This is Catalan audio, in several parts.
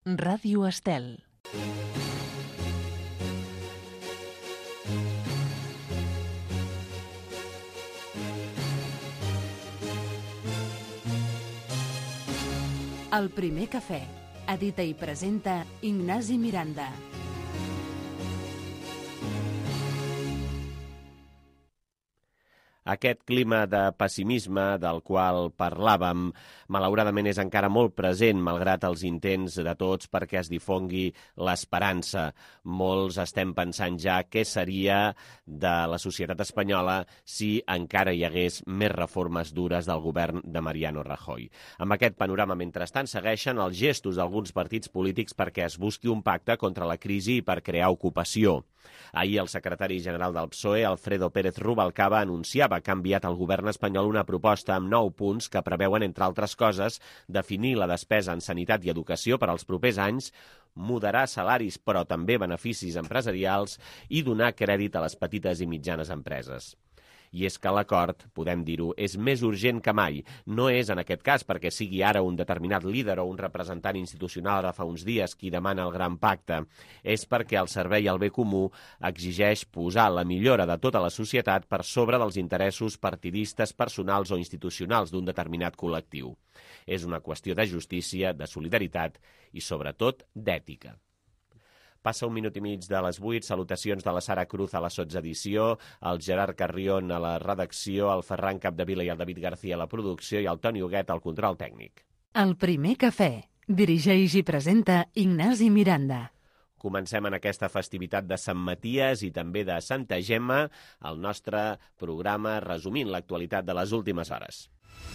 Ràdio Estel. El primer cafè. Edita i presenta Ignasi Miranda. Aquest clima de pessimisme del qual parlàvem, malauradament és encara molt present, malgrat els intents de tots perquè es difongui l'esperança. Molts estem pensant ja què seria de la societat espanyola si encara hi hagués més reformes dures del govern de Mariano Rajoy. Amb aquest panorama, mentrestant, segueixen els gestos d'alguns partits polítics perquè es busqui un pacte contra la crisi i per crear ocupació. Ahir el secretari general del PSOE, Alfredo Pérez Rubalcaba, anunciava que ha enviat al govern espanyol una proposta amb 9 punts que preveuen, entre altres coses, definir la despesa en sanitat i educació per als propers anys, moderar salaris però també beneficis empresarials i donar crèdit a les petites i mitjanes empreses. I és que l'acord, podem dir-ho, és més urgent que mai. No és en aquest cas perquè sigui ara un determinat líder o un representant institucional de fa uns dies qui demana el gran pacte. És perquè el servei al bé comú exigeix posar la millora de tota la societat per sobre dels interessos partidistes, personals o institucionals d'un determinat col·lectiu. És una qüestió de justícia, de solidaritat i, sobretot, d'ètica. Passa un minut i mig de les 8, salutacions de la Sara Cruz a la sotsedició, el Gerard Carrion a la redacció, el Ferran Capdevila i el David García a la producció i el Toni Huguet al control tècnic. El primer cafè. Dirigeix i presenta Ignasi Miranda. Comencem en aquesta festivitat de Sant Maties i també de Santa Gemma, el nostre programa resumint l'actualitat de les últimes hores.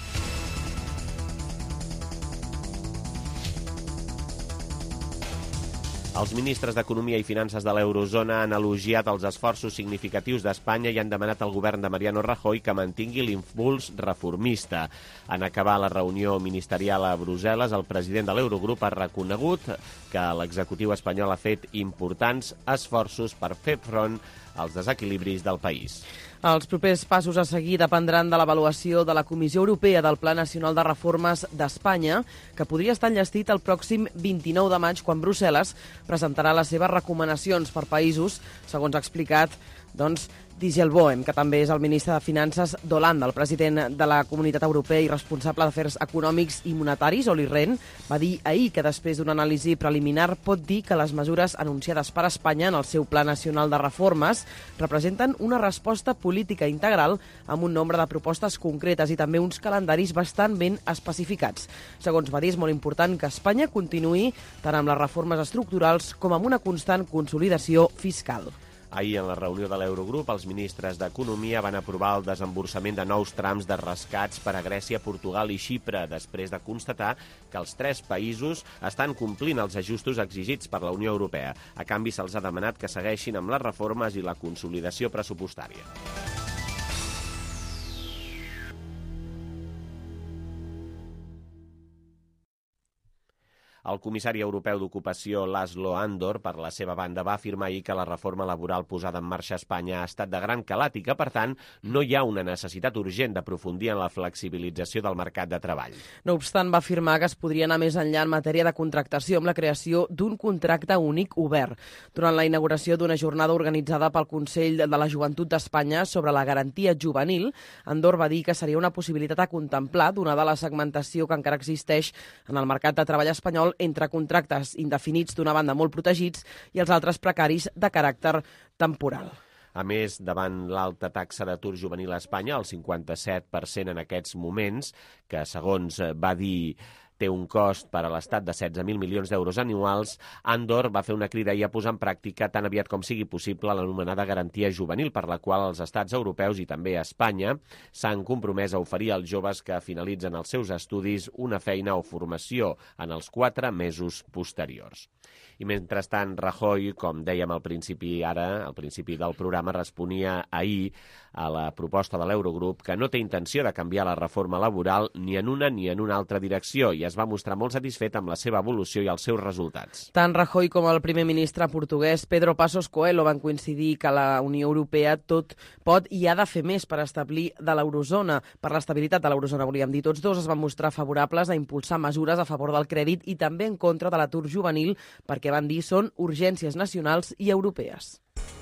Els ministres d'Economia i Finances de l'Eurozona han elogiat els esforços significatius d'Espanya i han demanat al govern de Mariano Rajoy que mantingui l'impuls reformista. En acabar la reunió ministerial a Brussel·les, el president de l'Eurogrup ha reconegut que l'executiu espanyol ha fet importants esforços per fer front als desequilibris del país. Els propers passos a seguir dependran de l'avaluació de la Comissió Europea del Pla Nacional de Reformes d'Espanya, que podria estar enllestit el pròxim 29 de maig, quan Brussel·les presentarà les seves recomanacions per països, segons ha explicat Dijsselbloem, que també és el ministre de Finances d'Holanda. El president de la Comunitat Europea i responsable d'Afers Econòmics i Monetaris, Olli Rehn, va dir ahir que després d'una anàlisi preliminar pot dir que les mesures anunciades per Espanya en el seu Pla Nacional de Reformes representen una resposta política integral amb un nombre de propostes concretes i també uns calendaris bastant ben especificats. Segons va dir, és molt important que Espanya continuï tant amb les reformes estructurals com amb una constant consolidació fiscal. Ahir, en la reunió de l'Eurogrup, els ministres d'Economia van aprovar el desemborsament de nous trams de rescats per a Grècia, Portugal i Xipre, després de constatar que els 3 països estan complint els ajustos exigits per la Unió Europea. A canvi, se'ls ha demanat que segueixin amb les reformes i la consolidació pressupostària. El comissari europeu d'Ocupació, Laszlo Andor, per la seva banda, va afirmar ahir que la reforma laboral posada en marxa a Espanya ha estat de gran calat i que, per tant, no hi ha una necessitat urgent d'aprofundir en la flexibilització del mercat de treball. No obstant, va afirmar que es podria anar més enllà en matèria de contractació amb la creació d'un contracte únic obert. Durant la inauguració d'una jornada organitzada pel Consell de la Joventut d'Espanya sobre la garantia juvenil, Andor va dir que seria una possibilitat a contemplar, donada la segmentació que encara existeix en el mercat de treball espanyol entre contractes indefinits d'una banda molt protegits i els altres precaris de caràcter temporal. A més, davant l'alta taxa d'atur juvenil a Espanya, el 57% en aquests moments, que segons va dir té un cost per a l'Estat de 16.000 milions d'euros anuals, Andor va fer una crida a posar en pràctica tan aviat com sigui possible l'anomenada garantia juvenil, per la qual els estats europeus i també Espanya s'han compromès a oferir als joves que finalitzen els seus estudis una feina o formació en els 4 mesos posteriors. I mentrestant, Rajoy, com dèiem al principi del programa, responia ahir a la proposta de l'Eurogrup que no té intenció de canviar la reforma laboral ni en una ni en una altra direcció i es es va mostrar molt satisfet amb la seva evolució i els seus resultats. Tant Rajoy com el primer ministre portuguès Pedro Passos Coelho van coincidir que la Unió Europea tot pot i ha de fer més per establir de l'eurozona, per l'estabilitat de l'eurozona, volíem dir. Tots dos es van mostrar favorables a impulsar mesures a favor del crèdit i també en contra de l'atur juvenil, perquè van dir són urgències nacionals i europees.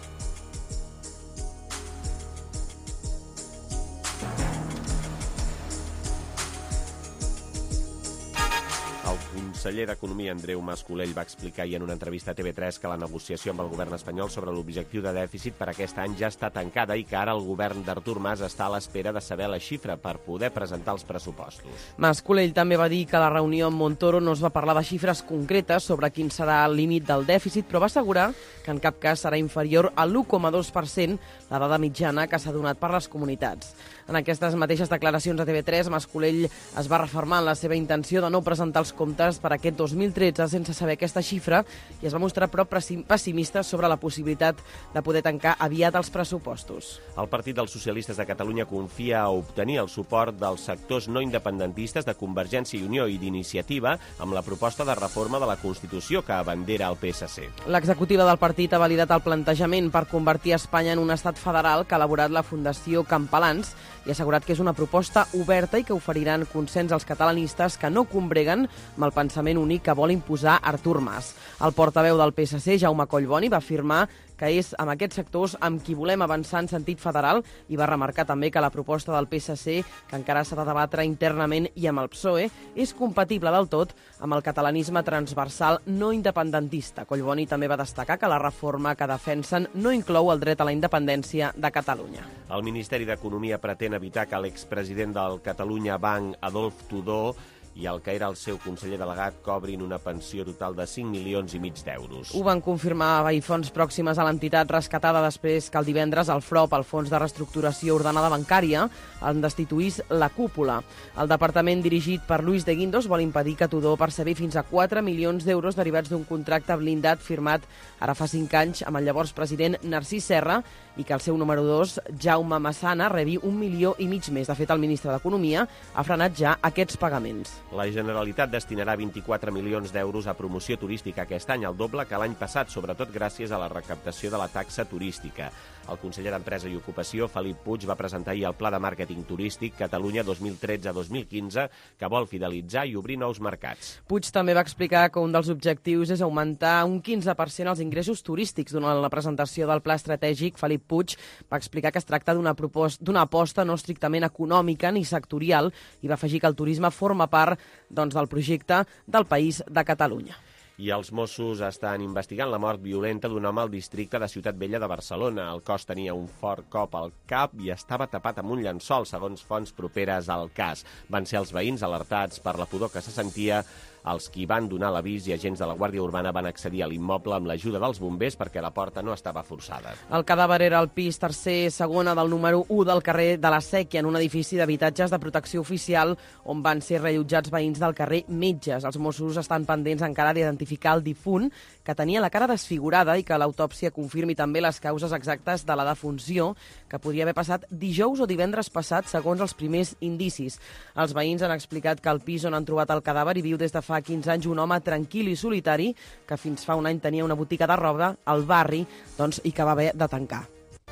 El conseller d'Economia, Andreu Mas-Colell, va explicar ahir en una entrevista a TV3 que la negociació amb el govern espanyol sobre l'objectiu de dèficit per aquest any ja està tancada i que ara el govern d'Artur Mas està a l'espera de saber la xifra per poder presentar els pressupostos. Mas-Colell també va dir que a la reunió amb Montoro no es va parlar de xifres concretes sobre quin serà el límit del dèficit, però va assegurar que en cap cas serà inferior a l'1,2%, la dada mitjana que s'ha donat per les comunitats. En aquestes mateixes declaracions a TV3, Mas-Colell es va refermar en la seva intenció de no presentar els comptes per aquest 2013 sense saber aquesta xifra i es va mostrar prou pessimista sobre la possibilitat de poder tancar aviat els pressupostos. El Partit dels Socialistes de Catalunya confia a obtenir el suport dels sectors no independentistes de Convergència i Unió i d'Iniciativa amb la proposta de reforma de la Constitució que abandera el PSC. L'executiva del partit ha validat el plantejament per convertir Espanya en un estat federal que ha elaborat la Fundació Campalans i ha assegurat que és una proposta oberta i que oferiran consens als catalanistes que no combreguen amb el pensament únic que vol imposar Artur Mas. El portaveu del PSC, Jaume Collboni, va afirmar que és amb aquests sectors amb qui volem avançar en sentit federal i va remarcar també que la proposta del PSC, que encara s'ha de debatre internament i amb el PSOE, és compatible del tot amb el catalanisme transversal no independentista. Collboni també va destacar que la reforma que defensen no inclou el dret a la independència de Catalunya. El Ministeri d'Economia pretén evitar que l'expresident del Catalunya Banc, Adolf Tudor, i el que era el seu conseller delegat cobrin una pensió total de 5,5 milions d'euros. Ho van confirmar a fonts pròximes a l'entitat rescatada després que el divendres el FROP, el Fons de Reestructuració Ordenada Bancària, en destituís la cúpula. El departament dirigit per Luis de Guindos vol impedir que Tudor percebi fins a 4 milions d'euros derivats d'un contracte blindat firmat ara fa 5 anys amb el llavors president Narcís Serra i que el seu número 2, Jaume Massana, rebi 1,5 milions més. De fet, el ministre d'Economia ha frenat ja aquests pagaments. La Generalitat destinarà 24 milions d'euros a promoció turística aquest any, el doble que l'any passat, sobretot gràcies a la recaptació de la taxa turística. El conseller d'Empresa i Ocupació, Felip Puig, va presentar ahir el Pla de Màrqueting Turístic Catalunya 2013-2015, que vol fidelitzar i obrir nous mercats. Puig també va explicar que un dels objectius és augmentar un 15% els ingressos turístics. Durant la presentació del pla estratègic, Felip Puig va explicar que es tracta d'una aposta no estrictament econòmica ni sectorial i va afegir que el turisme forma part del projecte del País de Catalunya. I els Mossos estan investigant la mort violenta d'un home al districte de Ciutat Vella de Barcelona. El cos tenia un fort cop al cap i estava tapat amb un llençol, segons fonts properes al cas. Van ser els veïns alertats per la pudor que se sentia els qui van donar l'avís i agents de la Guàrdia Urbana van accedir a l'immoble amb l'ajuda dels bombers perquè la porta no estava forçada. El cadàver era al pis tercer segona del número 1 del carrer de la Sèquia, en un edifici d'habitatges de protecció oficial on van ser reallotjats veïns del carrer Metges. Els Mossos estan pendents encara d'identificar el difunt, que tenia la cara desfigurada i que l'autòpsia confirmi també les causes exactes de la defunció, que podria haver passat dijous o divendres passat, segons els primers indicis. Els veïns han explicat que al pis on han trobat el cadàver hi viu des de fa 15 anys un home tranquil i solitari que fins fa un any tenia una botiga de roba al barri i que va haver de tancar.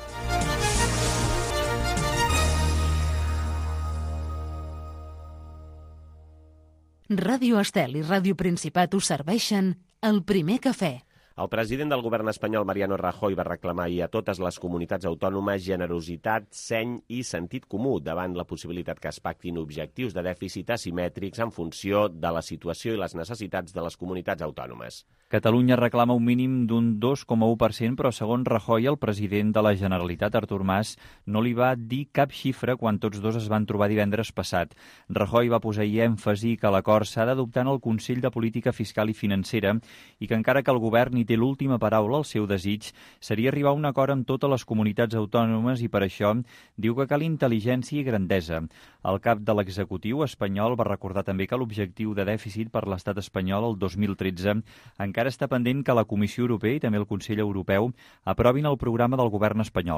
Ràdio Estel i Ràdio Principat us serveixen el primer cafè. El president del govern espanyol, Mariano Rajoy, va reclamar ahir a totes les comunitats autònomes generositat, seny i sentit comú davant la possibilitat que es pactin objectius de dèficit asimètrics en funció de la situació i les necessitats de les comunitats autònomes. Catalunya reclama un mínim d'un 2,1%, però segons Rajoy, el president de la Generalitat, Artur Mas, no li va dir cap xifra quan tots dos es van trobar divendres passat. Rajoy va posar èmfasi que l'acord s'ha d'adoptar en el Consell de Política Fiscal i Financera i que encara que el govern hi té l'última paraula, el seu desig seria arribar a un acord amb totes les comunitats autònomes i per això diu que cal intel·ligència i grandesa. El cap de l'executiu espanyol va recordar també que l'objectiu de dèficit per l'estat espanyol el 2013 encara està pendent que la Comissió Europea i també el Consell Europeu aprovin el programa del govern espanyol.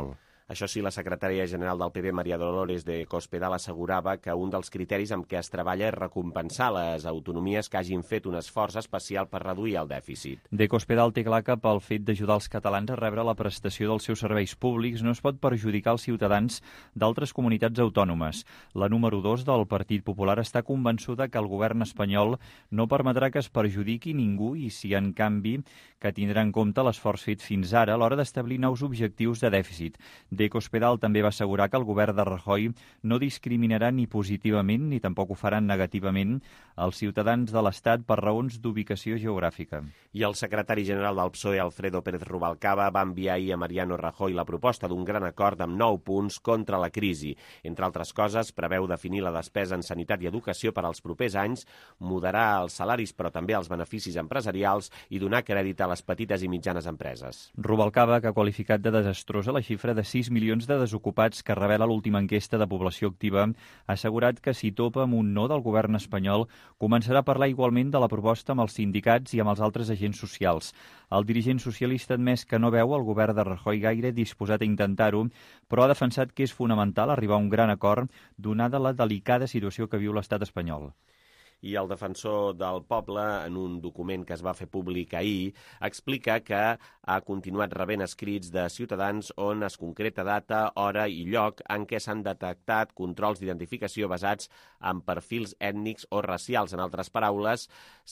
Això sí, la secretària general del PP, María Dolores de Cospedal, assegurava que un dels criteris amb què es treballa és recompensar les autonomies que hagin fet un esforç especial per reduir el dèficit. De Cospedal té clar que pel fet d'ajudar els catalans a rebre la prestació dels seus serveis públics no es pot perjudicar els ciutadans d'altres comunitats autònomes. La número 2 del Partit Popular està convençuda que el govern espanyol no permetrà que es perjudiqui ningú i si, en canvi, que tindrà en compte l'esforç fet fins ara a l'hora d'establir nous objectius de dèficit. De Cospedal també va assegurar que el govern de Rajoy no discriminarà ni positivament ni tampoc ho farà negativament als ciutadans de l'Estat per raons d'ubicació geogràfica. I el secretari general del PSOE, Alfredo Pérez Rubalcaba, va enviar ahir a Mariano Rajoy la proposta d'un gran acord amb 9 punts contra la crisi. Entre altres coses, preveu definir la despesa en sanitat i educació per als propers anys, moderar els salaris però també els beneficis empresarials i donar crèdit a les petites i mitjanes empreses. Rubalcaba, que ha qualificat de desastrosa la xifra de 6 milions de desocupats que revela l'última enquesta de població activa, ha assegurat que si topa amb un no del govern espanyol, començarà a parlar igualment de la proposta amb els sindicats i amb els altres agents socials. El dirigent socialista ha admès que no veu el govern de Rajoy gaire disposat a intentar-ho, però ha defensat que és fonamental arribar a un gran acord donada la delicada situació que viu l'estat espanyol. I el defensor del poble, en un document que es va fer públic ahir, explica que ha continuat rebent escrits de ciutadans on es concreta data, hora i lloc en què s'han detectat controls d'identificació basats en perfils ètnics o racials. En altres paraules,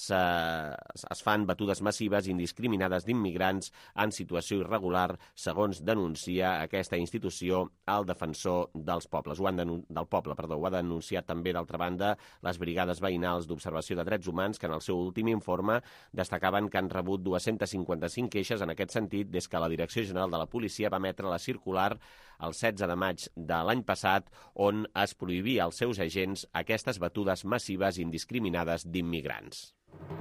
es fan batudes massives indiscriminades d'immigrants en situació irregular, segons denuncia aquesta institució, el defensor dels pobles. Ho ha denunciat també, d'altra banda, les brigades veïnals d'Observació de Drets Humans, que en el seu últim informe destacaven que han rebut 255 queixes en aquest sentit des que la Direcció General de la Policia va emetre la circular el 16 de maig de l'any passat, on es prohibia als seus agents aquestes batudes massives indiscriminades d'immigrants.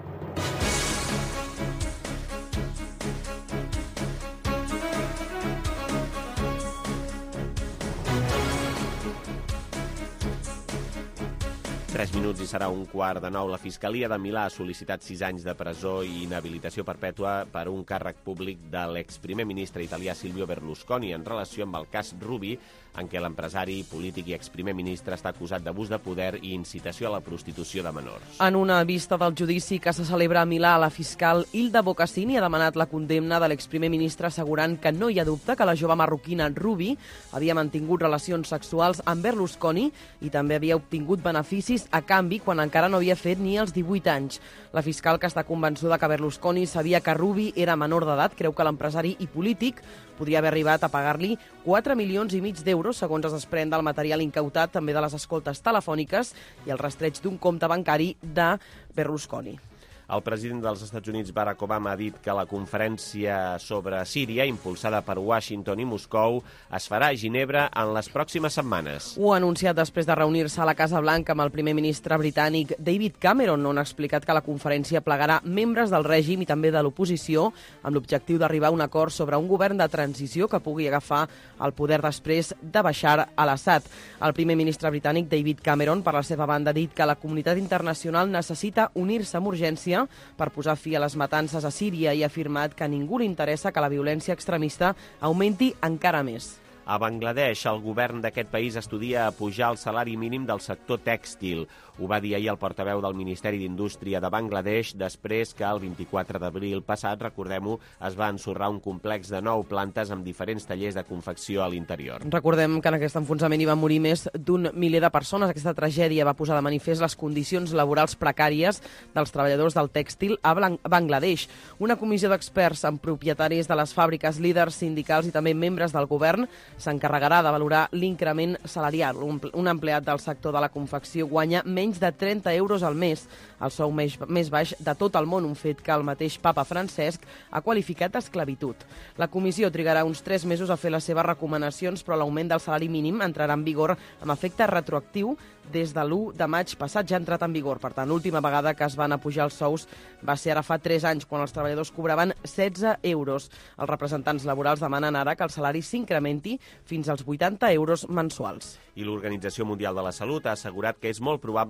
Tres minuts i serà 8:45. La Fiscalia de Milà ha sol·licitat 6 anys de presó i inhabilitació perpètua per un càrrec públic de l'exprimer ministre italià Silvio Berlusconi en relació amb el cas Ruby, en què l'empresari, polític i exprimer ministre està acusat d'abús de poder i incitació a la prostitució de menors. En una vista del judici que se celebra a Milà, la fiscal Hilda Bocassini ha demanat la condemna de l'exprimer ministre, assegurant que no hi ha dubte que la jove marroquina Ruby havia mantingut relacions sexuals amb Berlusconi i també havia obtingut beneficis a canvi quan encara no havia fet ni els 18 anys. La fiscal, que està convençuda que Berlusconi sabia que Ruby era menor d'edat, creu que l'empresari i polític podria haver arribat a pagar-li 4,5 milions d'euros, segons es desprèn del material incautat, també de les escoltes telefòniques i el rastreig d'un compte bancari de Berlusconi. El president dels Estats Units, Barack Obama, ha dit que la conferència sobre Síria, impulsada per Washington i Moscou, es farà a Ginebra en les pròximes setmanes. Ho ha anunciat després de reunir-se a la Casa Blanca amb el primer ministre britànic David Cameron, on ha explicat que la conferència plegarà membres del règim i també de l'oposició amb l'objectiu d'arribar a un acord sobre un govern de transició que pugui agafar el poder després de Bashar al-Assad. El primer ministre britànic David Cameron, per la seva banda, ha dit que la comunitat internacional necessita unir-se amb urgència per posar fi a les matances a Síria i ha afirmat que a ningú li interessa que la violència extremista augmenti encara més. A Bangladesh, el govern d'aquest país estudia apujar el salari mínim del sector tèxtil. Ho va dir ahir el portaveu del Ministeri d'Indústria de Bangladesh després que el 24 d'abril passat, recordem-ho, es va ensorrar un complex de 9 plantes amb diferents tallers de confecció a l'interior. Recordem que en aquest enfonsament hi van morir més d'un miler de persones. Aquesta tragèdia va posar de manifest les condicions laborals precàries dels treballadors del tèxtil a Bangladesh. Una comissió d'experts amb propietaris de les fàbriques, líders sindicals i també membres del govern s'encarregarà de valorar l'increment salarial. Un empleat del sector de la confecció guanya menys de 30 euros al mes, el sou més baix de tot el món, un fet que el mateix papa Francesc ha qualificat d'esclavitud. La comissió trigarà uns 3 mesos a fer les seves recomanacions, però l'augment del salari mínim entrarà en vigor amb efecte retroactiu des de l'1 de maig passat, ja ha entrat en vigor. Per tant, l'última vegada que es van apujar els sous va ser ara fa 3 anys, quan els treballadors cobraven 16 euros. Els representants laborals demanen ara que el salari s'incrementi fins als 80 euros mensuals. I l'Organització Mundial de la Salut ha assegurat que és molt probable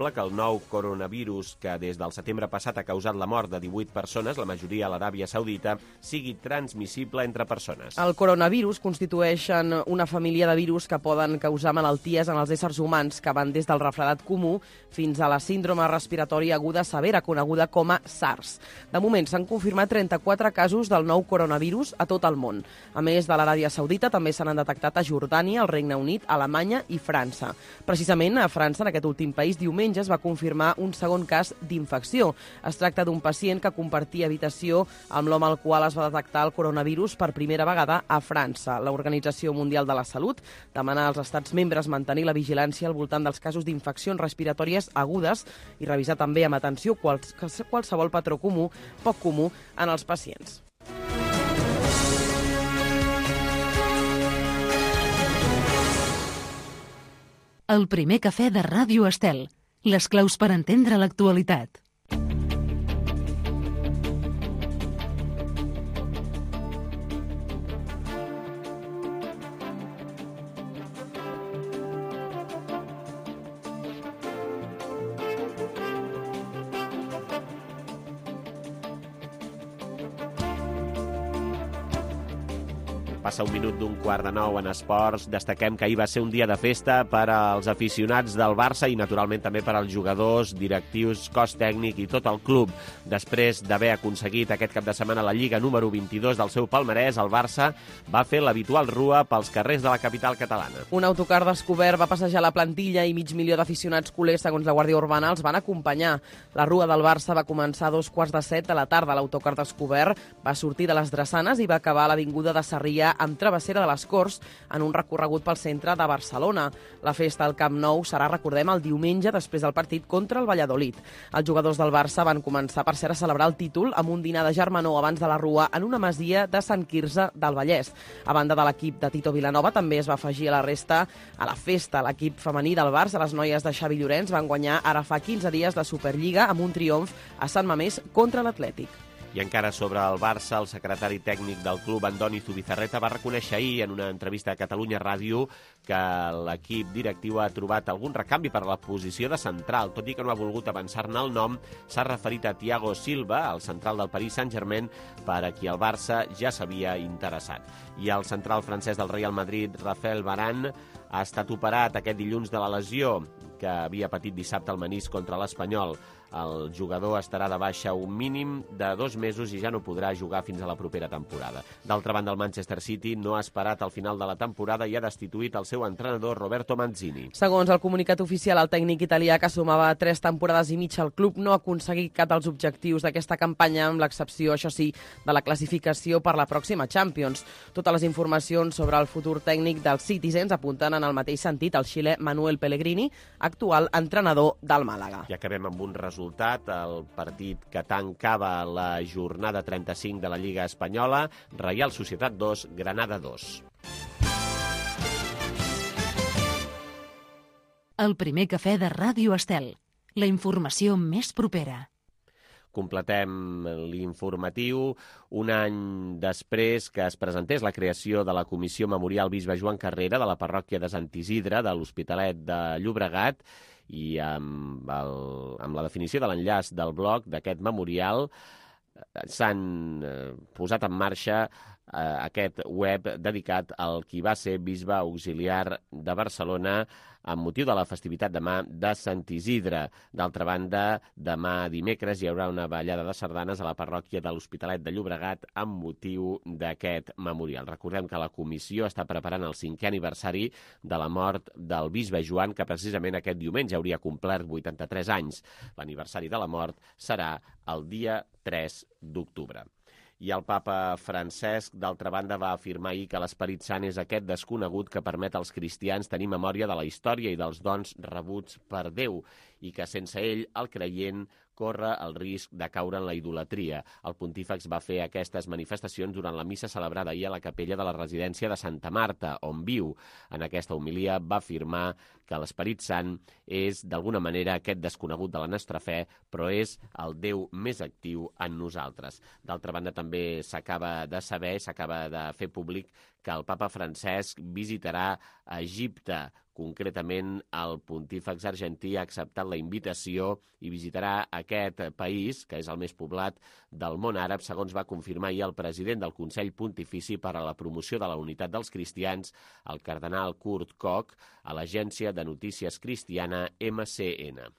possible que el nou coronavirus, que des del setembre passat ha causat la mort de 18 persones, la majoria a l'Aràbia Saudita, sigui transmissible entre persones. El coronavirus constitueixen una família de virus que poden causar malalties en els éssers humans, que van des del refredat comú fins a la síndrome respiratòria aguda severa, coneguda com a SARS. De moment s'han confirmat 34 casos del nou coronavirus a tot el món. A més de l'Aràbia Saudita, també se n'han detectat a Jordània, el Regne Unit, Alemanya i França. Precisament a França, en aquest últim país, diumenge es va confirmar un segon cas d'infecció. Es tracta d'un pacient que compartia habitació amb l'home al qual es va detectar el coronavirus per primera vegada a França. L'Organització Mundial de la Salut demana als estats membres mantenir la vigilància al voltant dels casos d'infeccions respiratòries agudes i revisar també amb atenció qualsevol patró comú, poc comú, en els pacients. El primer cafè de Ràdio Estel. Les claus per entendre l'actualitat. Passa un minut d'un 8:45 en esports. Destaquem que ahir va ser un dia de festa per als aficionats del Barça i, naturalment, també per als jugadors, directius, cos tècnic i tot el club. Després d'haver aconseguit aquest cap de setmana la Lliga número 22 del seu palmarès, el Barça va fer l'habitual rua pels carrers de la capital catalana. Un autocar descobert va passejar la plantilla i 500.000 d'aficionats culers, segons la Guàrdia Urbana, els van acompanyar. La rua del Barça va començar a 2:15 de la tarda. L'autocar descobert va sortir de les Drassanes i va acabar a l'avinguda de Sarrià amb Travessera de les Corts en un recorregut pel centre de Barcelona. La festa al Camp Nou serà, recordem, el diumenge després del partit contra el Valladolid. Els jugadors del Barça van començar, per cert, a celebrar el títol amb un dinar de germanor abans de la rua en una masia de Sant Quirze del Vallès. A banda de l'equip de Tito Vilanova, també es va afegir a la resta a la festa l'equip femení del Barça. Les noies de Xavi Llorenç van guanyar ara fa 15 dies la Superliga amb un triomf a Sant Mamés contra l'Atlètic. I encara sobre el Barça, el secretari tècnic del club, Andoni Zubizarreta, va reconèixer ahir en una entrevista a Catalunya Ràdio que l'equip directiu ha trobat algun recanvi per a la posició de central. Tot i que no ha volgut avançar-ne el nom, s'ha referit a Thiago Silva, el central del Paris Saint-Germain, per a qui el Barça ja s'havia interessat. I el central francès del Real Madrid, Raphaël Varane, ha estat operat aquest dilluns de la lesió que havia patit dissabte al menisc contra l'Espanyol. El jugador estarà de baixa un mínim de 2 mesos i ja no podrà jugar fins a la propera temporada. D'altra banda, el Manchester City no ha esperat al final de la temporada i ha destituït el seu entrenador Roberto Mancini. Segons el comunicat oficial, el tècnic italià, que sumava 3 temporades i mitja al club, no ha aconseguit cap dels objectius d'aquesta campanya, amb l'excepció, això sí, de la classificació per la pròxima Champions. Totes les informacions sobre el futur tècnic dels Citizens apunten en el mateix sentit. El xilè Manuel Pellegrini, actual entrenador del Màlaga. I acabem amb un resultat, el partit que tancava la jornada 35 de la Lliga Espanyola, Reial Societat 2, Granada 2. El primer cafè de Ràdio Estel. La informació més propera. Completem l'informatiu un any després que es presentés la creació de la Comissió Memorial Bisbe Joan Carrera de la parròquia de Sant Isidre de l'Hospitalet de Llobregat, i amb la definició de l'enllaç del blog d'aquest memorial s'han posat en marxa aquest web dedicat al qui va ser bisbe auxiliar de Barcelona amb motiu de la festivitat demà de Sant Isidre. D'altra banda, demà dimecres hi haurà una ballada de sardanes a la parròquia de l'Hospitalet de Llobregat amb motiu d'aquest memorial. Recordem que la comissió està preparant el 5è aniversari de la mort del bisbe Joan, que precisament aquest diumenge hauria complert 83 anys. L'aniversari de la mort serà el dia 3 d'octubre. I el papa Francesc, d'altra banda, va afirmar ahir que l'Esperit Sant és aquest desconegut que permet als cristians tenir memòria de la història i dels dons rebuts per Déu, i que sense ell el creient corre el risc de caure en la idolatria. El pontífex va fer aquestes manifestacions durant la missa celebrada ahir a la capella de la residència de Santa Marta, on viu. En aquesta homilia va afirmar que l'Esperit Sant és, d'alguna manera, aquest desconegut de la nostra fe, però és el Déu més actiu en nosaltres. D'altra banda, també s'acaba de saber, s'acaba de fer públic que el papa Francesc visitarà Egipte Concretament, el pontífex argentí ha acceptat la invitació i visitarà aquest país, que és el més poblat del món àrab, segons va confirmar ahir el president del Consell Pontifici per a la Promoció de la Unitat dels Cristians, el cardenal Kurt Koch, a l'agència de notícies cristiana MCN.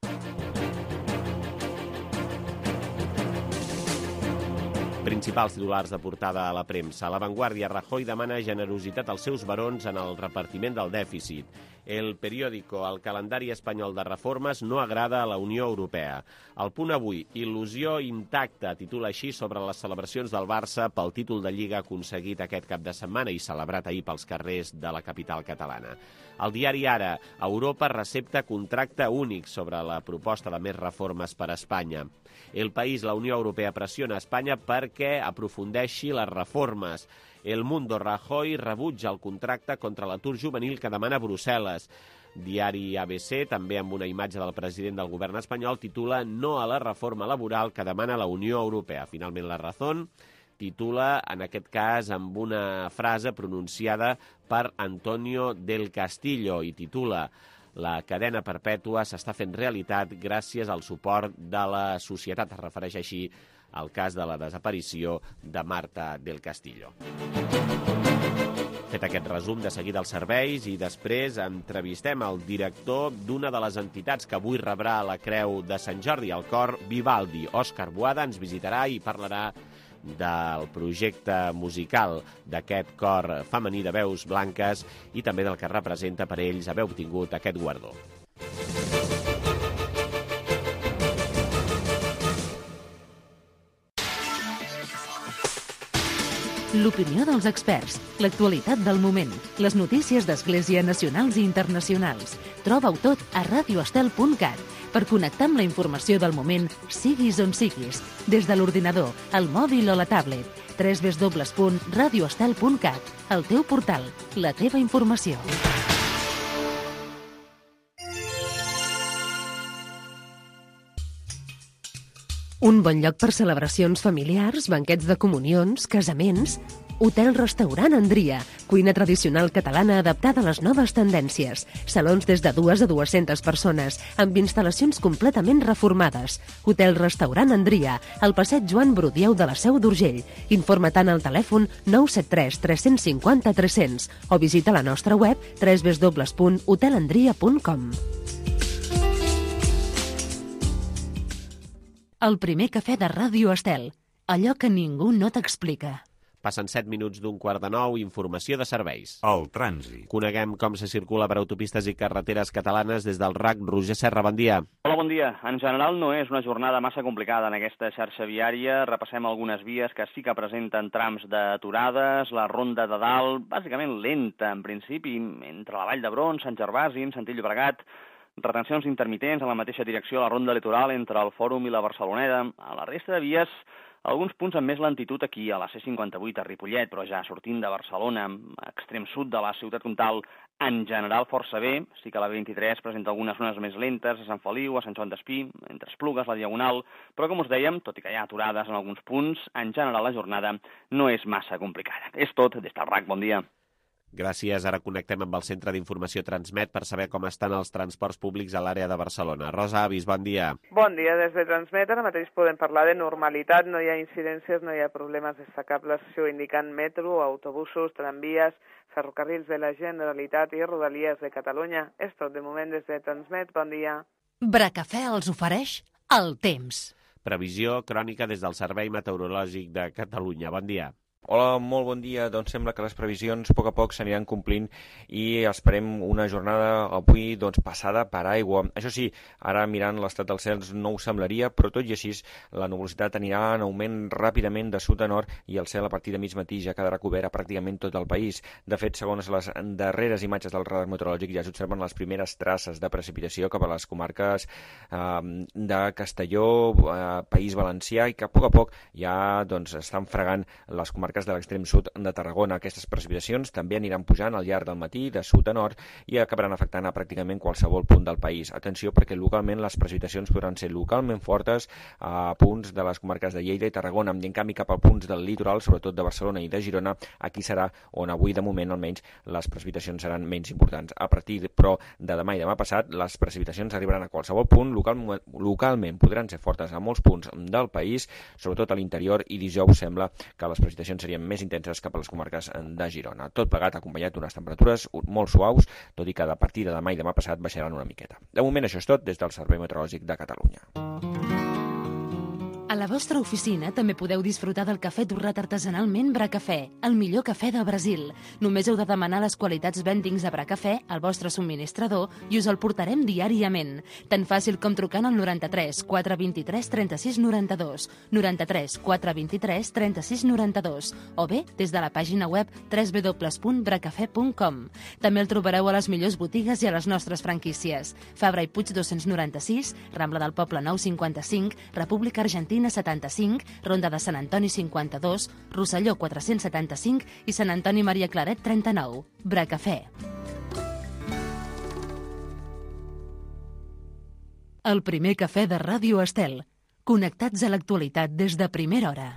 Principals titulars de portada a la premsa. A La Vanguardia, Rajoy demana generositat als seus barons en el repartiment del dèficit. El periòdico, el calendari espanyol de reformes no agrada a la Unió Europea. El Punt Avui, il·lusió intacta, titula així sobre les celebracions del Barça pel títol de Lliga aconseguit aquest cap de setmana i celebrat ahir pels carrers de la capital catalana. El diari Ara, Europa recepta contracte únic sobre la proposta de més reformes per a Espanya. El País, la Unió Europea pressiona Espanya perquè aprofundeixi les reformes. El Mundo, Rajoy rebutja el contracte contra l'atur juvenil que demana Brussel·les. Diari ABC, també amb una imatge del president del govern espanyol, titula No a la reforma laboral que demana la Unió Europea. Finalment, La Razón titula, en aquest cas, amb una frase pronunciada per Antonio del Castillo i titula La cadena perpètua s'està fent realitat gràcies al suport de la societat. Es refereix així al cas de la desaparició de Marta del Castillo. Fet aquest resum, de seguida els serveis i després entrevistem el director d'una de les entitats que avui rebrà la Creu de Sant Jordi, el cor Vivaldi. Òscar Boada ens visitarà i parlarà del projecte musical d'aquest cor femení de veus blanques i també del que representa per ells haver obtingut aquest guardó. L'opinió dels experts, l'actualitat del moment, les notícies d'Església nacionals i internacionals. Troba-ho tot a radioestel.cat per connectar amb la informació del moment, siguis on siguis, des de l'ordinador, el mòbil o la tablet. www.radioestel.cat, el teu portal, la teva informació. Un bon lloc per celebracions familiars, banquets de comunions, casaments. Hotel-restaurant Andria, cuina tradicional catalana adaptada a les noves tendències. Salons des de 2 a 200 persones, amb instal·lacions completament reformades. Hotel-restaurant Andria, al passeig Joan Brudieu de la Seu d'Urgell. Informa-te'n al telèfon 973 350 300 o visita la nostra web www.hotelandria.com. El primer cafè de Ràdio Estel. Allò que ningú no t'explica. Passen 7 minuts d'un 8:45, informació de serveis. El trànsit. Coneguem com se circula per autopistes i carreteres catalanes des del RAC. Roger Serra, bon dia. Hola, bon dia. En general no és una jornada massa complicada en aquesta xarxa viària. Repassem algunes vies que sí que presenten trams d'aturades. La Ronda de Dalt, bàsicament lenta, en principi, entre la Vall d'Hebron, Sant Gervasi, en sentit Llobregat. Retencions intermitents en la mateixa direcció a la Ronda Litoral entre el Fòrum i la Barceloneta. A la resta de vies, alguns punts amb més lentitud aquí, a la C58 a Ripollet, però ja sortint de Barcelona, extrem sud de la ciutat comtal, en general força bé. Sí que la B23 presenta algunes zones més lentes, a Sant Feliu, a Sant Joan d'Espí, entre Esplugues, la Diagonal, però com us dèiem, tot i que hi ha aturades en alguns punts, en general la jornada no és massa complicada. És tot des del RAC, bon dia. Gràcies. Ara connectem amb el Centre d'Informació Transmet per saber com estan els transports públics a l'àrea de Barcelona. Rosa Avis, bon dia. Bon dia. Des de Transmet ara mateix podem parlar de normalitat. No hi ha incidències, no hi ha problemes destacables. Això ho indiquen metro, autobusos, tramvies, ferrocarrils de la Generalitat i Rodalies de Catalunya. És tot de moment des de Transmet. Bon dia. Bracafè els ofereix el temps. Previsió crònica des del Servei Meteorològic de Catalunya. Bon dia. Hola, molt bon dia. Doncs sembla que les previsions a poc a poc s'aniran complint i esperem una jornada avui passada per aigua. Això sí, ara mirant l'estat dels cels no ho semblaria, però tot i així la nuvolositat anirà en augment ràpidament de sud a nord i el cel a partir de mig matí ja quedarà cobert a pràcticament tot el país. De fet, segons les darreres imatges del radar meteorològic ja s'observen les primeres traces de precipitació cap a les comarques de Castelló, País Valencià, i que a poc ja estan fregant les comarques comarques de l'extrem sud de Tarragona. Aquestes precipitacions també aniran pujant al llarg del matí, de sud a nord, i acabaran afectant a pràcticament qualsevol punt del país. Atenció, perquè localment les precipitacions podran ser localment fortes a punts de les comarques de Lleida i Tarragona, i en canvi cap a punts del litoral, sobretot de Barcelona i de Girona, aquí serà on avui de moment almenys les precipitacions seran menys importants. A partir, però, de demà i demà passat, les precipitacions arribaran a qualsevol punt, localment podran ser fortes a molts punts del país, sobretot a l'interior, i dijous sembla que les precipitacions serien més intenses cap a les comarques de Girona. Tot plegat acompanyat d'unes temperatures molt suaus, tot i que a partir de demà i demà passat baixaran una miqueta. De moment això és tot des del Servei Meteorològic de Catalunya. A la vostra oficina també podeu disfrutar del cafè torrat artesanalment Bracafè, el millor cafè del Brasil. Només heu de demanar les qualitats vendings de Bracafè al vostre subministrador i us el portarem diàriament. Tan fàcil com trucant al 93 423 36 92, 93 423 36 92, o bé des de la pàgina web www.bracafè.com. També el trobareu a les millors botigues i a les nostres franquícies. Fabra i Puig 296, Rambla del Poble 955, República Argentina 75, Ronda de Sant Antoni 52, Rosselló 475 i Sant Antoni Maria Claret 39. Bracafè. El primer cafè de Ràdio Estel. Connectats a l'actualitat des de primera hora.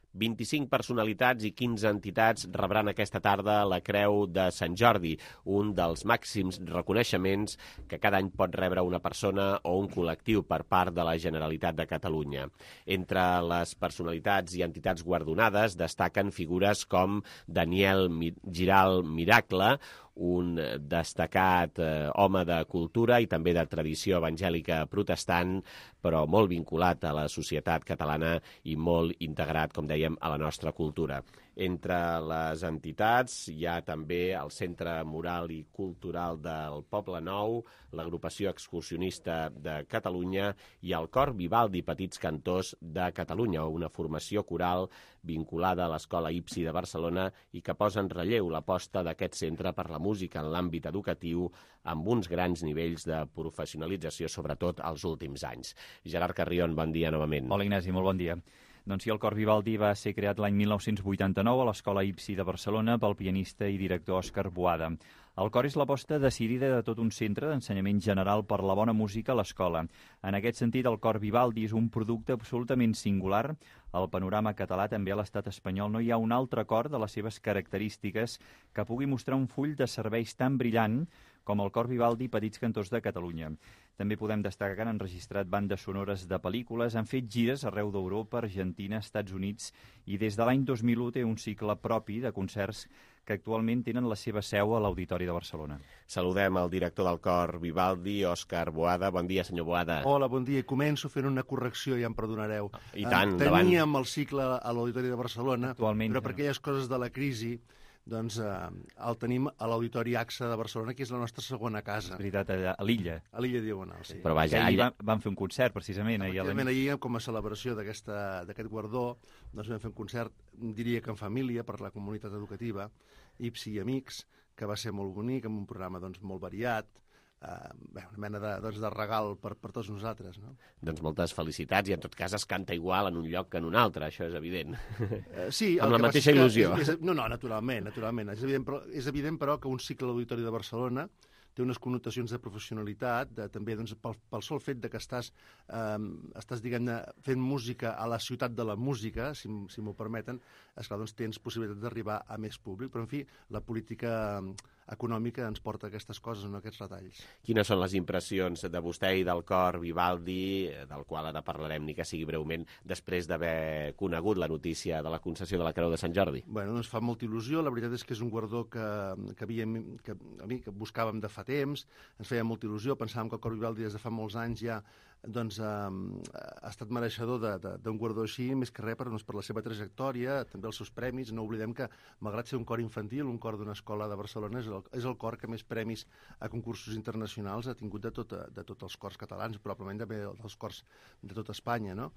25 personalitats i 15 entitats rebran aquesta tarda la Creu de Sant Jordi, un dels màxims reconeixements que cada any pot rebre una persona o un col·lectiu per part de la Generalitat de Catalunya. Entre les personalitats i entitats guardonades destaquen figures com Daniel Giral Miracle, un destacat home de cultura i també de tradició evangèlica protestant, però molt vinculat a la societat catalana i molt integrat, com dèiem, a la nostra cultura. Entre les entitats hi ha també el Centre Moral i Cultural del Poble Nou, l'Agrupació Excursionista de Catalunya i el Cor Vivaldi Petits Cantors de Catalunya, una formació coral vinculada a l'Escola IPSI de Barcelona i que posa en relleu l'aposta d'aquest centre per la música en l'àmbit educatiu amb uns grans nivells de professionalització, sobretot als últims anys. Gerard Carrion, bon dia novament. Hola, Ignasi, molt bon dia. Doncs sí, el Cor Vivaldi va ser creat l'any 1989 a l'Escola IPSI de Barcelona pel pianista i director Òscar Boada. El cor és l'aposta decidida de tot un centre d'ensenyament general per la bona música a l'escola. En aquest sentit, el Cor Vivaldi és un producte absolutament singular. Al panorama català, també a l'estat espanyol, no hi ha un altre cor de les seves característiques que pugui mostrar un full de serveis tan brillant com el Cor Vivaldi Petits Cantors de Catalunya. També podem destacar que han enregistrat bandes sonores de pel·lícules, han fet gires arreu d'Europa, Argentina, Estats Units i des de l'any 2001 té un cicle propi de concerts que actualment tenen la seva seu a l'Auditori de Barcelona. Saludem el director del Cor Vivaldi, Òscar Boada. Bon dia, senyor Boada. Hola, bon dia. Començo fent una correcció, ja em perdonareu. I tant, endavant. Teníem el cicle a l'Auditori de Barcelona, actualment, però per aquelles coses de la crisi doncs el tenim a l'Auditori AXA de Barcelona, que és la nostra segona casa. És veritat, a l'Illa. A l'Illa Diagonal, sí. Però vaja, ahir vam fer un concert, precisament. Ahir, com a celebració d'aquest guardó, doncs vam fer un concert, diria que en família, per la comunitat educativa, IPSI i Amics, que va ser molt bonic, amb un programa doncs, molt variat, una mena de regal per tots nosaltres, no? Doncs moltes felicitats, i en tot cas es canta igual en un lloc que en un altre, això és evident. Sí, amb la mateixa il·lusió. No, naturalment. És evident, però, que un cicle a l'Auditori de Barcelona té unes connotacions de professionalitat, també doncs, pel sol fet de que estàs diguem-ne, fent música a la ciutat de la música, si m'ho permeten, esclar, doncs tens possibilitat d'arribar a més públic, però en fi, la política econòmica ens porta a aquestes coses, no a aquests retalls. Quines són les impressions de vostè i del Cor Vivaldi, del qual ara parlarem, ni que sigui breument, després d'haver conegut la notícia de la concessió de la Creu de Sant Jordi? Bueno, doncs fa molta il·lusió. La veritat és que és un guardó que buscàvem de fa temps, ens feia molta il·lusió, pensàvem que el Cor Vivaldi des de fa molts anys ja doncs, ha estat mereixedor d'un guardó així, més que res per la seva trajectòria, també els seus premis. No oblidem que, malgrat ser un cor infantil, un cor d'una escola de Barcelona, és el cor que més premis a concursos internacionals ha tingut de tots els cors catalans, probablement també dels cors de tot Espanya, no?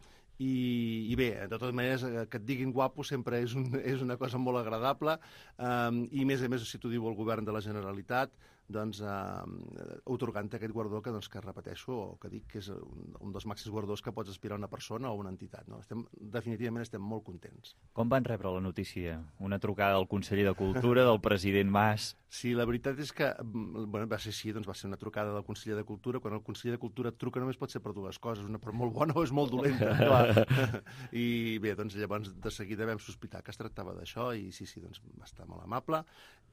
I bé, de totes maneres, que et diguin guapo sempre és una cosa molt agradable, i a més, si t'ho diu el govern de la Generalitat, doncs, otorgant aquest guardó que repeteixo, o que dic que és un dels màxims guardons que pots aspirar a una persona o una entitat. No? Definitivament estem molt contents. Com van rebre la notícia? Una trucada del conseller de Cultura, del president Mas? Sí, la veritat és que va ser així, doncs va ser una trucada del conseller de Cultura. Quan el conseller de Cultura et truca només pot ser per dues coses, una per molt bona o és molt dolenta. Clar. I bé, doncs llavors de seguida vam sospitar que es tractava d'això i sí, doncs va estar molt amable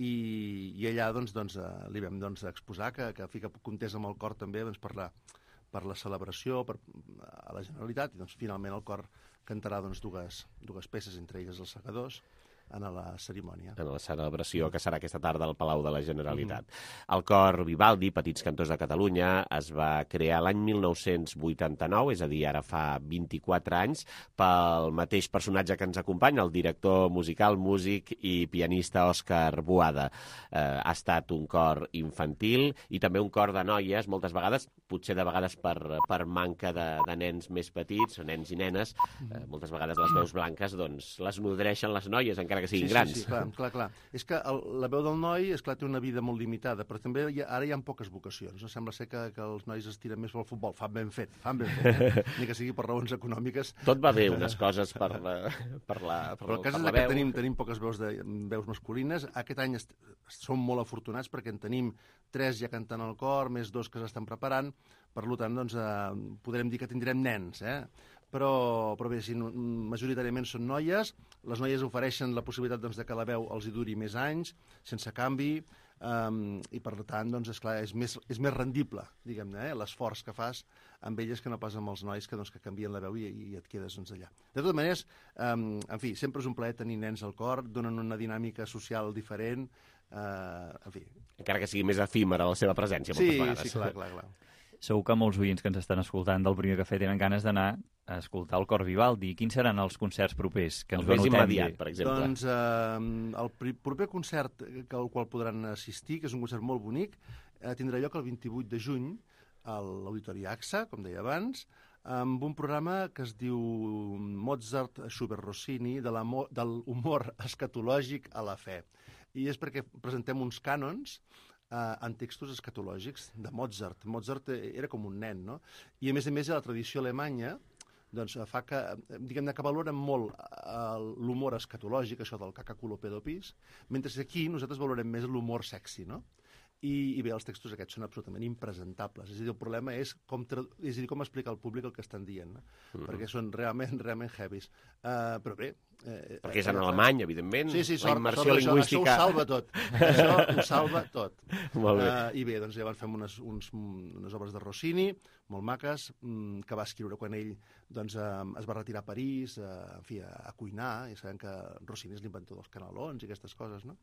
i allà doncs, li vam exposar que comptés amb el cor també per la celebració a la Generalitat i finalment el cor cantarà dues peces, entre elles els segadors, en la cerimònia. En la celebració que serà aquesta tarda al Palau de la Generalitat. El cor Vivaldi, Petits Cantors de Catalunya, es va crear l'any 1989, és a dir, ara fa 24 anys, pel mateix personatge que ens acompanya, el director musical, músic i pianista Òscar Boada. Ha estat un cor infantil i també un cor de noies, moltes vegades, potser de vegades per manca de nens més petits, o nens i nenes, moltes vegades les veus blanques les nodreixen les noies, encara que siguin grans. Sí, clar. És que la veu del noi, esclar, té una vida molt limitada, però també ara hi ha poques vocacions. No? Sembla ser que els nois es tiren més pel futbol. Fan ben fet. Ni que sigui per raons econòmiques. Tot va bé, unes coses per la però el cas és que tenim poques veus masculines. Aquest any som molt afortunats perquè en tenim 3 ja cantant al cor, més 2 que s'estan preparant. Per tant, podrem dir que tindrem nens, però bé, majoritàriament són noies. Les noies ofereixen la possibilitat que la veu els hi duri més anys, sense canvi, i per tant, esclar, és més rendible, diguem-ne, l'esforç que fas amb elles que no pas amb els nois que canvien la veu i et quedes allà. De totes maneres, en fi, sempre és un plaer tenir nens al cor, donen una dinàmica social diferent, en fi. Encara que sigui més efímera la seva presència, moltes vegades. Sí, clar. Segur que molts oients que ens estan escoltant del Primer Cafè tenen ganes d'anar a escoltar el cor Vivaldi. Quins seran els concerts propers? Que ens el més immediat, per exemple. Doncs el proper concert al qual podran assistir, que és un concert molt bonic, tindrà lloc el 28 de juny a l'Auditori AXA, com deia abans, amb un programa que es diu Mozart, Schubert, Rossini, de l'humor escatològic a la fe. I és perquè presentem uns cànons en textos escatològics de Mozart. Mozart era com un nen, no? I a més la tradició alemanya fa que, diguem-ne, que valoren molt l'humor escatològic, això del cacaculopedopis, mentre que aquí nosaltres valorem més l'humor sexy, no? I bé, els textos aquests són absolutament impresentables. És a dir, el problema és com explicar al públic el que estan dient, no? Perquè són realment heavies. Però bé... perquè és en alemany, evidentment. Sí, la immersió lingüística... Això ho salva tot. Això ho salva tot. Molt bé. I bé, doncs llavors fem unes obres de Rossini, molt maques, que va escriure quan ell es va retirar a París, en fi, a cuinar, i sabem que Rossini és l'inventor dels canelons i aquestes coses, no?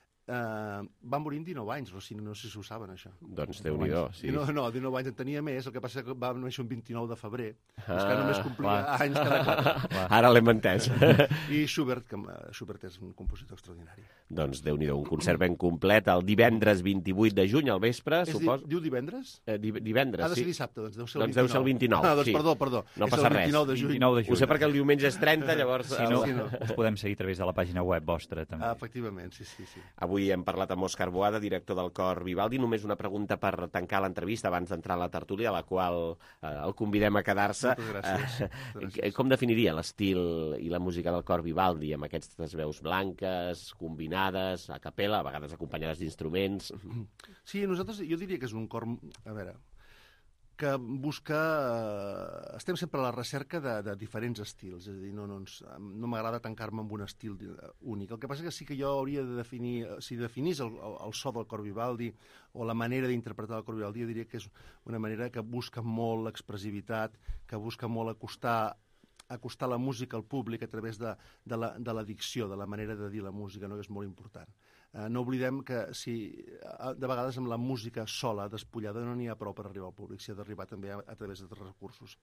Va morir amb 19 anys, Rossini, no sé si ho saben, això. Doncs Déu-n'hi-do, sí. No, 19 anys en tenia més, el que passa que va néixer un 29 de febrer, és que només complia anys cada cop. Ara l'hem entès. I Schubert és un compositor extraordinari. Doncs Déu-n'hi-do, un concert ben complet, el divendres 28 de juny al vespre, suposo. Diu divendres? Divendres, sí. Ha de ser dissabte, doncs deu ser el 29. Doncs deu ser el 29, sí. Perdó. No passa res. 29 de juny. Ho sé perquè el diumenge és 30, llavors... Si no, us podem seguir a través de la pàgina web vostra, també. Efectivament, sí. Avui hem parlat amb Òscar Boada, director del cor Vivaldi. Només una pregunta per tancar l'entrevista abans d'entrar a la tertúlia, a la qual el convidem a quedar-se. Moltes gràcies. Com definiria l'estil i la música del cor Vivaldi amb aquestes veus blanques, combinades, a capella, a vegades acompanyades d'instruments? Sí, jo diria que és un cor... A veure... que busca... estem sempre a la recerca de diferents estils, és a dir, no m'agrada tancar-me amb un estil únic. El que passa és que sí que jo hauria de definir, si definís el so del cor Vivaldi o la manera d'interpretar el cor Vivaldi, jo diria que és una manera que busca molt l'expressivitat, que busca molt acostar la música al públic a través de la dicció, de la manera de dir la música, no? Que és molt important. No oblidem que de vegades amb la música sola, despullada, no n'hi ha prou per arribar al públic, s'hi ha d'arribar també a través d'altres recursos.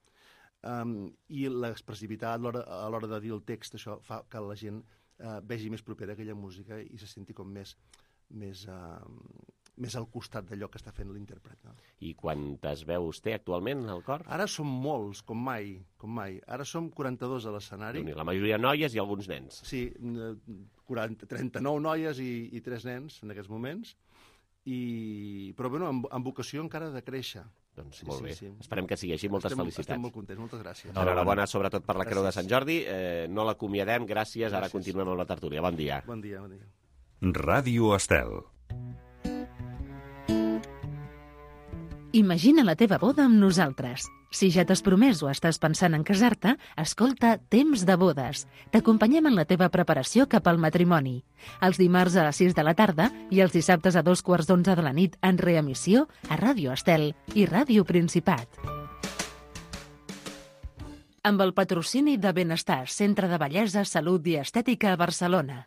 I l'expressivitat a l'hora de dir el text, això fa que la gent vegi més propera aquella música i se senti com més al costat d'allò que està fent l'intèrpret. No? I quantes veus té actualment al cor? Ara som molts, com mai. Ara som 42 a l'escenari. La majoria noies i alguns nens. Sí, 39 noies i 3 nens en aquests moments. però bueno, amb vocació encara de créixer. Doncs molt bé. Esperem que sigui així. Moltes felicitats. Estem molt contents, moltes gràcies. Enhorabona, sobretot per la Creu de Sant Jordi. No l'acomiadem, gràcies. Ara continuem amb la tertúlia. Bon dia. Bon dia, bon dia. Ràdio Estel. Imagina la teva boda amb nosaltres. Si ja t'has promès o estàs pensant en casar-te, escolta Temps de Bodes. T'acompanyem en la teva preparació cap al matrimoni. Els dimarts a les 6 de la tarda i els dissabtes a 11:45 de la nit en reemissió a Ràdio Estel i Ràdio Principat. Amb el patrocini de Benestar, Centre de Bellesa, Salut i Estètica a Barcelona.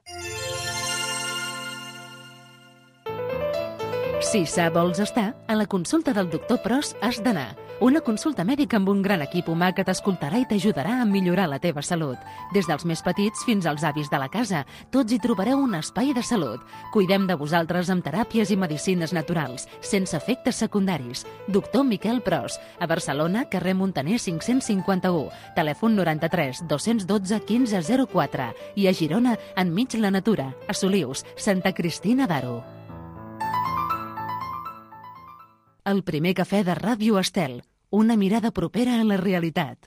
Si sa vols estar, a la consulta del doctor Pros has d'anar. Una consulta mèdica amb un gran equip humà que t'escoltarà i t'ajudarà a millorar la teva salut. Des dels més petits fins als avis de la casa, tots hi trobareu un espai de salut. Cuidem de vosaltres amb teràpies i medicines naturals, sense efectes secundaris. Doctor Miquel Pros, a Barcelona, carrer Montaner 551, telèfon 93 212 1504 i a Girona, enmig la natura, a Solius, Santa Cristina d'Aro. El primer cafè de Ràdio Estel, una mirada propera a la realitat.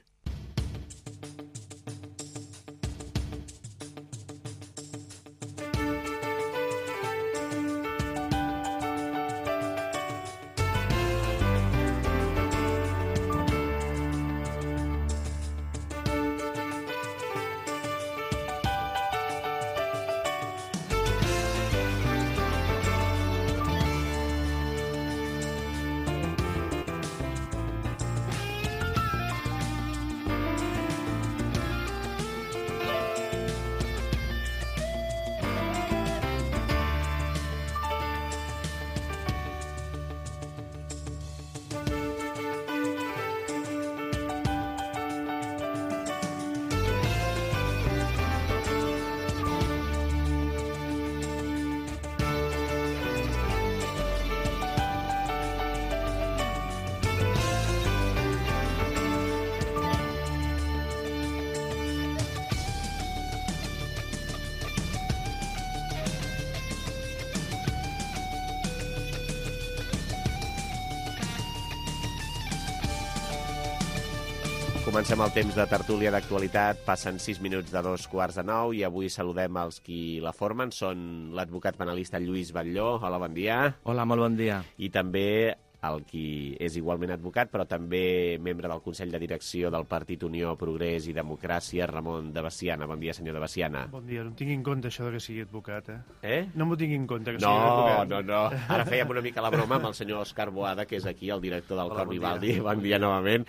Comencem el temps de tertúlia d'actualitat. Passen 6 minuts de 8:45 i avui saludem els qui la formen. Són l'advocat penalista Lluís Batlló. Hola, bon dia. Hola, molt bon dia. I també el qui és igualment advocat, però també membre del Consell de Direcció del Partit Unió, Progrés i Democràcia, Ramon de Baciana. Bon dia, senyor de Baciana. Bon dia. No em tingui en compte això que sigui advocat, Eh? No m'ho tingui en compte que sigui advocat. No. Ara fèiem una mica la broma amb el senyor Òscar Boada, que és aquí, el director del Cor Vivaldi. Bon dia novament.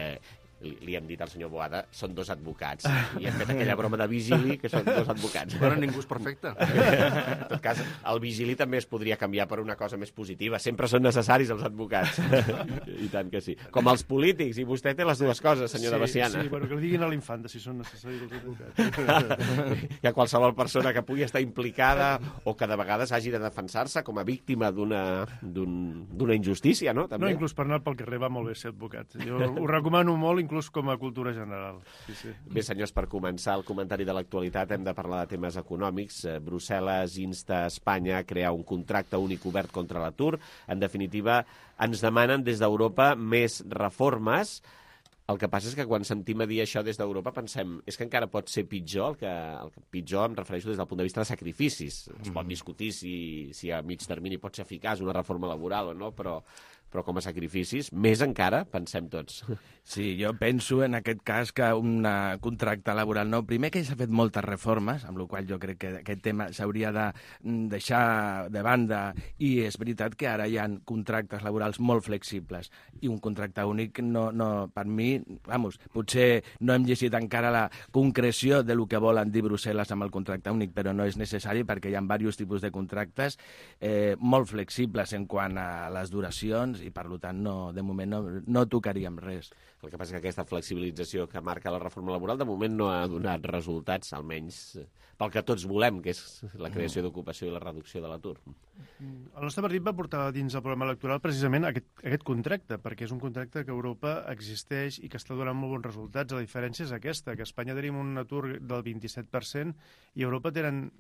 Li hem dit al senyor Boada, són dos advocats. I hem fet aquella broma de vigili, que són dos advocats. Bueno, ningú és perfecte. En tot cas, el vigili també es podria canviar per una cosa més positiva. Sempre són necessaris els advocats. I tant que sí. Com els polítics, i vostè té les dues coses, senyor de Baciana. Sí, bueno, que li diguin a l'infanta si són necessaris els advocats. Hi ha qualsevol persona que pugui estar implicada o que de vegades hagi de defensar-se com a víctima d'una injustícia, no? També. No, inclús per anar pel carrer va molt bé ser advocat. Jo ho recomano molt, inclús com a cultura general. Sí. Bé, senyors, per començar el comentari de l'actualitat hem de parlar de temes econòmics. Brussel·les insta a Espanya a crear un contracte únic obert contra l'atur. En definitiva, ens demanen des d'Europa més reformes. El que passa és que quan sentim a dir això des d'Europa pensem és que encara pot ser pitjor, el que pitjor em refereixo des del punt de vista de sacrificis. Es pot discutir si a mig termini pot ser eficaç una reforma laboral o no, però com a sacrificis, més encara, pensem tots. Sí, jo penso en aquest cas que un contracte laboral no. Primer que s'ha fet moltes reformes, amb la qual jo crec que aquest tema s'hauria de deixar de banda, i és veritat que ara hi ha contractes laborals molt flexibles i un contracte únic no per mi, potser no hem llegit encara la concreció de lo que volen dir Brussel·les amb el contracte únic, però no és necessari perquè hi ha diversos tipus de contractes molt flexibles en quant a les duracions i, per tant, de moment no tocaríem res. El que passa que aquesta flexibilització que marca la reforma laboral de moment no ha donat resultats, almenys pel que tots volem, que és la creació d'ocupació i la reducció de l'atur. El nostre partit va portar dins el programa electoral precisament aquest contracte, perquè és un contracte que a Europa existeix i que està donant molt bons resultats. La diferència és aquesta, que a Espanya tenim un atur del 27% i a Europa tenen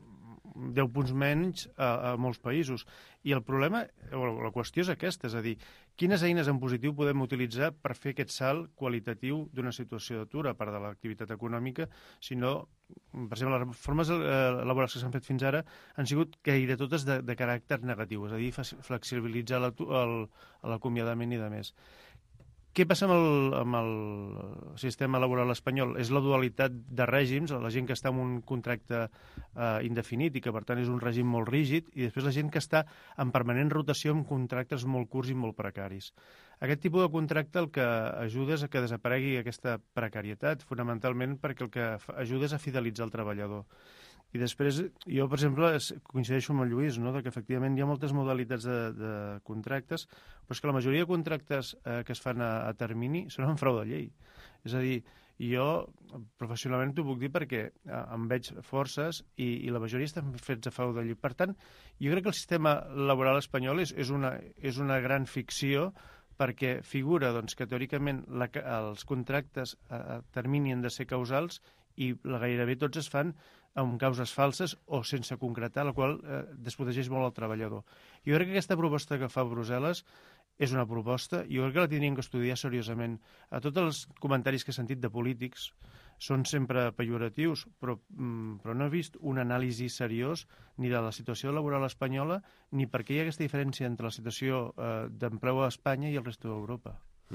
10 punts menys a molts països. I el problema, o la qüestió és aquesta, és a dir, quines eines en positiu podem utilitzar per fer aquest salt qualitatiu d'una situació d'atur, a part de l'activitat econòmica, sinó, per exemple, les reformes laborals que s'han fet fins ara han sigut gaire totes de caràcter negatiu, és a dir, flexibilitzar l'acomiadament i de més. Què passa amb el sistema laboral espanyol? És la dualitat de règims, la gent que està en un contracte indefinit i que, per tant, és un règim molt rígid, i després la gent que està en permanent rotació amb contractes molt curts i molt precaris. Aquest tipus de contracte el que ajuda és a que desaparegui aquesta precarietat, fonamentalment perquè el que ajuda és a fidelitzar el treballador. I després, jo, per exemple, coincideixo amb el Lluís, no?, que efectivament hi ha moltes modalitats de contractes, però és que la majoria de contractes que es fan a termini són en frau de llei. És a dir, jo professionalment t'ho puc dir perquè em veig forces i la majoria estan fets a frau de llei. Per tant, jo crec que el sistema laboral espanyol és una gran ficció, perquè figura doncs, que teòricament els contractes a termini han de ser causals i gairebé tots es fan amb causes falses o sense concretar, la qual desprotegeix molt el treballador. Jo crec que aquesta proposta que fa Brussel·les és una proposta, jo crec que la tindríem que estudiar seriosament. A tots els comentaris que he sentit de polítics són sempre pejoratius, però no he vist un anàlisi seriós ni de la situació laboral espanyola ni per què hi ha aquesta diferència entre la situació d'empleu a Espanya i el resto d'Europa.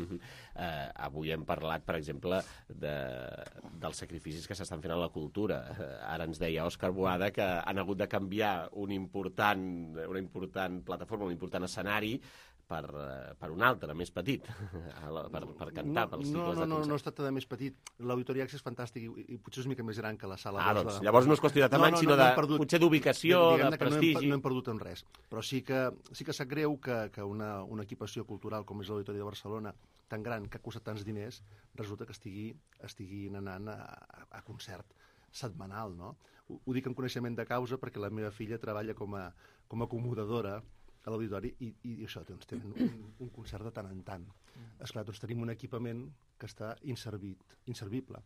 Avui hem parlat, per exemple, dels sacrificis que s'estan fent a la cultura. Ara ens deia Òscar Boada que han hagut de canviar una important plataforma, un important escenari per un altre, més petit, per cantar pels cicles de concert. No es tracta de més petit. L'Auditori Access és fantàstic i potser és una mica més gran que la sala. Doncs llavors no és qüestió de tamany, sinó potser d'ubicació, de prestigi. No hem perdut en res, però sí que sap greu que una equipació cultural com és l'Auditori de Barcelona, tan gran, que ha costat tants diners, resulta que estiguin anant a concert setmanal, no? Ho dic en coneixement de causa perquè la meva filla treballa com a acomodadora a l'auditori i això, doncs, tenen un concert de tant en tant. Esclar, doncs tenim un equipament que està inservible.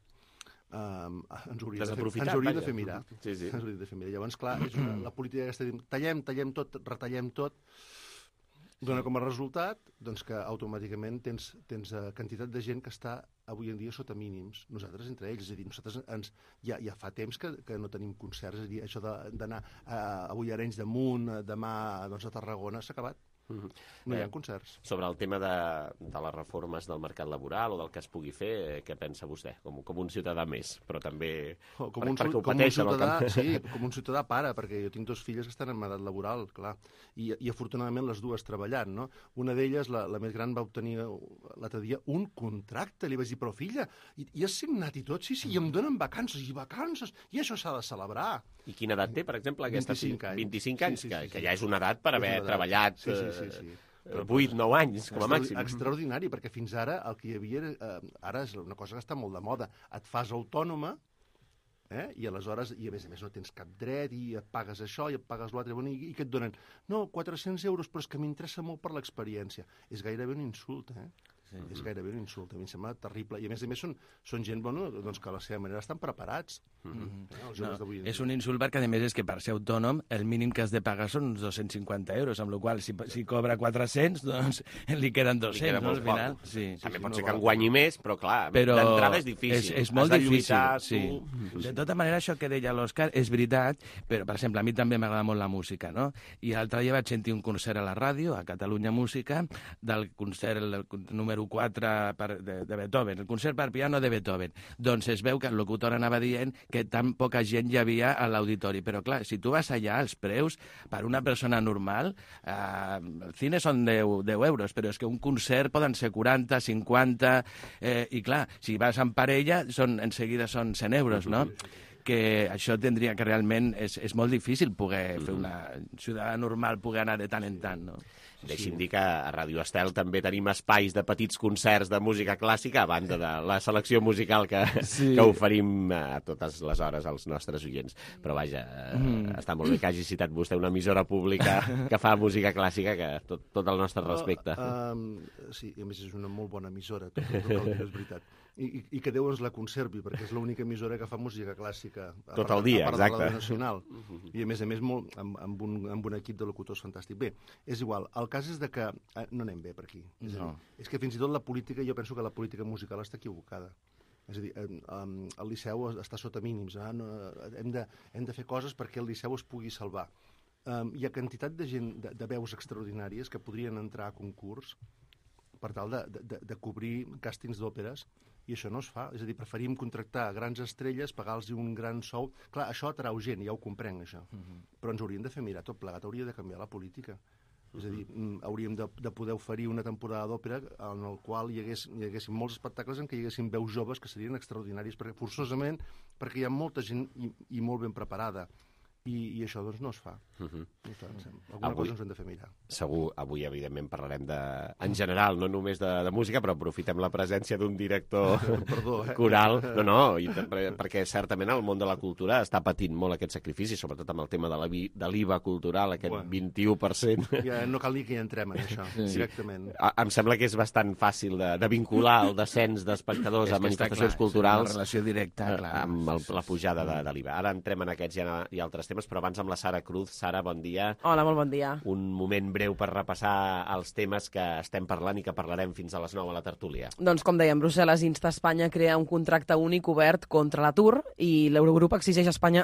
Ens hauria de fer mirar. Sí. Ens hauria de fer mirar. Llavors, clar, la política aquesta, tallem tot, retallem tot, dona com a resultat doncs, que automàticament tens quantitat de gent que està avui en dia sota mínims, nosaltres entre ells. És a dir, nosaltres ja fa temps que no tenim concerts, és a dir, això d'anar avui a Arenys de Munt, demà doncs, a Tarragona, s'ha acabat. No hi ha concerts. Sobre el tema de les reformes del mercat laboral o del que es pugui fer, què pensa vostè? Com un ciutadà més, però també perquè ho pateixen. Sí, com un ciutadà pare, perquè jo tinc 2 filles que estan en edat laboral, clar, i afortunadament les dues treballant, no? Una d'elles, la més gran, va obtenir l'altre dia un contracte. Li vaig dir, però filla, i has signat i tot? Sí, i em donen vacances, i això s'ha de celebrar. I quina edat té, per exemple? 25 anys. 25 anys, que ja és una edat per haver treballat 8-9 anys, com a màxim. Extraordinari, perquè fins ara el que hi havia... Ara és una cosa que està molt de moda. Et fas autònoma, i aleshores, i a més no tens cap dret, i et pagues això, i et pagues l'altre, i què et donen? No, 400 euros, però és que m'interessa molt per l'experiència. És gairebé un insult, És gairebé un insult, a mi em sembla terrible. I a més són gent, doncs que a la seva manera estan preparats. És un insult perquè, a més, és que per ser autònom el mínim que has de pagar són uns 250 euros, amb la qual si cobra 400, doncs li queden 200, al final. També pot ser que en guanyi més, però clar, d'entrada és difícil. És molt difícil, sí. De tota manera, això que deia l'Òscar és veritat, però, per exemple, a mi també m'agrada molt la música, no? I l'altre dia vaig sentir un concert a la ràdio, a Catalunya Música, del concert, el número 4 de Beethoven, el concert per piano de Beethoven. Doncs es veu que el locutor anava dient que tan poca gent hi havia a l'auditori. Però clar, si tu vas allà, els preus per una persona normal, el cine són 10 euros, però és que un concert poden ser 40, 50, i clar, si vas en parella, en seguida són 100 euros, no? Que això tindria que realment és molt difícil poder fer una ciutadà normal poder anar de tant en tant, no? Deixi'm dir que a Ràdio Estel també tenim espais de petits concerts de música clàssica, a banda de la selecció musical que oferim a totes les hores als nostres oients. Però vaja, està molt bé que hagi citat vostè una emissora pública que fa música clàssica, que tot el nostre respecte. Sí, a més és una molt bona emissora, tot és veritat. I que Déu ens la conservi, perquè és l'única emissora que fa música clàssica tot el dia, a part de la exacte. Nacional. i a més amb un equip de locutors fantàstic. Bé, és igual, el cas és de que no anem bé per aquí. És que fins i tot la política, jo penso que la política musical està equivocada. És a dir, el Liceu està sota mínims, hem de fer coses perquè el Liceu es pugui salvar. Hi ha quantitat de gent, de veus extraordinàries que podrien entrar a concurs per tal de cobrir càstings d'òperes, i això no es fa. És a dir, preferim contractar grans estrelles, pagar-los un gran sou. Clar, això atrau gent, ja ho comprenc, això. Però ens hauríem de fer mirar tot plegat, hauria de canviar la política. És a dir, hauríem de poder oferir una temporada d'òpera en el qual hi haguessin molts espectacles en què hi haguessin veus joves que serien extraordinaris, forçosament, perquè hi ha molta gent i molt ben preparada. I això, doncs, no es fa. Alguna cosa ens hem de fer mirar. Segur, avui, evidentment, parlarem en general, no només de música, però aprofitem la presència d'un director coral. Perquè certament el món de la cultura està patint molt aquest sacrifici, sobretot amb el tema de l'IVA cultural, aquest 21%. Ja no cal ni que hi entrem en això, directament. Em sembla que és bastant fàcil de vincular el descens d'espectadors a manifestacions culturals. És una relació directa, clar. Amb la pujada de l'IVA. Ara entrem en aquests i altres temes, però abans amb la Sara Cruz. Sara, bon dia. Hola, molt bon dia. Un moment breu per repassar els temes que estem parlant i que parlarem fins a les 9 a la tertúlia. Doncs, com dèiem, Brussel·les insta Espanya a crear un contracte únic obert contra l'atur i l'Eurogrup exigeix a Espanya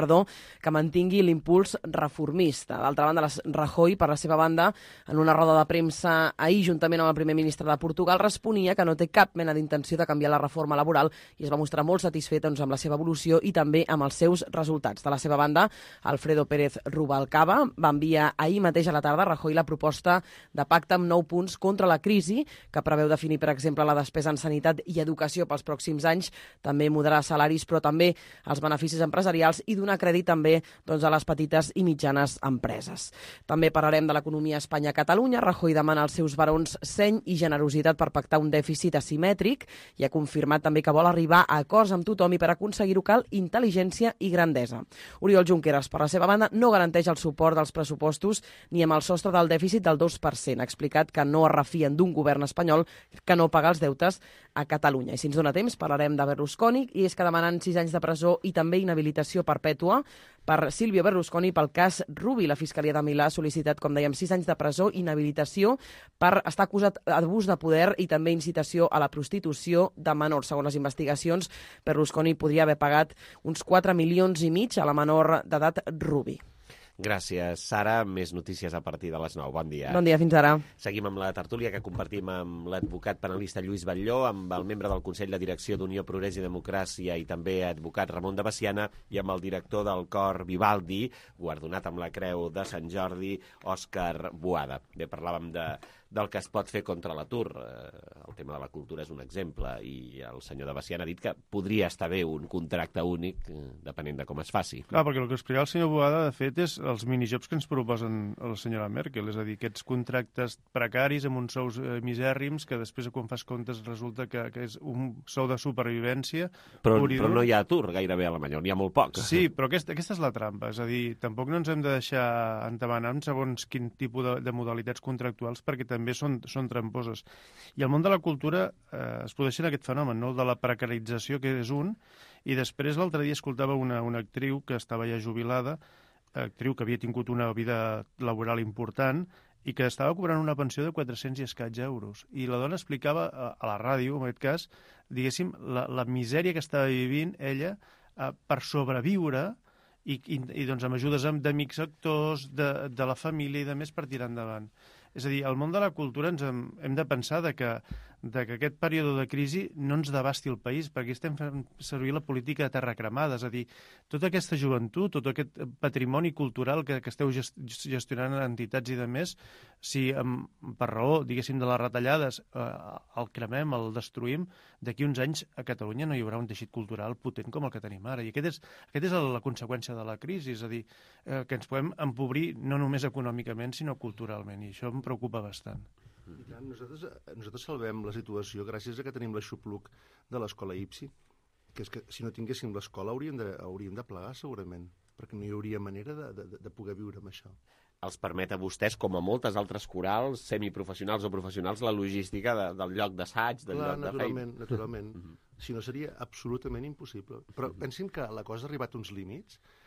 que mantingui l'impuls reformista. D'altra banda, Rajoy, per la seva banda, en una roda de premsa ahir, juntament amb el primer ministre de Portugal, responia que no té cap mena d'intenció de canviar la reforma laboral i es va mostrar molt satisfet amb la seva evolució i també amb els seus resultats. De la seva banda, Alfredo Pérez Rubalcaba va enviar ahir mateix a la tarda a Rajoy la proposta de pacte amb 9 punts contra la crisi, que preveu definir, per exemple, la despesa en sanitat i educació pels pròxims anys, també moderar salaris, però també els beneficis empresarials i donar crèdit també a les petites i mitjanes empreses. També parlarem de l'economia a Espanya-Catalunya. Rajoy demana als seus barons seny i generositat per pactar un dèficit asimètric i ha confirmat també que vol arribar a acords amb tothom i per aconseguir-ho cal intel·ligència i grandesa. Oriol Junqueras, per la seva banda, no garanteix el suport dels pressupostos ni amb el sostre del dèficit del 2%. Ha explicat que no es refien d'un govern espanyol que no paga els deutes a Catalunya. I si ens dona temps, parlarem de Berlusconi, i és que demanen 6 anys de presó i també inhabilitació perpètua per Silvio Berlusconi pel cas Rubi. La Fiscalia de Milà ha sol·licitat, com dèiem, 6 anys de presó, inhabilitació per estar acusat d'abús de poder i també incitació a la prostitució de menors. Segons les investigacions, Berlusconi podria haver pagat uns 4,5 milions a la menor d'edat Rubi. Gràcies, Sara. Més notícies a partir de les 9. Bon dia. Bon dia, fins ara. Seguim amb la tertúlia que compartim amb l'advocat penalista Lluís Batlló, amb el membre del Consell de Direcció d'Unió, Progrés i Democràcia i també advocat Ramon de Baciana, i amb el director del Cor Vivaldi, guardonat amb la Creu de Sant Jordi, Òscar Boada. Bé, parlàvem del que es pot fer contra l'atur. El tema de la cultura és un exemple, i el senyor de Baciana ha dit que podria estar bé un contracte únic, depenent de com es faci. Clar, perquè el que explicava el senyor Boada, de fet, és els minijobs que ens proposen la senyora Merkel, és a dir, aquests contractes precaris amb uns sous misèrrims que després, quan fas comptes, resulta que és un sou de supervivència. Però no hi ha atur gairebé a Alemanya, n'hi ha molt poc. Sí, però aquesta és la trampa, és a dir, tampoc no ens hem de deixar entabanar segons quin tipus de modalitats contractuals, perquè també són tramposes. I al món de la cultura es produeix aquest fenomen, no? De la precarització, que és un, i després l'altre dia escoltava una actriu que estava ja jubilada, actriu que havia tingut una vida laboral important i que estava cobrant una pensió de 400 i escaig euros. I la dona explicava a la ràdio, en aquest cas, diguéssim, la misèria que estava vivint ella per sobreviure i doncs amb ajudes d'amics actors, de la família i de més per tirar endavant. És a dir, al món de la cultura ens hem de pensar que aquest període de crisi no ens devasti el país, perquè estem fent servir la política de terra cremada. És a dir, tota aquesta joventut, tot aquest patrimoni cultural que esteu gestionant en entitats i de més, si per raó, diguéssim, de les retallades el cremem, el destruïm, d'aquí uns anys a Catalunya no hi haurà un teixit cultural potent com el que tenim ara. I aquest és la conseqüència de la crisi, és a dir, que ens podem empobrir no només econòmicament, sinó culturalment, i això em preocupa bastant. I tant, nosaltres salvem la situació gràcies a que tenim l'aixopluc de l'escola IPSI, que és que si no tinguéssim l'escola hauríem de plegar segurament, perquè no hi hauria manera de poder viure amb això. Els permet a vostès, com a moltes altres corals, semiprofessionals o professionals, la logística del lloc d'assaig, del lloc de feina. Naturalment. Si no seria absolutament impossible. Però pensin que la cosa ha arribat a uns límits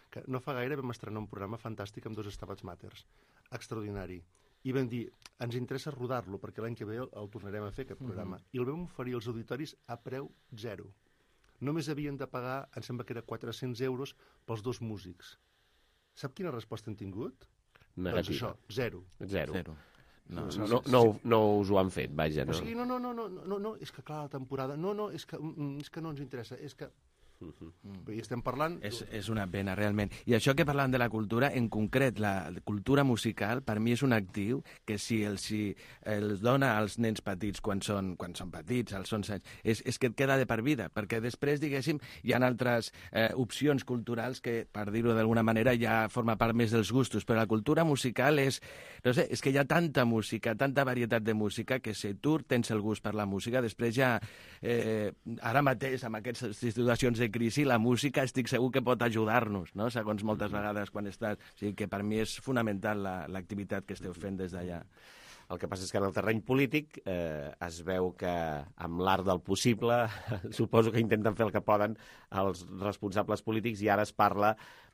que no fa gaire vam estrenar un programa fantàstic amb 2 Stabat Maters, extraordinari. I vam dir, ens interessa rodar-lo, perquè l'any que ve el tornarem a fer, aquest programa. I el vam oferir als auditoris a preu 0. Només havien de pagar, em sembla que era 400 euros, pels 2 músics. Sap quina resposta han tingut? Negativa. Doncs això, 0. 0. No us ho han fet, vaja. No. O sigui, no, és que clar, la temporada... No, és que no ens interessa, és que... I estem parlant... És una pena, realment. I això que parlàvem de la cultura, en concret, la cultura musical, per mi és un actiu que si els dona als nens petits quan són petits, als 11 anys, és que et queda de per vida, perquè després, diguéssim, hi ha altres opcions culturals que, per dir-ho d'alguna manera, ja forma part més dels gustos, però la cultura musical és... No sé, és que hi ha tanta música, tanta varietat de música, que si tu tens el gust per la música, després ja, ara mateix, amb aquestes situacions de crisi, la música estic segur que pot ajudar-nos, no? Segons moltes vegades quan estàs... O sigui que per mi és fonamental l'activitat que esteu fent des d'allà. El que passa és que en el terreny polític es veu que amb l'art del possible suposo que intenten fer el que poden els responsables polítics i ara es parla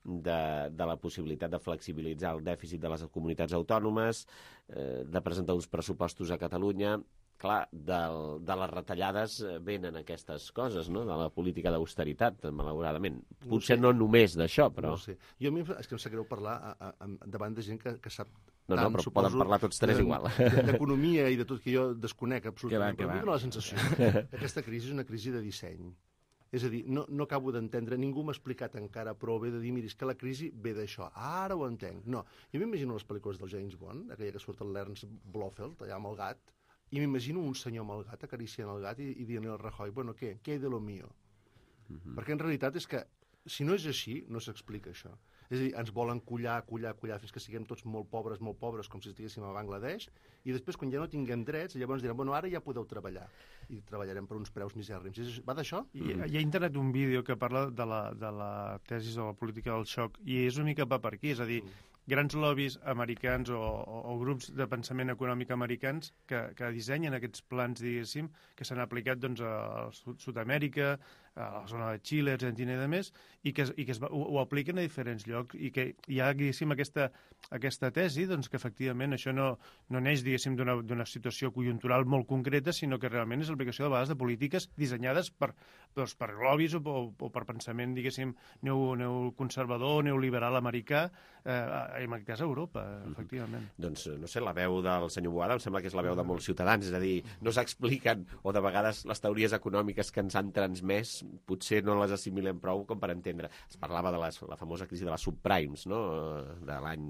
de la possibilitat de flexibilitzar el dèficit de les comunitats autònomes, de presentar uns pressupostos a Catalunya. Clar, de les retallades venen aquestes coses, no?, de la política d'austeritat, malauradament. Potser no només d'això, però... No sé. Jo a mi és que em sap greu parlar davant de gent que sap No, però poden parlar tots tres igual. D'economia i de tot, que jo desconec absolutament. Però em dóna la sensació que aquesta crisi és una crisi de disseny. És a dir, no acabo d'entendre, ningú m'ha explicat encara prou bé de dir, mira, és que la crisi ve d'això, ara ho entenc. No, jo m'imagino les pel·lícules del James Bond, aquella que surt el Ernst Blofeld, allà amb el gat, i m'imagino un senyor amb el gat, acariciant el gat i dient-li al Rajoy, bueno, què hay de lo mío? Perquè en realitat és que, si no és així, no s'explica això. És a dir, ens volen collar fins que siguem tots molt pobres, com si estiguéssim a Bangladesh, i després, quan ja no tinguem drets, llavors diran, bueno, ara ja podeu treballar. I treballarem per uns preus misèrrims. Va d'això? Hi ha a internet un vídeo que parla de la tesi de la política del xoc, i és una mica va per aquí, és a dir, grans lobbies americans o grups de pensament econòmic americans que dissenyen aquests plans, diguéssim, que s'han aplicat doncs, a Sud-amèrica, a la zona de Xile, Argentina i de més, i que ho apliquen a diferents llocs, i que hi ha, diguéssim, aquesta tesi doncs, que efectivament això no neix, diguéssim, d'una situació conjuntural molt concreta, sinó que realment és l'aplicació de vegades de polítiques dissenyades per lobbies o per pensament, diguéssim, neoconservador, neoliberal americà, en aquest cas a Europa, efectivament. Doncs, no sé, la veu del senyor Boada em sembla que és la veu de molts ciutadans, és a dir, no s'expliquen, o de vegades les teories econòmiques que ens han transmès potser no les assimilem prou com per entendre. Es parlava de la famosa crisi de les subprimes, no?, de l'any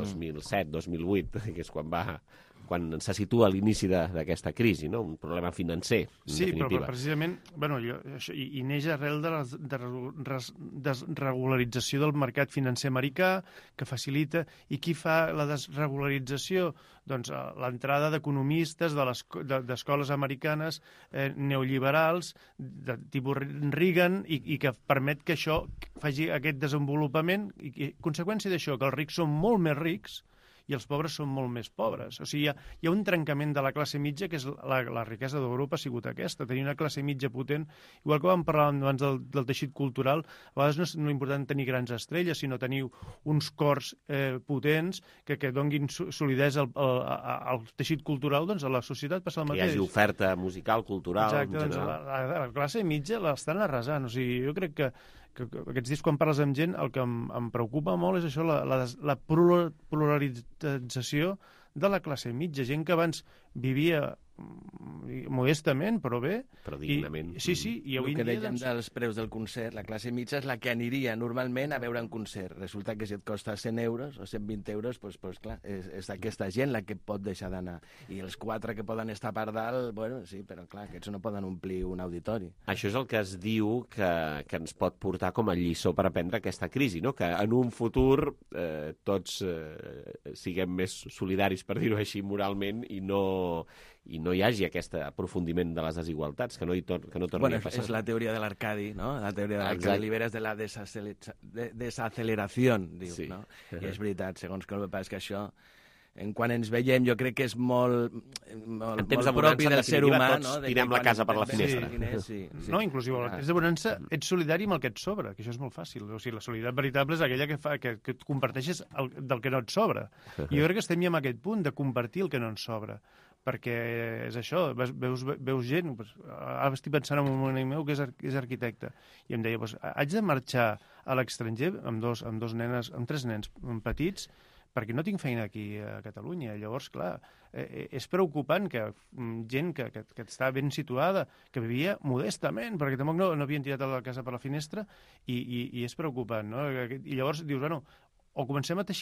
2007-2008, que és quan se situa a l'inici d'aquesta crisi, no?, un problema financer, en definitiva. Sí, però precisament, i neix arrel de la desregularització del mercat financer americà, que facilita, i qui fa la desregularització? Doncs l'entrada d'economistes d'escoles americanes neoliberals, de tipus Reagan, i que permet que això faci aquest desenvolupament, i conseqüència d'això, que els rics són molt més rics, i els pobres són molt més pobres. O sigui, hi ha un trencament de la classe mitja, que és la riquesa d'Europa ha sigut aquesta, tenir una classe mitja potent. Igual que vam parlar abans del teixit cultural, a vegades no és important tenir grans estrelles, sinó tenir uns cors potents que donguin solidesa al teixit cultural, doncs a la societat passa el mateix. Que hi hagi oferta musical, cultural... Exacte, doncs la classe mitja l'estan arrasant. O sigui, jo crec que aquests dies, quan parles amb gent, el que em preocupa molt és això, la pluralització de la classe mitja. Gent que abans vivia modestament, però bé. Però dignament. Sí, i avui en dia... El que dèiem dels preus del concert, la classe mitja és la que aniria normalment a veure un concert. Resulta que si et costa 100 euros o 120 euros, doncs clar, és aquesta gent la que pot deixar d'anar. I els 4 que poden estar per dalt, bueno, sí, però clar, aquests no poden omplir un auditori. Això és el que es diu que ens pot portar com a lliçó per aprendre aquesta crisi, no? Que en un futur tots siguem més solidaris, per dir-ho així, moralment, i no hi hagi aquest aprofundiment de les desigualtats, que no torni a passar. És la teoria de l'Arcadi, no? La teoria de l'Arcadi liberes de la desaceleració, diu, sí. No? I és veritat, segons que el que passa és que això quan ens veiem, jo crec que és molt propi del ser humà. Tots tirem la casa per la finestra. Sí. No, inclusive, en temps de bonança ets solidari amb el que et sobra, que això és molt fàcil. O sigui, la solidaritat veritable és aquella que et comparteixes del que no et sobra. I jo crec que estem ja en aquest punt de compartir el que no ens sobra. Perquè és això, veus gent, ara estic pensant en un amic meu que és arquitecte, i em deia, haig de marxar a l'estranger amb tres nens petits, perquè no tinc feina aquí a Catalunya. Llavors, clar, és preocupant que gent que està ben situada, que vivia modestament, perquè tampoc no havien tirat la casa per la finestra, i és preocupant, no? I llavors dius, bueno, o comencem a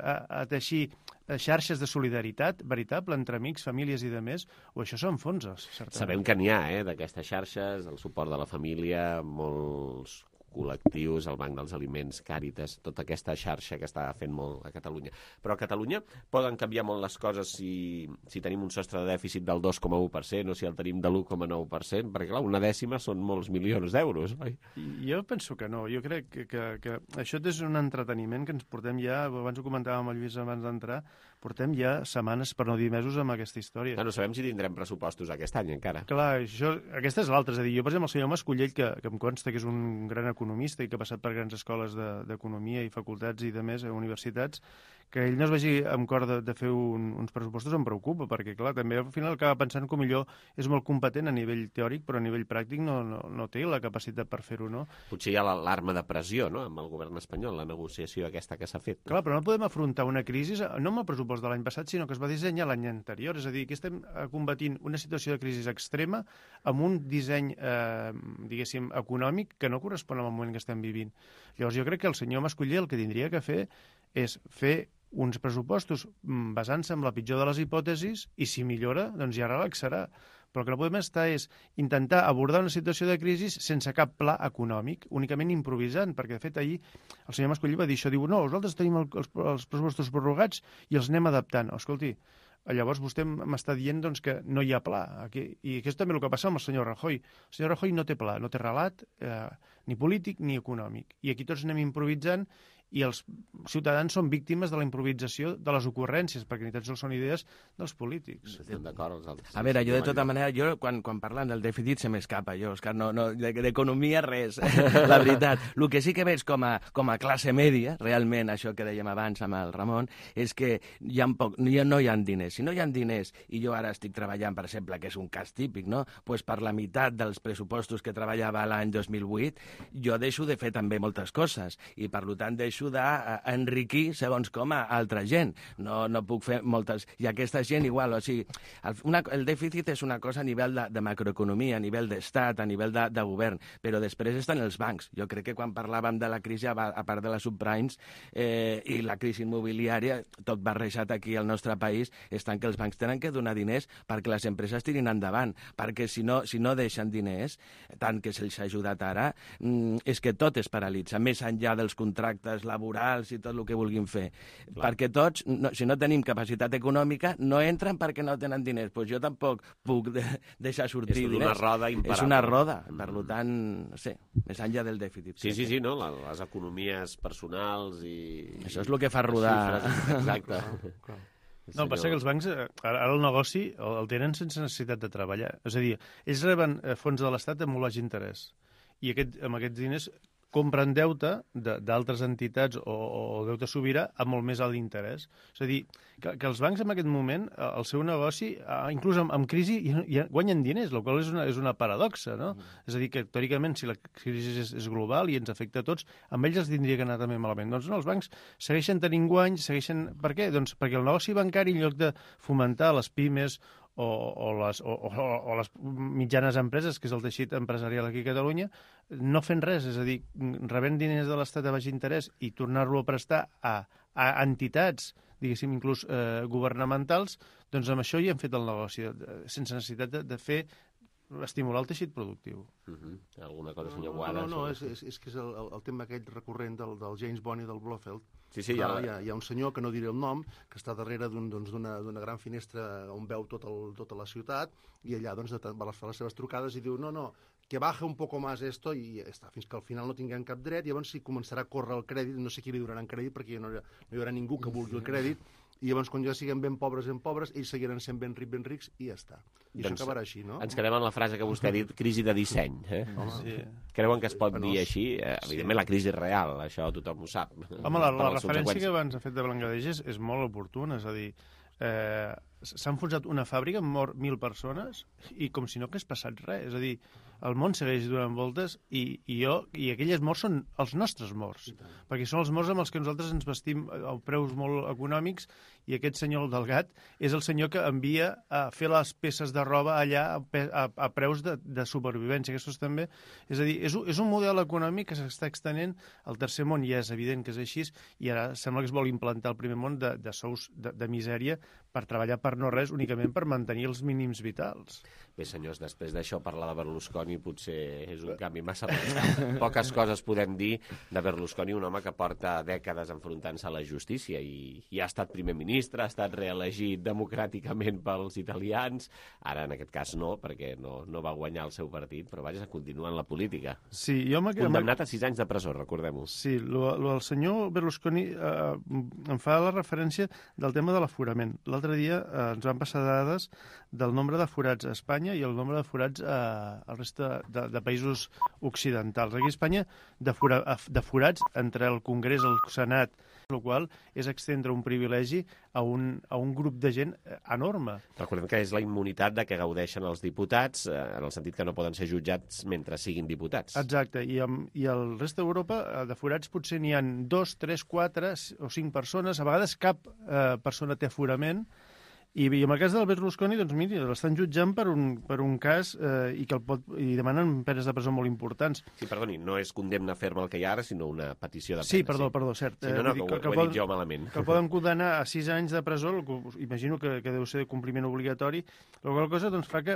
teixir xarxes de solidaritat veritable entre amics, famílies i demés, o això s'enfonsa, certament. Sabem que n'hi ha, d'aquestes xarxes, el suport de la família, molts col·lectius, el Banc dels Aliments, Càritas, tota aquesta xarxa que està fent molt a Catalunya. Però a Catalunya poden canviar molt les coses si tenim un sostre de dèficit del 2,1% o si el tenim de l'1,9%, perquè clar, una dècima són molts milions d'euros, oi? Jo penso que no. Jo crec que això és un entreteniment que ens portem ja, abans ho comentàvem amb el Lluís abans d'entrar, portem ja setmanes, per no dir mesos, amb aquesta història. No sabem si tindrem pressupostos aquest any encara. Clar, aquesta és l'altra. És a dir, jo, per exemple, el senyor Mascollell, que em consta que és un gran economista i que ha passat per grans escoles d'economia i facultats i de més a universitats, que ell no es vegi amb cor de fer uns pressupostos em preocupa, perquè, clar, també al final acaba pensant que millor és molt competent a nivell teòric, però a nivell pràctic no té la capacitat per fer-ho, no? Potser hi ha l'arma de pressió, no?, amb el govern espanyol, la negociació aquesta que s'ha fet. Clar, però no podem afrontar una crisi, no amb el pressupost de l'any passat, sinó que es va dissenyar l'any anterior. És a dir, que estem combatint una situació de crisi extrema amb un disseny, diguéssim, econòmic que no correspon al moment que estem vivint. Llavors, jo crec que el senyor Mascollell el que tindria que fer és fer uns pressupostos basant-se en la pitjor de les hipòtesis i si millora, doncs ja relaxarà. Però el que no podem estar és intentar abordar una situació de crisi sense cap pla econòmic, únicament improvisant, perquè de fet ahir el senyor Mascollell va dir això, diu, no, nosaltres tenim els pressupostos prorrogats i els anem adaptant. Escolti, llavors vostè m'està dient doncs, que no hi ha pla. I això és també el que passa amb el senyor Rajoy. El senyor Rajoy no té pla, no té relat, ni polític ni econòmic. I aquí tots anem improvisant i els ciutadans són víctimes de la improvisació de les ocurrències, perquè ni tan sols són idees dels polítics. Estem d'acord, els altres. A veure, jo de tota manera, quan parlen del dèficit se m'escapa, Òscar, d'economia res, la veritat. El que sí que veig com a classe mèdia, realment, això que dèiem abans amb el Ramon, és que no hi ha diners. Si no hi ha diners, i jo ara estic treballant, per exemple, que és un cas típic, no? Pues per la meitat dels pressupostos que treballava l'any 2008, jo deixo de fer també moltes coses, i per tant deixo d'enriquir segons com a altra gent. No puc fer moltes... I aquesta gent igual, o sigui, el dèficit és una cosa a nivell de macroeconomia, a nivell d'estat, a nivell de govern, però després estan els bancs. Jo crec que quan parlàvem de la crisi, a part de les subprimes i la crisi immobiliària, tot barrejat aquí al nostre país, estan que els bancs tenen que donar diners perquè les empreses tirin endavant, perquè si no deixen diners, tant que se'ls ha ajudat ara, és que tot es paralitza, més enllà dels contractes laborals i tot el que vulguin fer. Clar. Perquè tots, si no tenim capacitat econòmica, no entren perquè no tenen diners. Pues jo tampoc puc deixar sortir diners. És una roda imparable. És una roda, per tant, no sé, més enllà del dèficit. Sí, no? Les economies personals i... Això és el que fa rodar. Exacte. No, el passa que els bancs, ara el negoci el tenen sense necessitat de treballar. És a dir, ells reben fons de l'Estat amb molt baix interès. I amb aquests diners compren deute d'altres entitats o deute sobirà amb molt més alt interès. És a dir, que els bancs en aquest moment, el seu negoci, inclús amb crisi, guanyen diners, el qual és una paradoxa, no? És a dir, que teòricament, si la crisi és global i ens afecta a tots, amb ells els tindria que anar també malament. Doncs no, els bancs segueixen tenint guanys, Per què? Doncs perquè el negoci bancari, en lloc de fomentar les pimes o les mitjanes empreses, que és el teixit empresarial aquí a Catalunya, no fent res, és a dir, rebent diners de l'Estat a baix interès i tornar-lo a prestar a entitats, diguéssim, inclús governamentals, doncs amb això ja hem fet el negoci, sense necessitat de fer estimular el teixit productiu. Alguna cosa, senyor Guada? No, és que és el tema aquell recurrent del James Bond i del Blofeld. Sí, hi ha un senyor, que no diré el nom, que està darrere d'una gran finestra on veu tota la ciutat, i allà va fer les seves trucades i diu, no, que baje un poco más esto, i està, fins que al final no tinguem cap dret, i llavors sí començarà a córrer el crèdit, no sé qui li donaran crèdit, perquè no hi haurà ningú que vulgui el crèdit, I llavors, quan ja siguem ben pobres, ells seguiran sent ben rics i ja està. I doncs això acabarà així, no? Ens quedem amb la frase que vostè ha dit, crisi de disseny. Sí. Creuen que es pot dir així? Evidentment, la crisi és real, això tothom ho sap. Home, la referència que abans ha fet de Bangladesh és molt oportuna, és a dir, s'ha enfonsat una fàbrica, han mort 1.000 persones i com si no hagués passat res. És a dir, el món segueix donant voltes i aquelles morts són els nostres morts, perquè són els morts amb els que nosaltres ens vestim a preus molt econòmics i aquest senyor, el del gat, és el senyor que envia a fer les peces de roba allà a preus de supervivència. Aquests també, és a dir, és un model econòmic que s'està extenent al tercer món, i és evident que és així, i ara sembla que es vol implantar al primer món de sous de misèria per treballar per no res, únicament per mantenir els mínims vitals. Bé, senyors, després d'això parlar de Berlusconi potser és un canvi massa radical. Poques coses podem dir de Berlusconi, un home que porta dècades enfrontant-se a la justícia i ha estat primer ministre, ha estat reelegit democràticament pels italians, ara en aquest cas no, perquè no va guanyar el seu partit, però vaja, continua en la política. Sí, condemnat a 6 anys de presó, recordem-ho. Sí, el senyor Berlusconi em fa la referència del tema de l'aforament. L'altre dia ens van passar dades del nombre de forats a Espanya i el nombre de forats al resta de països occidentals. Aquí a Espanya, de forats entre el Congrés, el Senat, el qual és extendre un privilegi a un grup de gent enorme. Recordem que és la immunitat de què gaudeixen els diputats, en el sentit que no poden ser jutjats mentre siguin diputats. Exacte, i al rest d'Europa de forats potser n'hi ha 2, 3, 4 o 5 persones, a vegades cap persona té aforament, i en el cas del Berlusconi, doncs miri, l'estan jutjant per un cas i demanen penes de presó molt importants. Sí, perdoni, no és condemna ferma el que hi ha ara, sinó una petició de pena. Sí, perdó, cert. Sí, no, que ho he dit jo malament. Que el poden condenar a 6 anys de presó, imagino que deu ser de compliment obligatori, la qual cosa doncs, fa que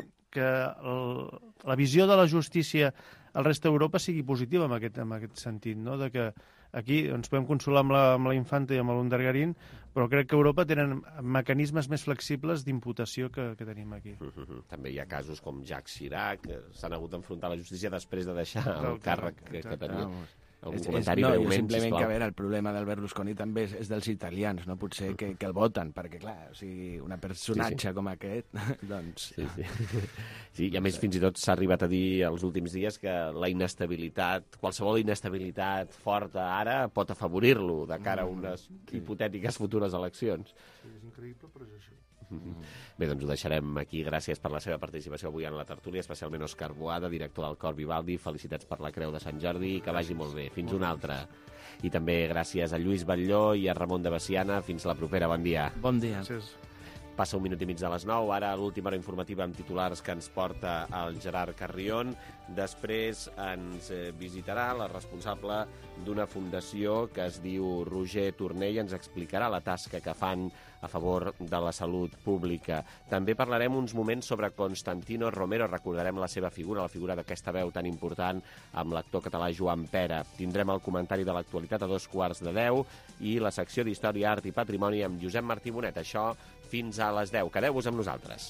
la visió de la justícia al rest d'Europa sigui positiva en aquest sentit, no? De que aquí ens podem consolar amb la Infanta i amb l'Undergarín, però crec que a Europa tenen mecanismes més flexibles d'imputació que tenim aquí. També hi ha casos com Jacques Chirac, que s'han hagut d'enfrontar a la justícia després de deixar el càrrec que tenia. Algun comentari breument, simplement que, a veure, el problema del Berlusconi també és dels italians, no? Potser que el voten, perquè, clar, o sigui, un personatge com aquest, doncs... Sí, i a més, fins i tot s'ha arribat a dir els últims dies que la inestabilitat, qualsevol inestabilitat forta ara pot afavorir-lo de cara a unes hipotètiques futures eleccions. Sí, és increïble, però és això. Bé, doncs ho deixarem aquí. Gràcies per la seva participació avui en la tertúlia, especialment Òscar Boada, director del Cor Vivaldi. Felicitats per la Creu de Sant Jordi i que vagi molt bé. Fins una altra. I també gràcies a Lluís Batlló i a Ramon de Veciana. Fins la propera. Bon dia. Bon dia. Gràcies. Passa 1 minut i mig de les 9, ara l'última hora informativa amb titulars que ens porta el Gerard Carrion. Després ens visitarà la responsable d'una fundació que es diu Roger Tornell, ens explicarà la tasca que fan a favor de la salut pública. També parlarem uns moments sobre Constantino Romero, recordarem la seva figura, la figura d'aquesta veu tan important amb l'actor català Joan Pera. Tindrem el comentari de l'actualitat a 9:15 i la secció d'Història, Art i Patrimoni amb Josep Martí Bonet. Això fins a les 10. Quedeu-vos amb nosaltres.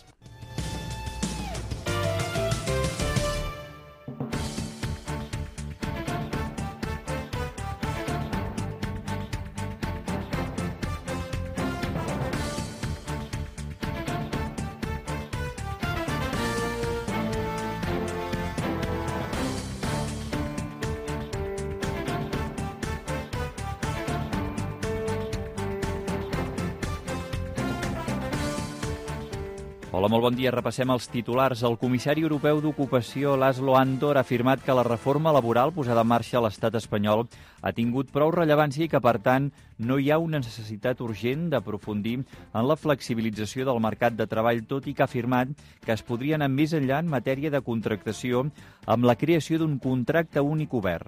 Hola, molt bon dia. Repassem els titulars. El comissari europeu d'ocupació, Laszlo Andor, ha afirmat que la reforma laboral posada en marxa a l'estat espanyol ha tingut prou rellevància i que, per tant, no hi ha una necessitat urgent d'aprofundir en la flexibilització del mercat de treball, tot i que ha afirmat que es podria anar més enllà en matèria de contractació amb la creació d'un contracte únic obert.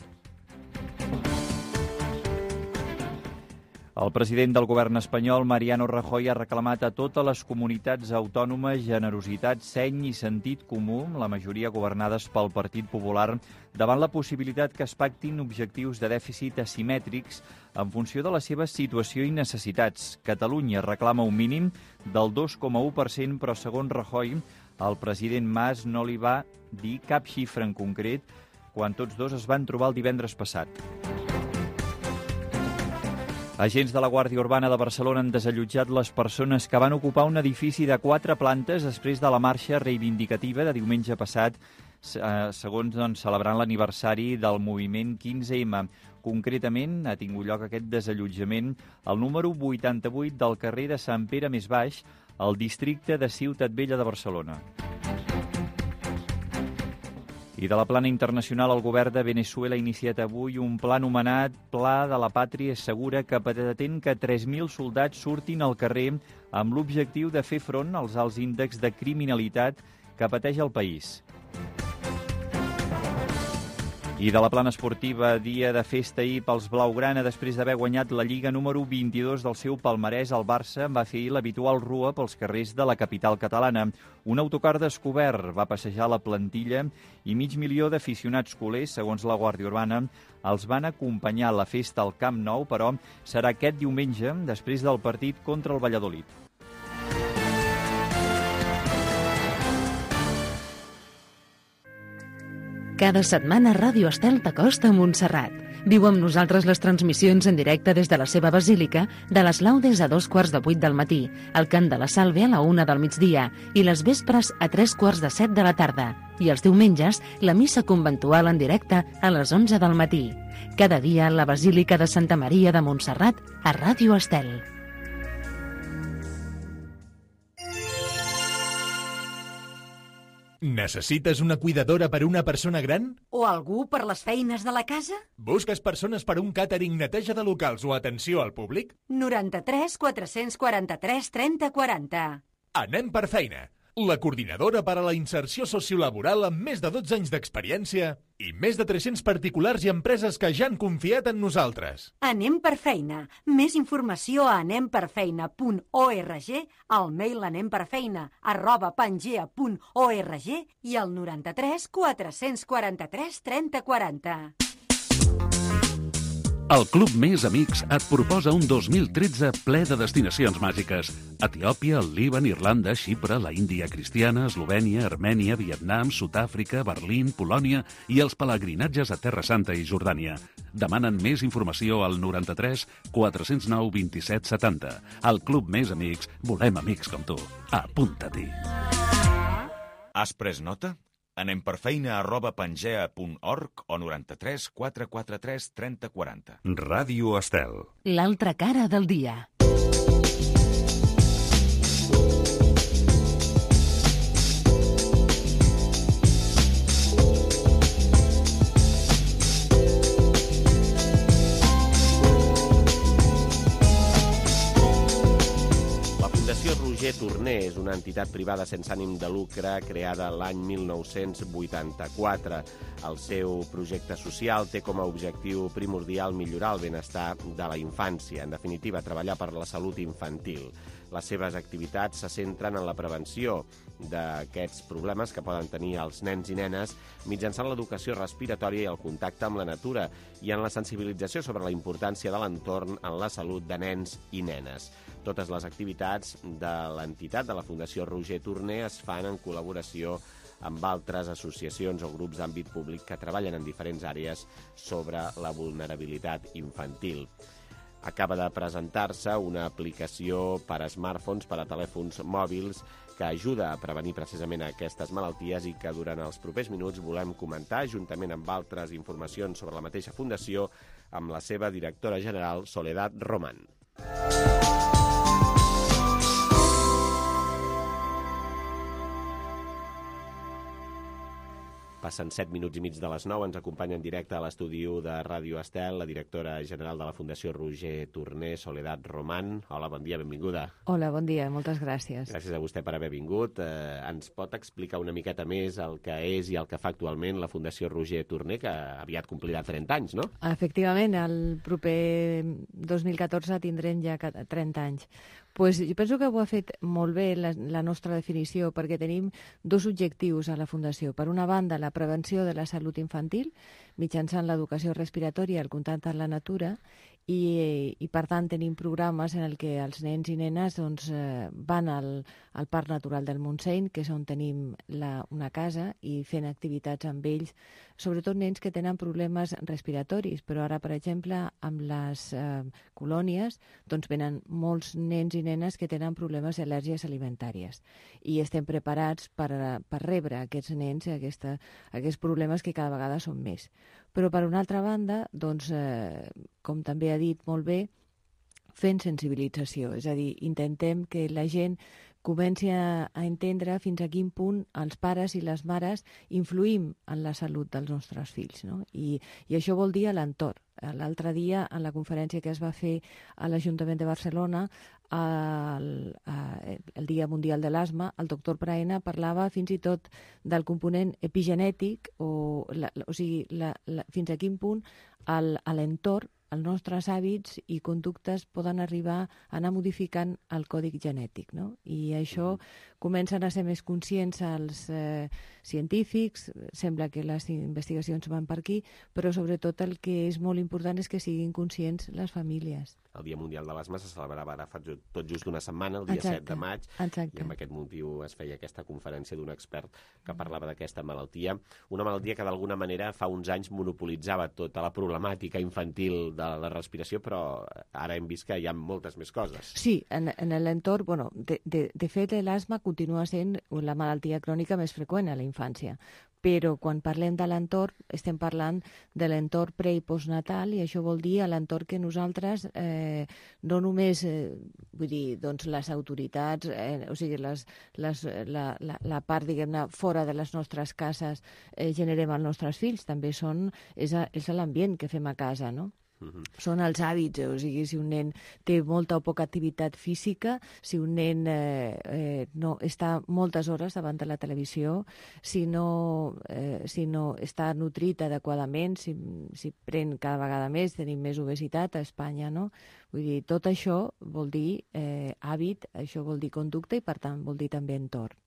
El president del govern espanyol, Mariano Rajoy, ha reclamat a totes les comunitats autònomes generositat, seny i sentit comú, la majoria governades pel Partit Popular, davant la possibilitat que es pactin objectius de dèficit asimètrics en funció de la seva situació i necessitats. Catalunya reclama un mínim del 2,1%, però segons Rajoy, el president Mas no li va dir cap xifra en concret quan tots dos es van trobar el divendres passat. Agents de la Guàrdia Urbana de Barcelona han desallotjat les persones que van ocupar un edifici de 4 plantes després de la marxa reivindicativa de diumenge passat, segons celebrant l'aniversari del moviment 15M. Concretament, ha tingut lloc aquest desallotjament al número 88 del carrer de Sant Pere Més Baix, al districte de Ciutat Vella de Barcelona. I de la plana internacional, el govern de Veneçuela ha iniciat avui un pla anomenat Pla de la Pàtria Segura que pretén que 3.000 soldats surtin al carrer amb l'objectiu de fer front als alts índexs de criminalitat que pateix el país. I de la plana esportiva, dia de festa ahir pels blaugrana, després d'haver guanyat la Lliga número 22 del seu palmarès, el Barça va fer l'habitual rua pels carrers de la capital catalana. Un autocar descobert va passejar la plantilla i 500.000 d'aficionats culers, segons la Guàrdia Urbana, els van acompanyar a la festa al Camp Nou, però serà aquest diumenge, després del partit contra el Valladolid. Cada setmana Ràdio Estel t'acosta a Montserrat. Viu amb nosaltres les transmissions en directe des de la seva basílica de les laudes a 7:45 del matí, el cant de la Salve a la 1 del migdia i les vespres a 6:45 de la tarda. I els diumenges, la missa conventual en directe a les 11 del matí. Cada dia, la Basílica de Santa Maria de Montserrat a Ràdio Estel. Necessites una cuidadora per a una persona gran? O algú per les feines de la casa? Busques persones per a un càtering, neteja de locals o atenció al públic? 93 443 30 40. Anem per feina. La coordinadora per a la inserció sociolaboral amb més de 12 anys d'experiència i més de 300 particulars i empreses que ja han confiat en nosaltres. Anem per feina. Més informació a anemperfeina.org, al mail anemperfeina@pangea.org i al 93 443 30 40. El Club Més Amics et proposa un 2013 ple de destinacions màgiques. Etiòpia, el Líban, Irlanda, Xipre, la Índia cristiana, Eslovènia, Armènia, Vietnam, Sud-àfrica, Berlín, Polònia i els pelegrinatges a Terra Santa i Jordània. Demanen més informació al 93 409 27 70. Al Club Més Amics volem amics com tu. Apunta-t'hi. Has pres nota? anemperfeina@pangea.org o 93 443 30 40. Ràdio Estel. L'altra cara del dia. Roger Torner és una entitat privada sense ànim de lucre creada l'any 1984. El seu projecte social té com a objectiu primordial millorar el benestar de la infància, en definitiva, treballar per la salut infantil. Les seves activitats se centren en la prevenció d'aquests problemes que poden tenir els nens i nenes mitjançant l'educació respiratòria i el contacte amb la natura i en la sensibilització sobre la importància de l'entorn en la salut de nens i nenes. Totes les activitats de l'entitat de la Fundació Roger Torner es fan en col·laboració amb altres associacions o grups d'àmbit públic que treballen en diferents àrees sobre la vulnerabilitat infantil. Acaba de presentar-se una aplicació per a smartphones, per a telèfons mòbils, que ajuda a prevenir precisament aquestes malalties i que durant els propers minuts volem comentar, juntament amb altres informacions sobre la mateixa fundació, amb la seva directora general, Soledad Román. Passen 7 minuts i mig de les 9. Ens acompanya en directe a l'estudi de Ràdio Estel la directora general de la Fundació Roger Torner, Soledad Román. Hola, bon dia, benvinguda. Hola, bon dia, moltes gràcies. Gràcies a vostè per haver vingut. Ens pot explicar una miqueta més el que és i el que fa actualment la Fundació Roger Torner, que aviat complirà 30 anys, no? Efectivament, el proper 2014 tindrem ja 30 anys. Pues jo penso que ho ha fet molt bé la nostra definició, perquè tenim dos objectius a la Fundació. Per una banda, la prevenció de la salut infantil, mitjançant l'educació respiratòria i el contacte amb la natura, i per tant tenim programes en el que els nens i nenes doncs, van al Parc Natural del Montseny, que és on tenim una casa, i fent activitats amb ells, sobretot nens que tenen problemes respiratoris, però ara, per exemple, amb les colònies, doncs venen molts nens i nenes que tenen problemes d'al·lèrgies alimentàries, i estem preparats per rebre aquests nens i aquests problemes que cada vegada són més. Però, per una altra banda, doncs, com també ha dit molt bé, fent sensibilització, és a dir, intentem que la gent comenci a entendre fins a quin punt els pares i les mares influïm en la salut dels nostres fills, no? I això vol dir a l'entorn. L'altre dia, en la conferència que es va fer a l'Ajuntament de Barcelona, el Dia Mundial de l'Asma, el doctor Praena parlava fins i tot del component epigenètic, o sigui, fins a quin punt a l'entorn els nostres hàbits i conductes poden arribar a anar modificant el codi genètic, no? I això comencen a ser més conscients els científics, sembla que les investigacions van per aquí, però sobretot el que és molt important és que siguin conscients les famílies. El Dia Mundial de l'Asma se celebrava ara fa tot just una setmana, el dia 7 de maig, i amb aquest motiu es feia aquesta conferència d'un expert que parlava d'aquesta malaltia. Una malaltia que d'alguna manera fa uns anys monopolitzava tota la problemàtica infantil de la respiració, però ara hem vist que hi ha moltes més coses. Sí, en l'entorn, bueno, de fet l'asma continua sent la malaltia crònica més freqüent a la infància, però quan parlem de l'entorn estem parlant de l'entorn pre- i postnatal, i això vol dir a l'entorn que nosaltres no només, vull dir, doncs les autoritats, o sigui, la part, diguem-ne, fora de les nostres cases generem als nostres fills, també és l'ambient que fem a casa, no? Són els hàbits, o sigui, si un nen té molta o poca activitat física, si un nen no està moltes hores davant de la televisió, si no està nutrit adequadament, si pren cada vegada més, tenim més obesitat a Espanya, no? Vull dir, tot això vol dir hàbit, això vol dir conducta i, per tant, vol dir també entorn.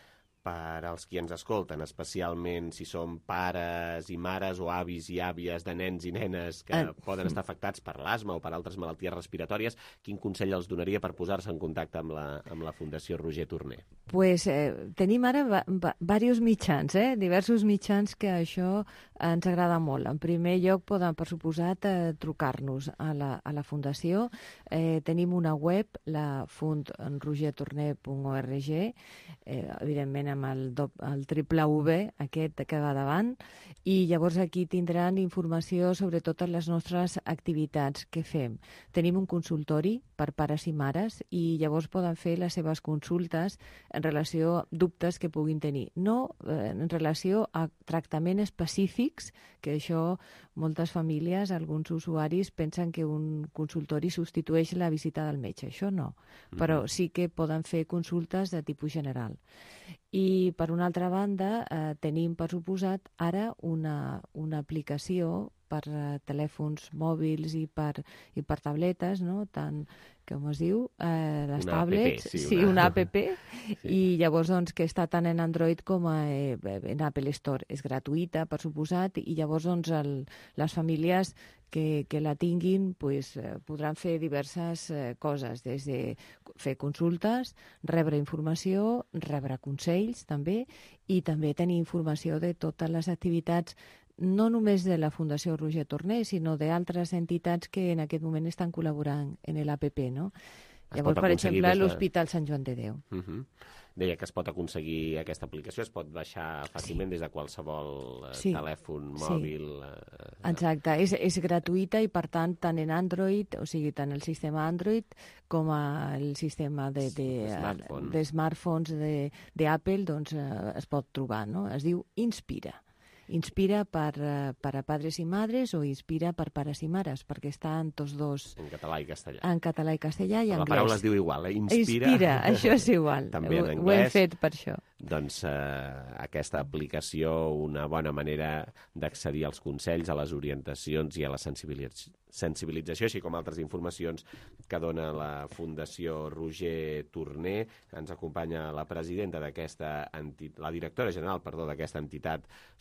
Per als qui ens escolten, especialment si són pares i mares o avis i àvies de nens i nenes que poden estar afectats per l'asma o per altres malalties respiratòries, quin consell els donaria per posar-se en contacte amb la Fundació Roger Torner? Pues tenim ara diversos mitjans, diversos mitjans que això ens agrada molt. En primer lloc, poden, per suposat, trucar-nos a la Fundació. Tenim una web, la fundrogertorner.org, evidentment amb el www aquest que va davant, i llavors aquí tindran informació sobre totes les nostres activitats que fem. Tenim un consultori per pares i mares i llavors poden fer les seves consultes en relació a dubtes que puguin tenir. No en relació a tractaments específics, que això moltes famílies, alguns usuaris, pensen que un consultori substitueix la visita del metge. Això no, però sí que poden fer consultes de tipus general. I, per una altra banda, tenim, per suposat, ara una aplicació per telèfons mòbils i per tabletes, no? Tant, com es diu, les tablets, una app, i llavors doncs, que està tant en Android com en Apple Store. És gratuïta, per suposat, i llavors doncs, les famílies que la tinguin podran fer diverses coses, des de fer consultes, rebre informació, rebre consells també, i també tenir informació de totes les activitats, no només de la Fundació Roger Torner, sinó d'altres entitats que en aquest moment estan col·laborant en l'APP, no? Llavors, per exemple, l'Hospital Sant Joan de Déu. Deia que es pot aconseguir aquesta aplicació, es pot baixar fàcilment des de qualsevol telèfon mòbil. Exacte, és gratuïta i, per tant, tant en Android, o sigui, tant el sistema Android com el sistema de smartphones d'Apple, doncs es pot trobar, no? Es diu Inspira. Inspira per a padres i madres o Inspira per pares i mares, perquè està en tots dos... En català i castellà. En català i castellà i anglès. La paraula es diu igual, Inspira. Inspira, això és igual. També en anglès. Ho hem fet per això. Doncs aquesta aplicació, una bona manera d'accedir als consells, a les orientacions i a la sensibilització, així com altres informacions que dona la Fundació Roger Torner. Ens acompanya la presidenta la directora general, d'aquesta entitat, Soledad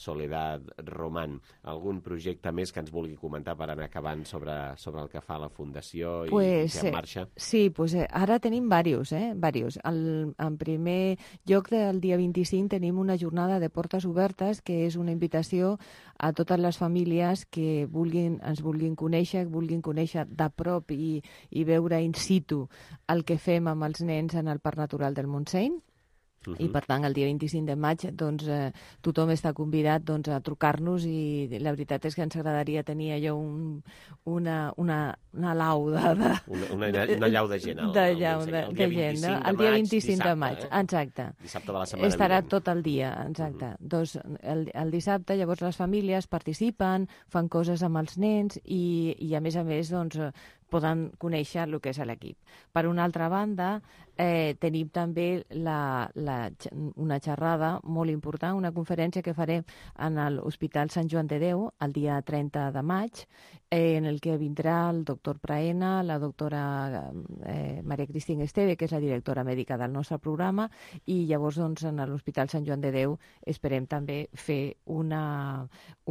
Soledad Román. Algun projecte més que ens vulgui comentar per anar acabant sobre el que fa la Fundació i què en marxa? Sí, ara tenim diversos. En primer lloc, el dia 25 tenim una jornada de portes obertes, que és una invitació a totes les famílies que ens vulguin conèixer de prop i veure in situ el que fem amb els nens en el Parc Natural del Montseny. I, per tant, el dia 25 de maig tothom està convidat a trucar-nos, i la veritat és que ens agradaria tenir allò una lau de... Una llau de gent. De gent, no? El dia 25 de maig, exacte. Dissabte de la setmana estarà vinent. tot el dia, exacte. Doncs el dissabte, llavors, les famílies participen, fan coses amb els nens i a més, poden conèixer el que és l'equip. Per una altra banda, tenim també una xerrada molt important, una conferència que farem en l'Hospital Sant Joan de Déu el dia 30 de maig, en el que vindrà el doctor Praena, la doctora Maria Cristina Esteve, que és la directora mèdica del nostre programa, i llavors en l'Hospital Sant Joan de Déu esperem també fer una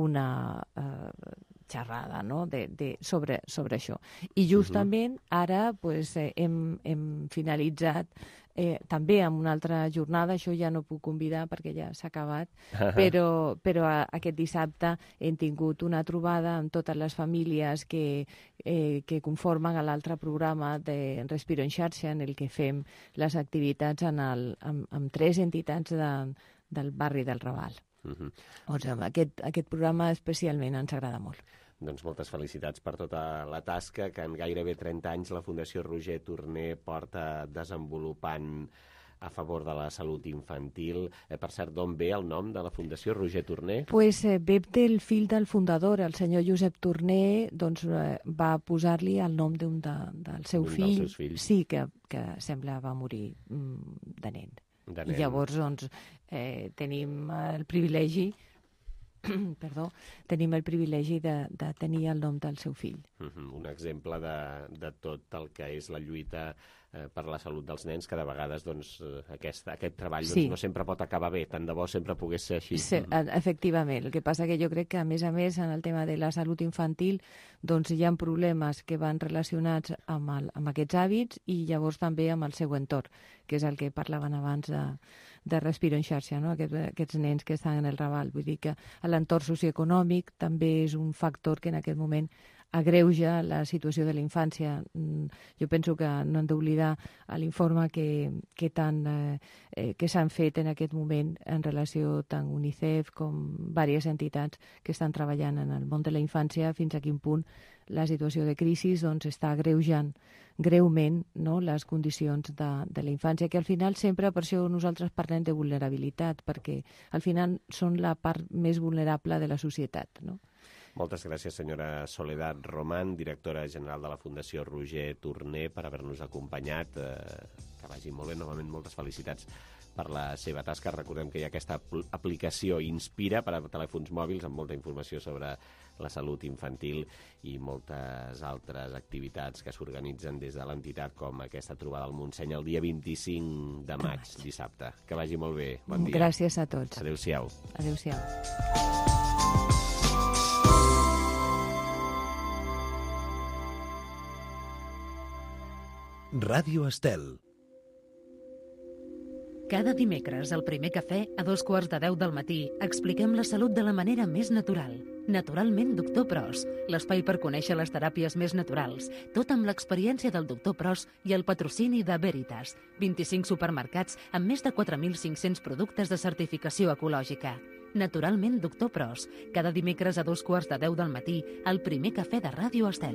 xerrada, no? sobre això. I justament ara hem finalitzat també amb una altra jornada, això ja no puc convidar perquè ja s'ha acabat, però aquest dissabte hem tingut una trobada amb totes les famílies que conformen l'altre programa de Respiro en xarxa, en el que fem les activitats amb 3 entitats del barri del Raval. Aquest programa especialment ens agrada molt. Doncs moltes felicitats per tota la tasca que en gairebé 30 anys la Fundació Roger Torner porta desenvolupant a favor de la salut infantil. Per cert, d'on ve el nom de la Fundació Roger Torner? Ve del fill del fundador, el senyor Josep Torner, va posar-li el nom del seu fill. Sí, que sembla va morir de nen. I llavors tenim el privilegi de tenir el nom del seu fill. Un exemple de tot el que és la lluita per la salut dels nens, que de vegades aquest treball no sempre pot acabar bé, tant de bo sempre pogués ser així. Sí, efectivament. El que passa que jo crec que, a més, en el tema de la salut infantil, hi ha problemes que van relacionats amb aquests hàbits i llavors també amb el seu entorn, que és el que parlaven abans de Respiro en xarxa, no? Aquests nens que estan en el Raval. Vull dir que l'entorn socioeconòmic també és un factor que en aquest moment agreuja la situació de la infància. Jo penso que no hem d'oblidar l'informe que s'han fet en aquest moment en relació tant UNICEF com diverses entitats que estan treballant en el món de la infància, fins a quin punt la situació de crisi està agreujant greument, no, les condicions de la infància, que al final sempre, per això nosaltres parlem de vulnerabilitat, perquè al final són la part més vulnerable de la societat, no? Moltes gràcies, senyora Soledad Román, directora general de la Fundació Roger Torner, per haver-nos acompanyat. Que vagi molt bé. Novament, moltes felicitats per la seva tasca. Recordem que hi ha aquesta aplicació Inspira per a telèfons mòbils amb molta informació sobre la salut infantil i moltes altres activitats que s'organitzen des de l'entitat, com aquesta trobada al Montseny el dia 25 de maig, dissabte. Que vagi molt bé. Bon dia. Gràcies a tots. Adéu-siau. Adéu-siau. Ràdio Estel. Cada dimecres, al primer cafè, a 2:15 del matí, expliquem la salut de la manera més natural. Naturalment, Doctor Pros, l'espai per conèixer les teràpies més naturals, tot amb l'experiència del Doctor Pros i el patrocini de Veritas, 25 supermercats amb més de 4.500 productes de certificació ecològica. Naturalment, Doctor Pros, cada dimecres a 2:15 del matí, al primer cafè de Ràdio Estel.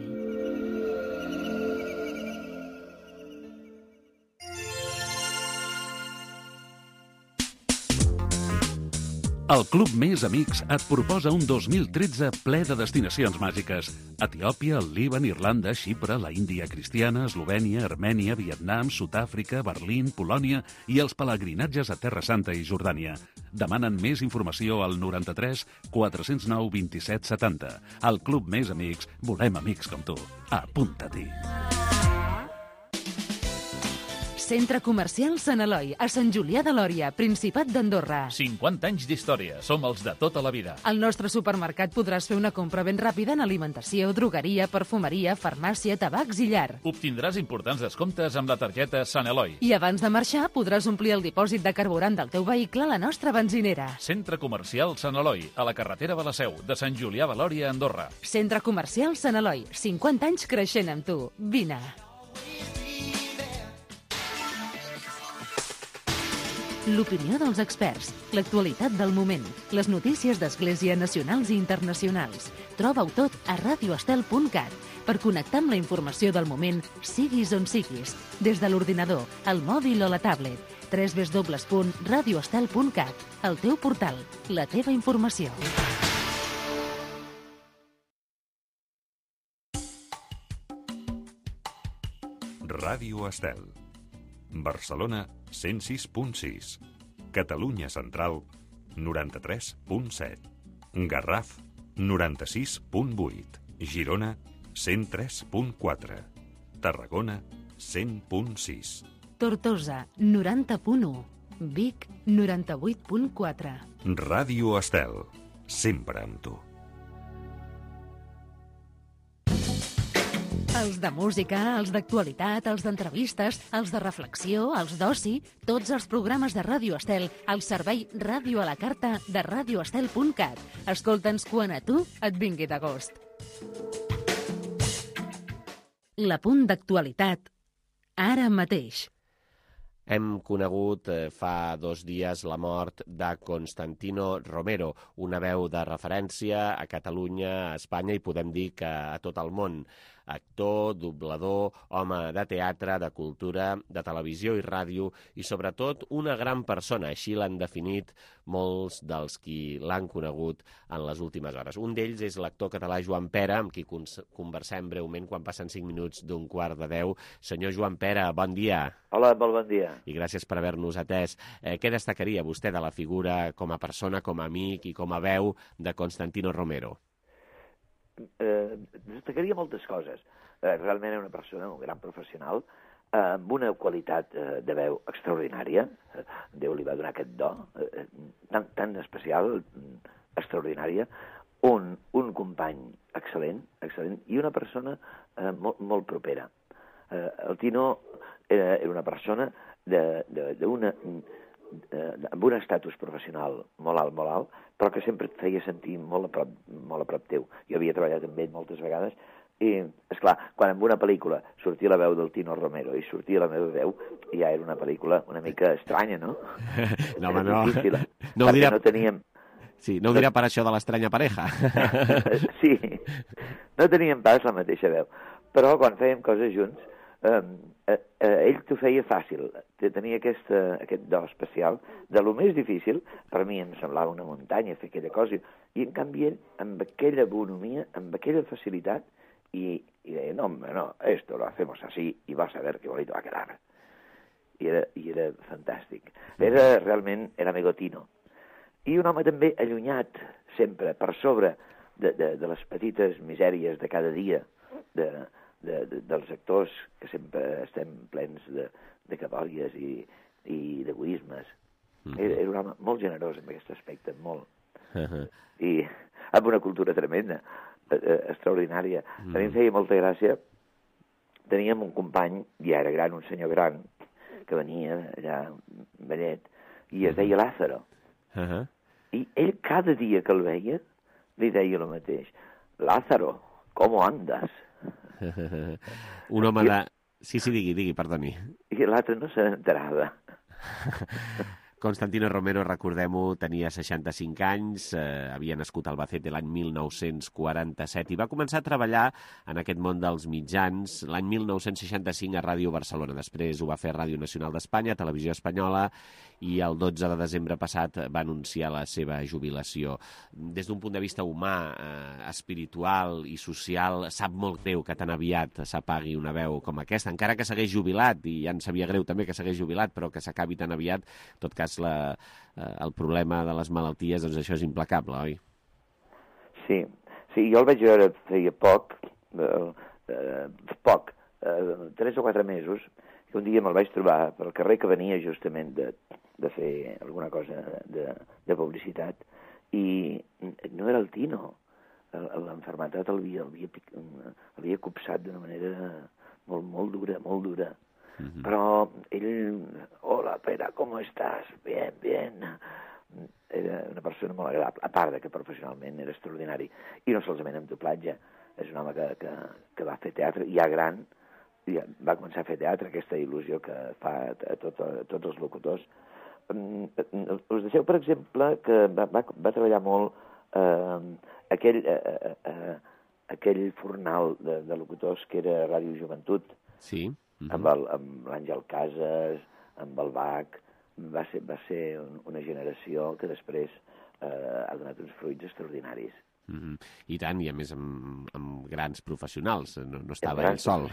El Club Més Amics et proposa un 2013 ple de destinacions màgiques. Etiòpia, el Líban, Irlanda, Xipre, la Índia cristiana, Eslovènia, Armènia, Vietnam, Sud-àfrica, Berlín, Polònia i els pelegrinatges a Terra Santa i Jordània. Demanen més informació al 93 409 27 70. Al Club Més Amics volem amics com tu. Apunta-t'hi. Centre Comercial Sant Eloi, a Sant Julià de Lòria, Principat d'Andorra. 50 anys d'història. Som els de tota la vida. Al nostre supermercat podràs fer una compra ben ràpida en alimentació, drogueria, perfumeria, farmàcia, tabacs i llar. Obtindràs importants descomptes amb la targeta Sant Eloi. I abans de marxar podràs omplir el dipòsit de carburant del teu vehicle a la nostra benzinera. Centre Comercial Sant Eloi, a la carretera de la Seu, de Sant Julià de Lòria, Andorra. Centre Comercial Sant Eloi, 50 anys creixent amb tu. Vine. L'opinió dels experts, l'actualitat del moment, les notícies d'Església nacionals i internacionals. Troba-ho tot a radioestel.cat per connectar amb la informació del moment, siguis on siguis, des de l'ordinador, el mòbil o la tablet. www.radioestel.cat, el teu portal, la teva informació. Ràdio Estel. Barcelona 106.6. Catalunya Central 93.7. Garraf 96.8. Girona 103.4. Tarragona 100.6. Tortosa 90.1. Vic 98.4. Ràdio Estel. Sempre amb tu. Els de música, els d'actualitat, els d'entrevistes, els de reflexió, els d'oci, tots els programes de Ràdio Estel al servei Ràdio a la Carta de radioestel.cat. Escolta'ns quan a tu et vingui de gust. L'apunt d'actualitat, ara mateix. Hem conegut fa 2 dies la mort de Constantino Romero, una veu de referència a Catalunya, a Espanya i podem dir que a tot el món. Actor, doblador, home de teatre, de cultura, de televisió i ràdio i sobretot una gran persona, així l'han definit molts dels qui l'han conegut en les últimes hores. Un d'ells és l'actor català Joan Pera, amb qui conversem breument quan passen 5 minuts d'11:45. Senyor Joan Pera, bon dia. Hola, molt bon dia. I gràcies per haver-nos atès. Què destacaria vostè de la figura com a persona, com a amic i com a veu de Constantino Romero? Destacaria moltes coses. Realment era una persona, un gran professional, amb una qualitat de veu extraordinària. Déu li va donar aquest do, tan especial, extraordinària. Un company excel·lent, i una persona molt propera. El Tino era una persona amb un estatus professional molt alt, però que sempre et feia sentir molt a prop teu. Jo havia treballat amb ell moltes vegades i, esclar, quan en una pel·lícula sortia la veu del Tino Romero i sortia la meva veu, ja era una pel·lícula una mica estranya, no? No, home, no. Difícil, no ho dirà... no teníem... Sí, no ho dirà per això de l'estranya pareja. Sí, no teníem pas la mateixa veu, però quan fèiem coses junts, ell t'ho feia fàcil, tenia aquest do especial. De lo més difícil, per mi em semblava una muntanya fer aquella cosa, i en canvi ell, amb aquella bonomia, amb aquella facilitat, i deia, no, esto lo hacemos así, y vas a ver qué bonito va a quedar. I era fantàstic. Realment era Megotino. I un home també allunyat, sempre, per sobre de les petites misèries de cada dia, dels actors que sempre estem plens de cabòries i d'egoismes. Era un home molt generós en aquest aspecte, molt. I amb una cultura tremenda, extraordinària. A mi em feia molta gràcia. Teníem un company, ja era gran, un senyor gran, que venia allà, vellet, i es deia Lázaro. I ell cada dia que el veia li deia el mateix. Lázaro, ¿cómo andas? Un home de... Sí, digui, perdoni. I l'altre no se n'enterava. Constantino Romero, recordem-ho, tenia 65 anys, havia nascut a Albacete l'any 1947 i va començar a treballar en aquest món dels mitjans l'any 1965 a Ràdio Barcelona. Després ho va fer a Ràdio Nacional d'Espanya, Televisió Espanyola, i el 12 de desembre passat va anunciar la seva jubilació. Des d'un punt de vista humà, espiritual i social, sap molt greu que tan aviat s'apagui una veu com aquesta, encara que s'hagués jubilat, i ja en sabia greu també que s'hagués jubilat, però que s'acabi tan aviat, en tot cas el problema de les malalties, doncs això és implacable, oi? Sí, jo el vaig veure feia poc, 3 o 4 mesos, que un dia me'l vaig trobar pel carrer que venia justament de fer alguna cosa de publicitat, i no era el tino. L'enfermetat l'havia copsat d'una manera molt dura, molt dura. Però ell, hola, Pere, ¿cómo estás? Bien, bien. Era una persona molt agradable, a part que professionalment era extraordinari. I no solament amb doblatge, és un home que va fer teatre, ja gran, va començar a fer teatre, aquesta il·lusió que fa a tots els locutors. Us deixeu, per exemple, que va treballar molt aquell fornal de locutors que era Ràdio Joventut, sí. Amb l'Àngel Casas, amb el Bach. Va ser una generació que després ha donat uns fruits extraordinaris. I tant, i a més amb grans professionals, no estava ell sol.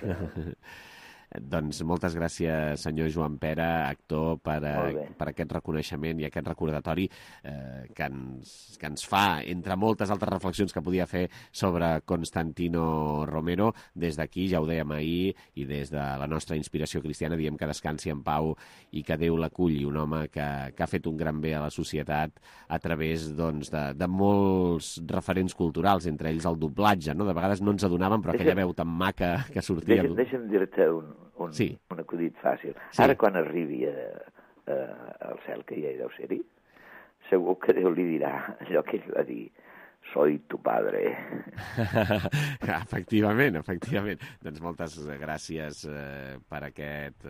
Doncs moltes gràcies, senyor Joan Pere, actor, per aquest reconeixement i aquest recordatori que ens fa, entre moltes altres reflexions que podia fer sobre Constantino Romero. Des d'aquí, ja ho dèiem ahir, i des de la nostra inspiració cristiana, diem que descansi en pau i que Déu l'aculli, un home que ha fet un gran bé a la societat a través de molts referents culturals, entre ells el doblatge, no? De vegades no ens adonàvem, però aquella veu tan maca que sortia... Deixa'm dir-te un acudit fàcil. Sí. Ara, quan arribi al cel, que ja hi deu ser-hi, segur que Déu li dirà allò que ell va dir: soy tu padre. Efectivament. Doncs moltes gràcies per aquest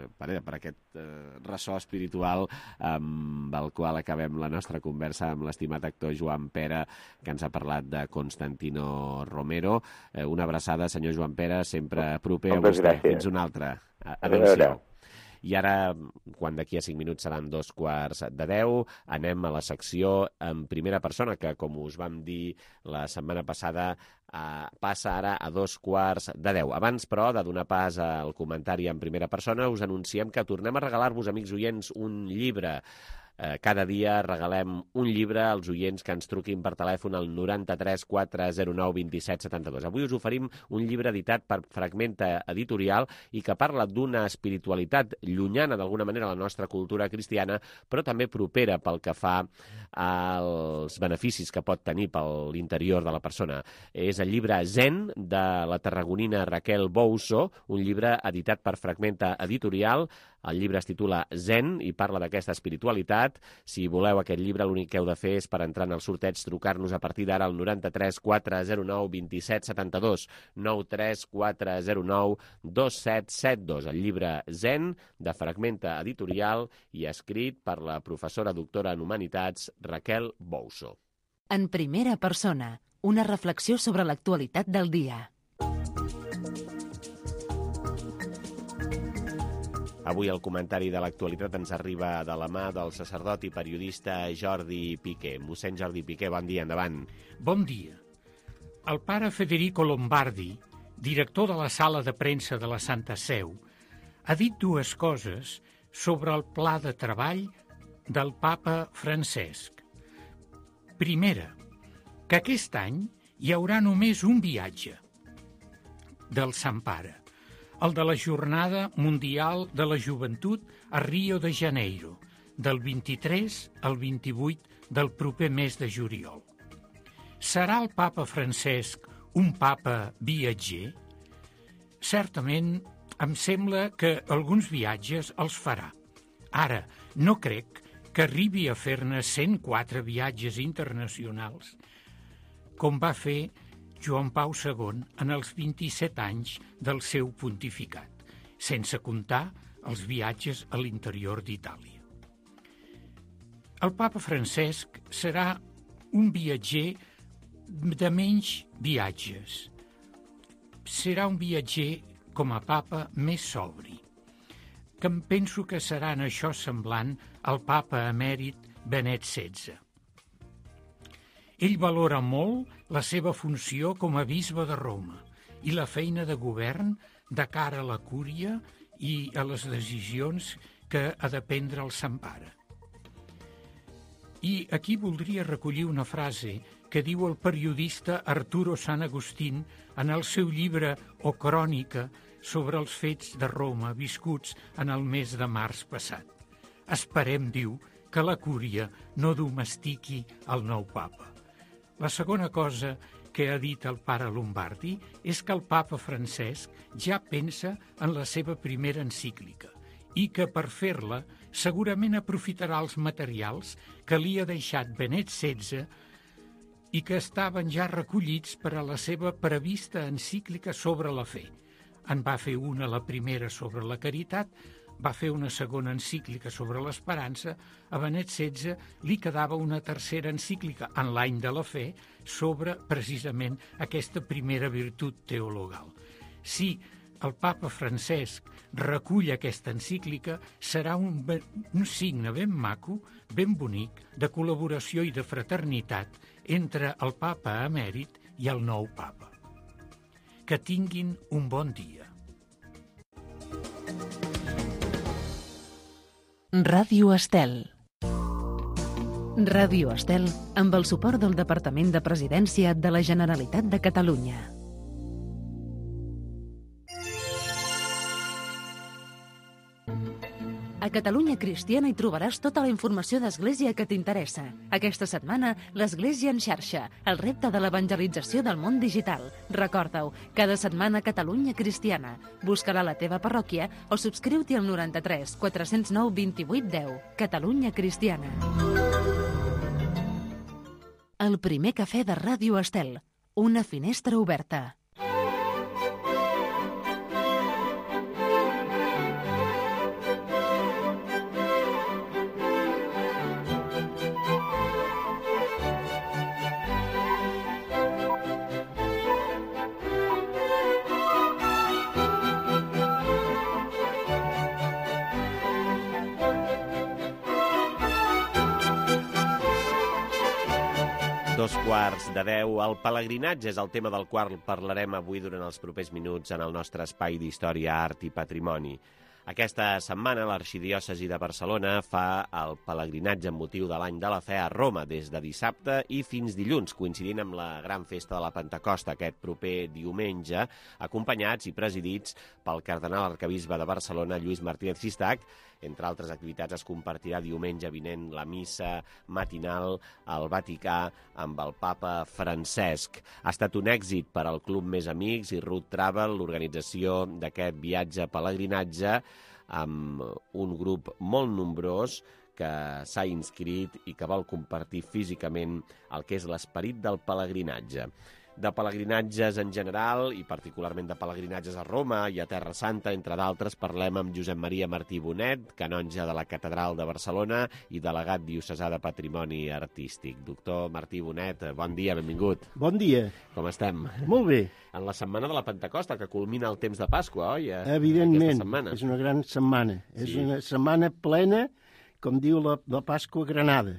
ressò espiritual amb el qual acabem la nostra conversa amb l'estimat actor Joan Pere, que ens ha parlat de Constantino Romero. Una abraçada, senyor Joan Pere, sempre proper a vostè. Fins una altra. Adéu-siau. I ara, quan d'aquí a 5 minuts seran 9:45, anem a la secció en primera persona, que, com us vam dir la setmana passada, passa ara a 9:15. Abans, però, de donar pas al comentari en primera persona, us anunciem que tornem a regalar-vos, amics oients, un llibre. Cada dia regalem un llibre als oients que ens truquin per telèfon al 93 409 27 72. Avui us oferim un llibre editat per Fragmenta Editorial i que parla d'una espiritualitat llunyana d'alguna manera a la nostra cultura cristiana, però també propera pel que fa als beneficis que pot tenir per l'interior de la persona. És el llibre Zen, de la tarragonina Raquel Bouso, un llibre editat per Fragmenta Editorial. El llibre es titula Zen i parla d'aquesta espiritualitat. Si voleu aquest llibre, l'únic que heu de fer és, per entrar en el sorteig, trucar-nos a partir d'ara al 93 409 27 72, 93 409 2772. El llibre Zen, de Fragmenta Editorial, i escrit per la professora doctora en Humanitats Raquel Bouso. En primera persona, una reflexió sobre l'actualitat del dia. Avui el comentari de l'actualitat ens arriba de la mà del sacerdot i periodista Jordi Piqué. Mossèn Jordi Piqué, bon dia, endavant. Bon dia. El pare Federico Lombardi, director de la sala de premsa de la Santa Seu, ha dit dues coses sobre el pla de treball del papa Francesc. Primera, que aquest any hi haurà només un viatge del Sant Pare, el de la Jornada Mundial de la Joventut a Rio de Janeiro, del 23 al 28 del proper mes de juliol. Serà el papa Francesc un papa viatger? Certament, em sembla que alguns viatges els farà. Ara, no crec que arribi a fer-ne 104 viatges internacionals, com va fer Joan Pau II en els 27 anys del seu pontificat, sense comptar els viatges a l'interior d'Itàlia. El papa Francesc serà un viatger de menys viatges. Serà un viatger, com a papa, més sobri, que em penso que serà en això semblant al papa emèrit Benet XVI. Ell valora molt la seva funció com a bisbe de Roma i la feina de govern de cara a la cúria i a les decisions que ha de prendre el Sant Pare. I aquí voldria recollir una frase que diu el periodista Arturo San Agustín en el seu llibre O Crònica sobre els fets de Roma viscuts en el mes de març passat. Esperem, diu, que la cúria no domestiqui el nou papa. La segona cosa que ha dit el pare Lombardi és que el papa Francesc ja pensa en la seva primera encíclica i que per fer-la segurament aprofitarà els materials que li ha deixat Benet XVI i que estaven ja recollits per a la seva prevista encíclica sobre la fe. En va fer una, la primera, sobre la caritat, va fer una segona encíclica sobre l'esperança, a Benet XVI li quedava una tercera encíclica en l'any de la fe sobre precisament aquesta primera virtut teologal. Si el papa Francesc recull aquesta encíclica, serà un signe ben maco, ben bonic, de col·laboració i de fraternitat entre el papa emèrit i el nou papa. Que tinguin un bon dia. Ràdio Estel. Ràdio Estel, amb el suport del Departament de Presidència de la Generalitat de Catalunya. A Catalunya Cristiana hi trobaràs tota la informació d'Església que t'interessa. Aquesta setmana, l'Església en xarxa, el repte de l'evangelització del món digital. Recorda-ho, cada setmana Catalunya Cristiana. Busca-la a la teva parròquia o subscriu-t'hi al 93 409 28 10. Catalunya Cristiana. El primer cafè de Ràdio Estel. Una finestra oberta. Dos quarts de 10. El pelegrinatge és el tema del qual parlarem avui durant els propers minuts en el nostre espai d'Història, Art i Patrimoni. Aquesta setmana l'Arxidiòcesi de Barcelona fa el pelegrinatge amb motiu de l'Any de la Fe a Roma des de dissabte i fins dilluns, coincidint amb la gran festa de la Pentecosta aquest proper diumenge, acompanyats i presidits pel cardenal arquebisbe de Barcelona, Lluís Martínez Sistac. Entre altres activitats es compartirà diumenge vinent la missa matinal al Vaticà amb el papa Francesc. Ha estat un èxit per al Club Més Amics i Route Travel l'organització d'aquest viatge pelegrinatge amb un grup molt nombrós que s'ha inscrit i que vol compartir físicament el que és l'esperit del pelegrinatge. De pelegrinatges en general i particularment de pelegrinatges a Roma i a Terra Santa, entre d'altres, parlem amb Josep Maria Martí Bonet, canonge de la Catedral de Barcelona i delegat diocesà de Patrimoni Artístic. Doctor Martí Bonet, bon dia, benvingut. Bon dia. Com estem? Molt bé. En la setmana de la Pentecosta, que culmina el temps de Pasqua, oi? Evidentment, és una gran setmana. Sí. És una setmana plena, com diu la Pasqua Granada,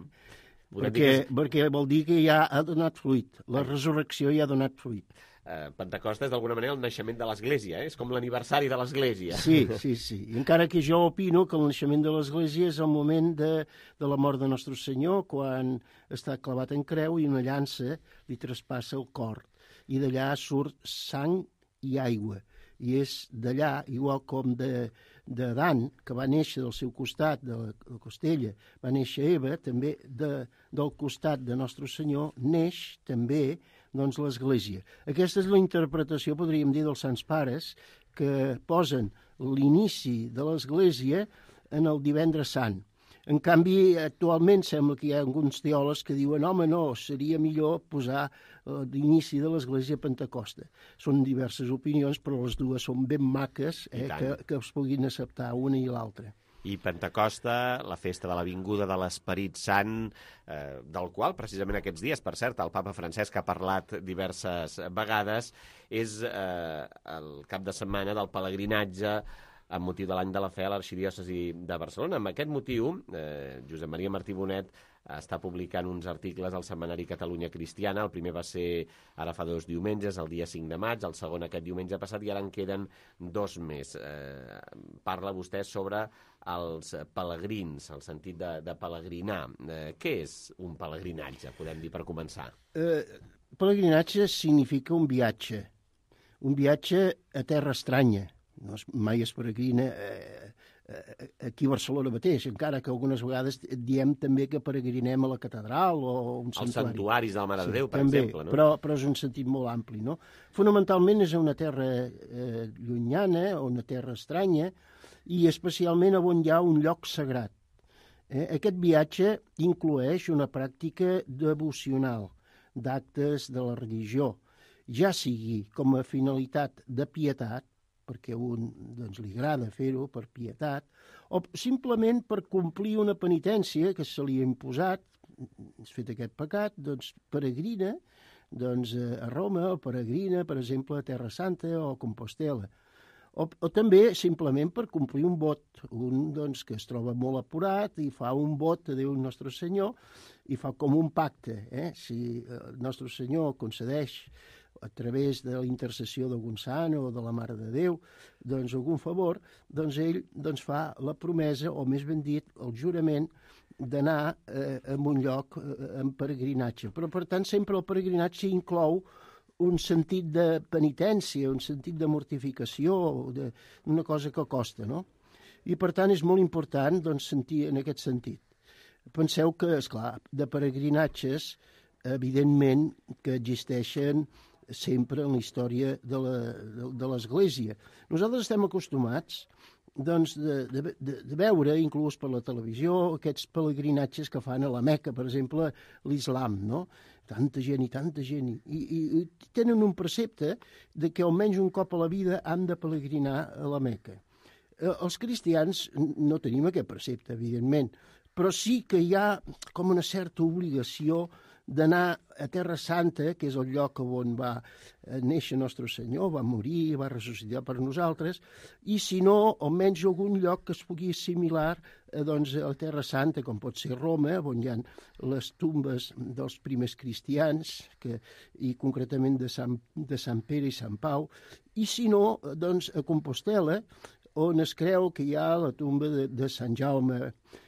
Perquè vol dir que ja ha donat fruit. La resurrecció ja ha donat fruit. Pentecosta és d'alguna manera el naixement de l'Església, És com l'aniversari de l'Església. Sí. I encara que jo opino que el naixement de l'Església és el moment de la mort de Nostre Senyor, quan està clavat en creu i una llança li traspassa el cor. I d'allà surt sang i aigua. I és d'allà, igual com d'Adam, que va néixer del seu costat, de la costella, va néixer Eva, també del costat de Nostre Senyor, neix també l'Església. Aquesta és la interpretació, podríem dir, dels Sants Pares, que posen l'inici de l'Església en el Divendres Sant. En canvi, actualment sembla que hi ha alguns teòlegs que diuen home, no, seria millor posar l'inici de l'Església a Pentecosta. Són diverses opinions, però les dues són ben maques que es puguin acceptar una i l'altra. I Pentecosta, la festa de la vinguda de l'Esperit Sant, del qual precisament aquests dies, per cert, el papa Francesc ha parlat diverses vegades, és el cap de setmana del pelegrinatge amb motiu de l'Any de la Fe a l'Arxidiòcesi de Barcelona. Amb aquest motiu, Josep Maria Martí Bonet està publicant uns articles al setmanari Catalunya Cristiana. El primer va ser ara fa 2 diumenges, el dia 5 de maig, el segon aquest diumenge passat, i ara en queden 2 més. Parla vostè sobre els pelegrins, el sentit de pelegrinar. Què és un pelegrinatge, podem dir, per començar? Pelegrinatge significa un viatge. un viatge a terra estranya. Mai es peregrina aquí a Barcelona mateix, encara que algunes vegades diem també que peregrinem a la catedral o a un santuari. Els santuaris de la Mare de Déu, per exemple. No? Però és un sentit molt ampli. No? Fonamentalment és una terra llunyana, una terra estranya, i especialment on hi ha un lloc sagrat. Aquest viatge inclueix una pràctica devocional d'actes de la religió, ja sigui com a finalitat de pietat, perquè a un li agrada fer-ho per pietat, o simplement per complir una penitència que se li ha imposat, has fet aquest pecat, doncs peregrina a Roma, o peregrina, per exemple, a Terra Santa o a Compostela. O també simplement per complir un vot, un que es troba molt apurat i fa un vot a Déu Nostre Senyor i fa com un pacte. Si el Nostre Senyor concedeix a través de la intercessió d'algun sant o de la Mare de Déu, algun favor, ell fa la promesa, o més ben dit, el jurament, d'anar a un lloc en peregrinatge. Però, per tant, sempre el peregrinatge inclou un sentit de penitència, un sentit de mortificació, una cosa que costa, no? I, per tant, és molt important sentir en aquest sentit. Penseu que, esclar, de peregrinatges, evidentment, que existeixen sempre en la història de l'Església. Nosaltres estem acostumats de veure, inclús per la televisió, aquests pelegrinatges que fan a la Meca, per exemple, l'Islam, no? Tanta gent i tanta gent. I tenen un precepte de que almenys un cop a la vida han de pelegrinar a la Meca. Els cristians no tenim aquest precepte, evidentment, però sí que hi ha com una certa obligació d'anar a Terra Santa, que és el lloc on va néixer Nostre Senyor, va morir, va ressuscitar per nosaltres, i si no, almenys algun lloc que es pugui assimilar a Terra Santa, com pot ser Roma, on hi ha les tombes dels primers cristians, i concretament de Sant Pere i Sant Pau, i si no, a Compostela, on es creu que hi ha la tomba de Sant Jaume,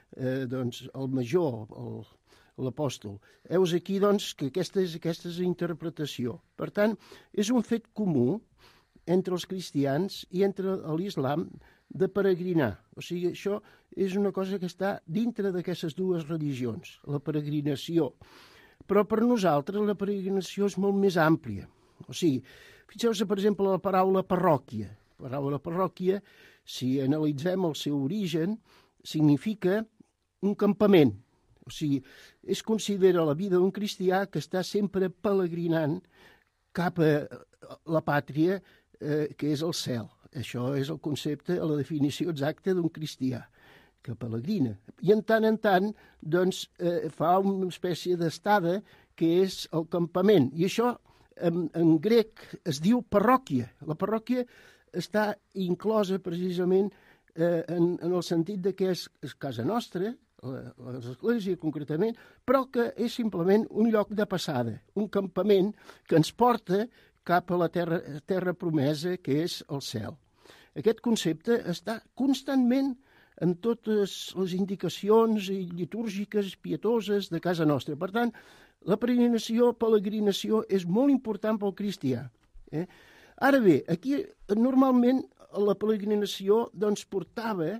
el major, l'apòstol. Heus aquí, que aquesta és la interpretació. Per tant, és un fet comú entre els cristians i entre l'islam de peregrinar. O sigui, això és una cosa que està dintre d'aquestes dues religions, la peregrinació. Però per nosaltres la peregrinació és molt més àmplia. O sigui, fixeu-se, per exemple, la paraula parròquia. La paraula parròquia, si analitzem el seu origen, significa un campament. O sigui, es considera la vida d'un cristià que està sempre pelegrinant cap a la pàtria, que és el cel. Això és el concepte, la definició exacta d'un cristià, que pelegrina. I en tant, fa una espècie d'estada que és el campament. I això, en grec, es diu parròquia. La parròquia està inclosa precisament en el sentit de que és casa nostra, l'església concretament, però que és simplement un lloc de passada, un campament que ens porta cap a la terra promesa, que és el cel. Aquest concepte està constantment en totes les indicacions litúrgiques, pietoses de casa nostra. Per tant, la peregrinació és molt important pel cristià. Ara bé, aquí normalment la peregrinació portava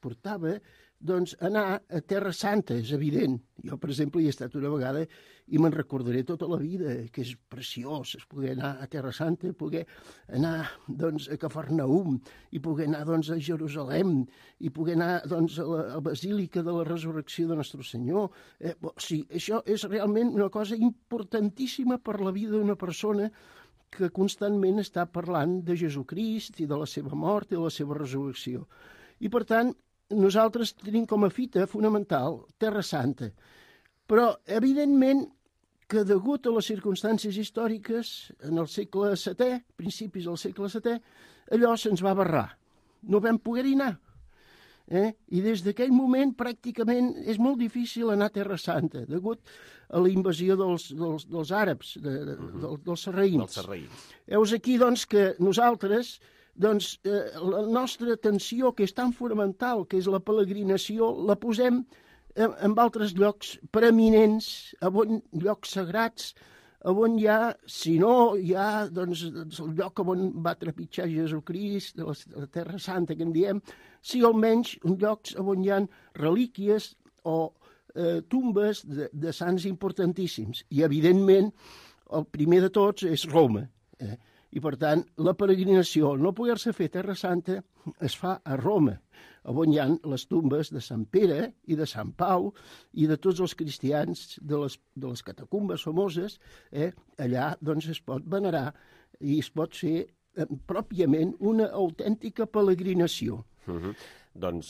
anar a Terra Santa, és evident. Jo, per exemple, hi he estat una vegada i me'n recordaré tota la vida, que és preciós poder anar a Terra Santa, poder anar a Cafarnaum, i poder anar a Jerusalem, i poder anar a la Basílica de la Resurrecció de Nostre Senyor. Sí, això és realment una cosa importantíssima per la vida d'una persona que constantment està parlant de Jesucrist i de la seva mort i de la seva resurrecció. I, per tant, nosaltres tenim com a fita fonamental Terra Santa. Però, evidentment, que degut a les circumstàncies històriques, en el segle VII, principis del segle VII, allò se'ns va barrar. No vam poder-hi anar. I des d'aquell moment, pràcticament, és molt difícil anar a Terra Santa, degut a la invasió dels àrabs, dels sarraïns. Heus aquí, que nosaltres la nostra atenció, que és tan fonamental, que és la peregrinació, la posem en altres llocs preeminents, llocs sagrats, on hi ha, si no, hi ha doncs, el lloc on va trepitjar Jesucrist, de la Terra Santa, que en diem, sí, almenys llocs on hi ha relíquies o tumbes de sants importantíssims. I, evidentment, el primer de tots és Roma. I, per tant, la peregrinació, al no poder-se fer Terra Santa, es fa a Roma, on hi ha les tombes de Sant Pere i de Sant Pau i de tots els cristians de les catacumbes famoses. Allà doncs, es pot venerar i es pot fer pròpiament una autèntica peregrinació. Doncs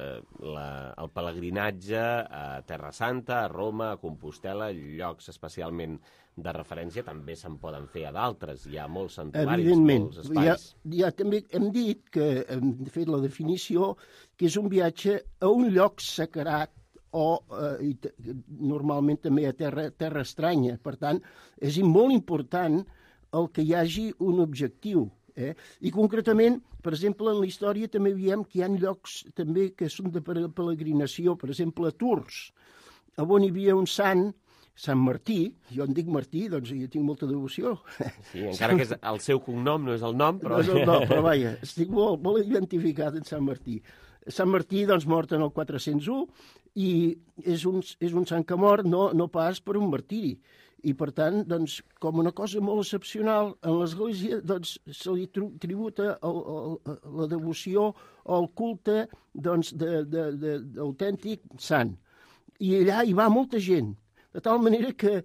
el pelegrinatge a Terra Santa, a Roma, a Compostela, llocs especialment de referència, també se'n poden fer a d'altres. Hi ha molts santuaris, molts espais. Ja també hem dit que hem fet la definició que és un viatge a un lloc sagrat o normalment també a terra estranya. Per tant, és molt important el que hi hagi un objectiu. I concretament, per exemple, en la història també veiem que hi ha llocs també que són de peregrinació, per exemple, a Tours, on hi havia un sant, Sant Martí, jo en dic Martí, doncs jo tinc molta devoció. Sí, encara que és el seu cognom, no és el nom, però... No és el nom, però vaja, estic molt identificat en Sant Martí. Sant Martí, doncs, mort en el 401, i és un sant que mor no pas per un martiri. I, per tant, doncs, com una cosa molt excepcional, en l'Església doncs, se li tributa la devoció o el culte doncs, d'autèntic sant. I allà hi va molta gent, de tal manera que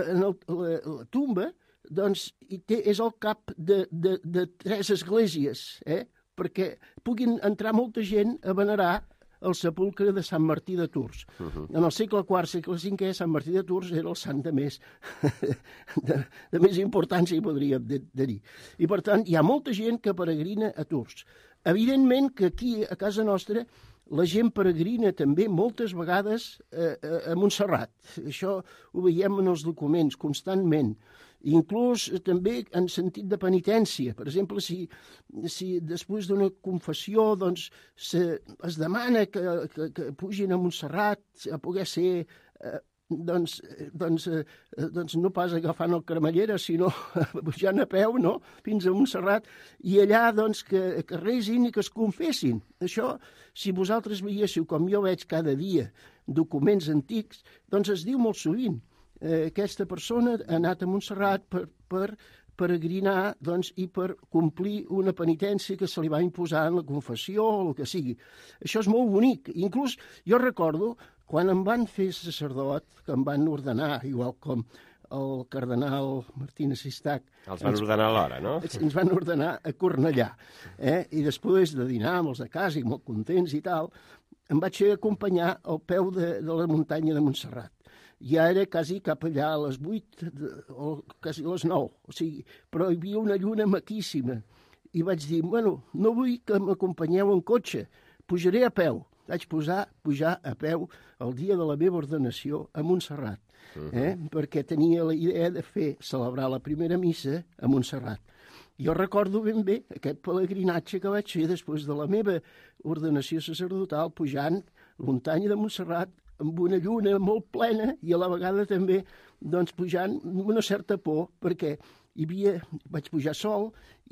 la tumba doncs, és el cap de 3 esglésies, perquè puguin entrar molta gent a venerar el sepulcre de Sant Martí de Tours. En el segle IV, segle V, Sant Martí de Tours era el sant de més importància, podríem dir. I, per tant, hi ha molta gent que peregrina a Tours. Evidentment que aquí, a casa nostra, la gent peregrina també moltes vegades a Montserrat. Això ho veiem en els documents constantment. Inclús també en sentit de penitència. Per exemple, si després d'una confessió doncs, es demana que pugin a Montserrat a poder ser no pas agafant el cremallera, sinó pujant a peu, no?, fins a Montserrat, i allà doncs, que rezin i que es confessin. Això, si vosaltres veiéssiu, com jo veig cada dia, documents antics, doncs es diu molt sovint. Aquesta persona ha anat a Montserrat per peregrinar doncs, i per complir una penitència que se li va imposar en la confessió o el que sigui. Això és molt bonic. Inclús jo recordo quan em van fer sacerdot, que em van ordenar, igual com el cardenal Martínez Sistac. Els van ordenar alhora, no? Ens van ordenar a Cornellà. I després de dinar amb els de casa i molt contents i tal, em vaig acompanyar al peu de la muntanya de Montserrat. Ja era quasi cap allà a les 8 o quasi a les 9, o sigui, però hi havia una lluna maquíssima. I vaig dir, bueno, no vull que m'acompanyeu en cotxe, pujaré a peu. Vaig pujar a peu el dia de la meva ordenació a Montserrat, perquè tenia la idea de celebrar la primera missa a Montserrat. Jo recordo ben bé aquest pelegrinatge que vaig fer després de la meva ordenació sacerdotal, pujant la muntanya de Montserrat amb una lluna molt plena i a la vegada també doncs, pujant amb una certa por, perquè vaig pujar sol,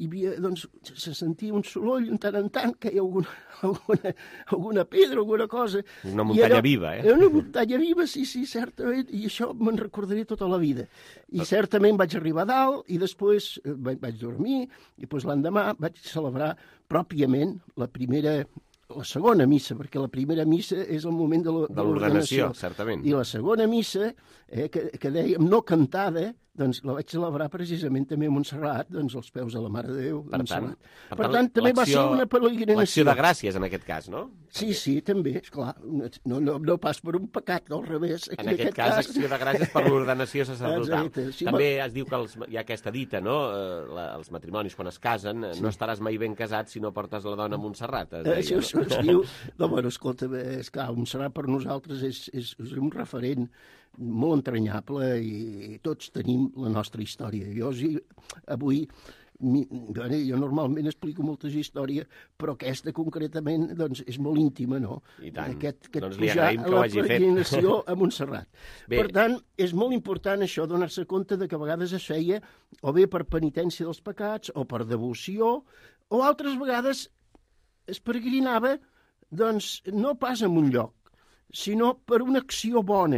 se sentia un soroll en tant que hi ha alguna pedra, alguna cosa. Una muntanya viva, Era una muntanya viva, sí, certament, i això me'n recordaré tota la vida. I certament vaig arribar a dalt i després vaig dormir i doncs l'endemà vaig celebrar pròpiament la segona missa, perquè la primera missa és el moment de l'ordenació. Certament. I la segona missa, que dèiem no cantada, doncs la vaig celebrar precisament també a Montserrat, doncs als peus de la Mare de Déu. Per tant, també va ser una peregrinació. L'acció de gràcies, en aquest cas, no? Sí, també, esclar. No pas per un pecat, al revés. En aquest cas, acció de gràcies per l'ordenació sacerdotal. També es diu que hi ha aquesta dita, no? Els matrimonis, quan es casen, no estaràs mai ben casat si no portes la dona a Montserrat. Això es diu... No, bueno, escolta, és clar, Montserrat per nosaltres és un referent molt entranyable i tots tenim la nostra història. Jo avui Jo normalment explico moltes històries, però aquesta concretament doncs, és molt íntima, no? I tant. Aquest Doncs li pujar agraïm a que ho la hagi fet. peregrinació a Montserrat. Bé. Per tant, és molt important això, donar-se compte de que a vegades es feia o bé per penitència dels pecats, o per devoció, o altres vegades es peregrinava, doncs, no pas en un lloc, sinó per una acció bona.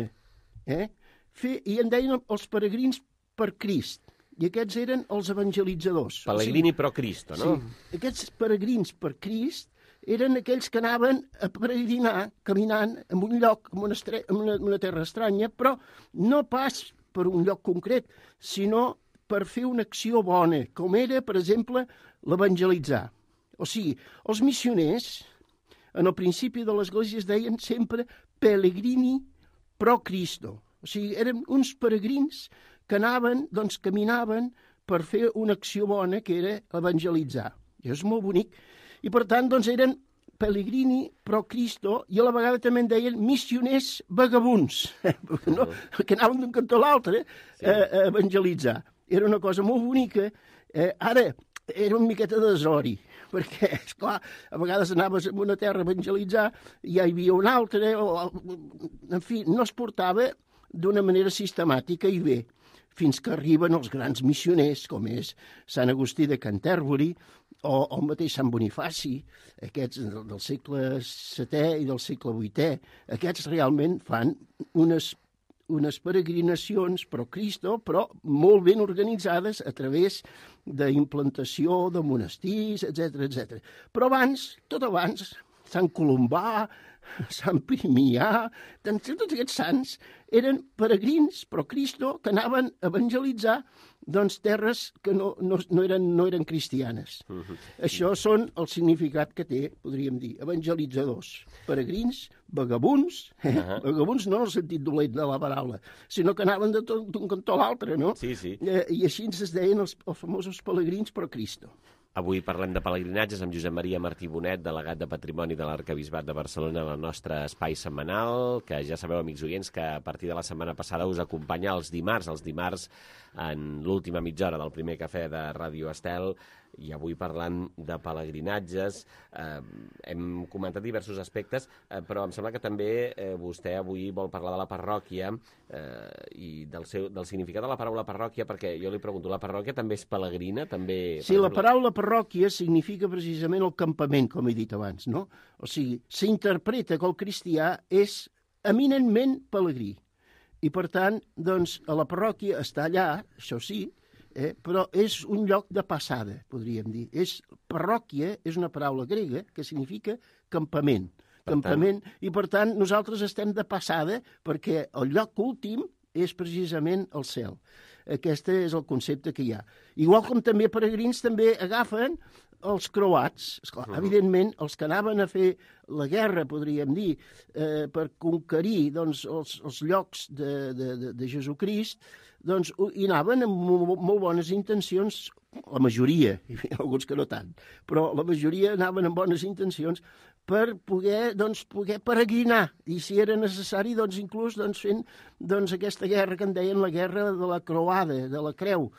I en deien els peregrins per Crist, i aquests eren els evangelitzadors. Pellegrini pro Cristo, no? Sí, aquests peregrins per Crist eren aquells que anaven a peregrinar, caminant en un lloc, en una terra estranya, però no pas per un lloc concret, sinó per fer una acció bona, com era, per exemple, l'evangelitzar. O sigui, els missioners, en el principi de l'Església es deien sempre pellegrini pro Cristo. O sigui, eren uns peregrins que anaven, doncs caminaven per fer una acció bona que era evangelitzar. I és molt bonic. I per tant, doncs eren pellegrini pro Cristo i a la vegada també en deien missioners vagabunds, no? Que anaven d'un cantó a l'altre a evangelitzar. Era una cosa molt bonica. Ara, era una miqueta de desori, perquè, esclar, a vegades anaves a una terra a evangelitzar i ja hi havia una altra, en fi, no es portava d'una manera sistemàtica i bé, fins que arriben els grans missioners, com és Sant Agustí de Canterbury o el mateix Sant Bonifaci, aquests del segle VII i del segle VIII. Aquests realment fan unes peregrinacions pro Cristo, però molt ben organitzades a través d'implantació de monestirs, etc. Però abans, tot abans, Sant Colombà, Sant Primià, tots aquests sants eren peregrins pro Cristo que anaven a evangelitzar doncs, terres que no eren cristianes. Això són el significat que té, podríem dir, evangelitzadors, peregrins, vagabunds, vagabunds no en el sentit dolent de la paraula, sinó que anaven d'un cantó a l'altre, no? Sí, sí. I així es deien els famosos peregrins pro Cristo. Avui parlem de pelegrinatges amb Josep Maria Martí Bonet, delegat de Patrimoni de l'Arquebisbat de Barcelona en el nostre espai setmanal, que ja sabeu, amics oients, que a partir de la setmana passada us acompanya els dimarts en l'última mitja hora del primer cafè de Ràdio Estel, i avui parlant de pelegrinatges. Hem comentat diversos aspectes, però em sembla que també vostè avui vol parlar de la parròquia i del significat de la paraula parròquia, perquè jo li pregunto, la parròquia també és pelegrina? Sí, la paraula parròquia significa precisament el campament, com he dit abans, no? O sigui, s'interpreta que el cristià és eminentment pelegrí. I, per tant, doncs, a la parròquia està allà, això sí, però és un lloc de passada, podríem dir. Parròquia és una paraula grega que significa campament. I, per tant, nosaltres estem de passada perquè el lloc últim és precisament el cel. Aquest és el concepte que hi ha. Igual com també peregrins també agafen els croats, esclar, evidentment, els que anaven a fer la guerra, podríem dir, per conquerir doncs, els llocs de Jesucrist, doncs hi anaven amb molt bones intencions, la majoria, hi havia alguns que no tant, però la majoria anaven amb bones intencions per poder peregrinar, i si era necessari, doncs, inclús fent aquesta guerra que en deien la guerra de la croada, de la creu.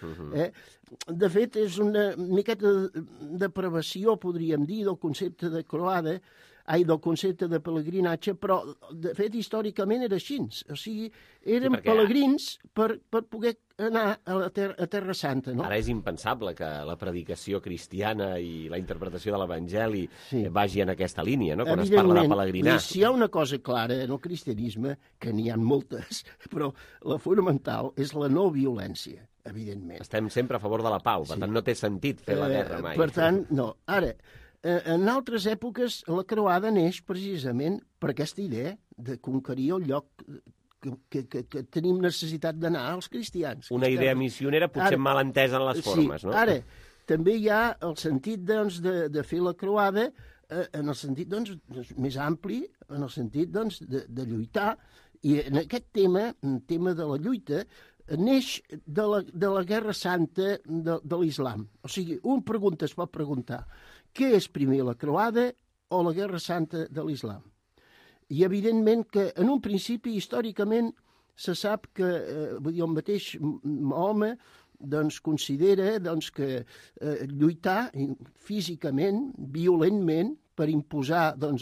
De fet, és una miqueta de depravació, podríem dir, del concepte de croada, del concepte de pelegrinatge, però, de fet, històricament era així. O sigui, eren pelegrins per poder anar a Terra Santa, no? Ara és impensable que la predicació cristiana i la interpretació de l'Evangeli vagi en aquesta línia, no? Quan es parla de pelegrinar. Si hi ha una cosa clara en el cristianisme, que n'hi ha moltes, però la fonamental és la no violència, evidentment. Estem sempre a favor de la pau, per tant no té sentit fer la guerra mai. Per tant, no. Ara, en altres èpoques la croada neix precisament per aquesta idea de conquerir el lloc que tenim necessitat d'anar els cristians. Una idea missionera potser mal entesa en les formes, no? Ara, també hi ha el sentit de fer la croada en el sentit més ampli, en el sentit de lluitar, i en aquest tema de la lluita, neix de la Guerra Santa de l'Islam. O sigui, un es pot preguntar què és primer, la croada o la Guerra Santa de l'Islam? I evidentment que en un principi, històricament, se sap que el mateix Mahoma doncs, considera doncs, que lluitar físicament, violentment, per imposar doncs,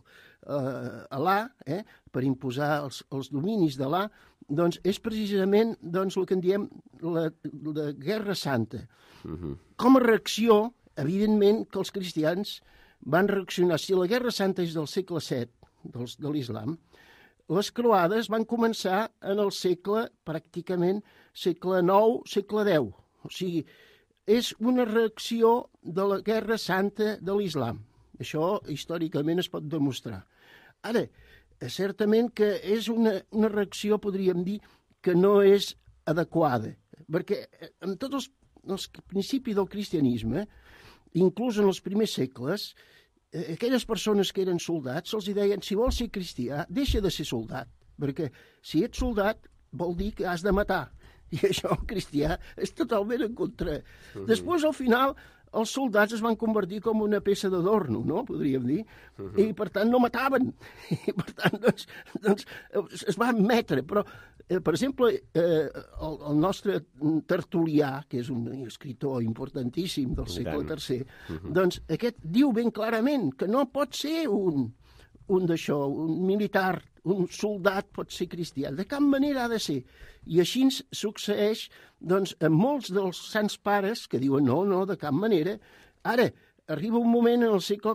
Alà, per imposar els dominis d'Alà, doncs és precisament doncs, el que en diem la Guerra Santa. Com a reacció, evidentment, que els cristians van reaccionar. Si la Guerra Santa és del segle VII, de l'islam, les croades van començar en el segle, pràcticament, segle IX, segle X. O sigui, és una reacció de la Guerra Santa de l'islam. Això històricament es pot demostrar. Ara, certament que és una reacció, podríem dir, que no és adequada, perquè en tots els principis del cristianisme, inclús en els primers segles, aquelles persones que eren soldats se'ls deien, si vols ser cristià, deixa de ser soldat, perquè si ets soldat vol dir que has de matar, i això el cristià és totalment en contra. Després, al final, els soldats es van convertir com una peça d'adorno, no?, podríem dir, i per tant no mataven, i per tant doncs es va admetre, però per exemple, el nostre Tertulià, que és un escriptor importantíssim del segle III, doncs aquest diu ben clarament que no pot ser un militar, un soldat pot ser cristià, de cap manera ha de ser. I així succeeix doncs, amb molts dels sants pares que diuen no, de cap manera. Ara, arriba un moment en el segle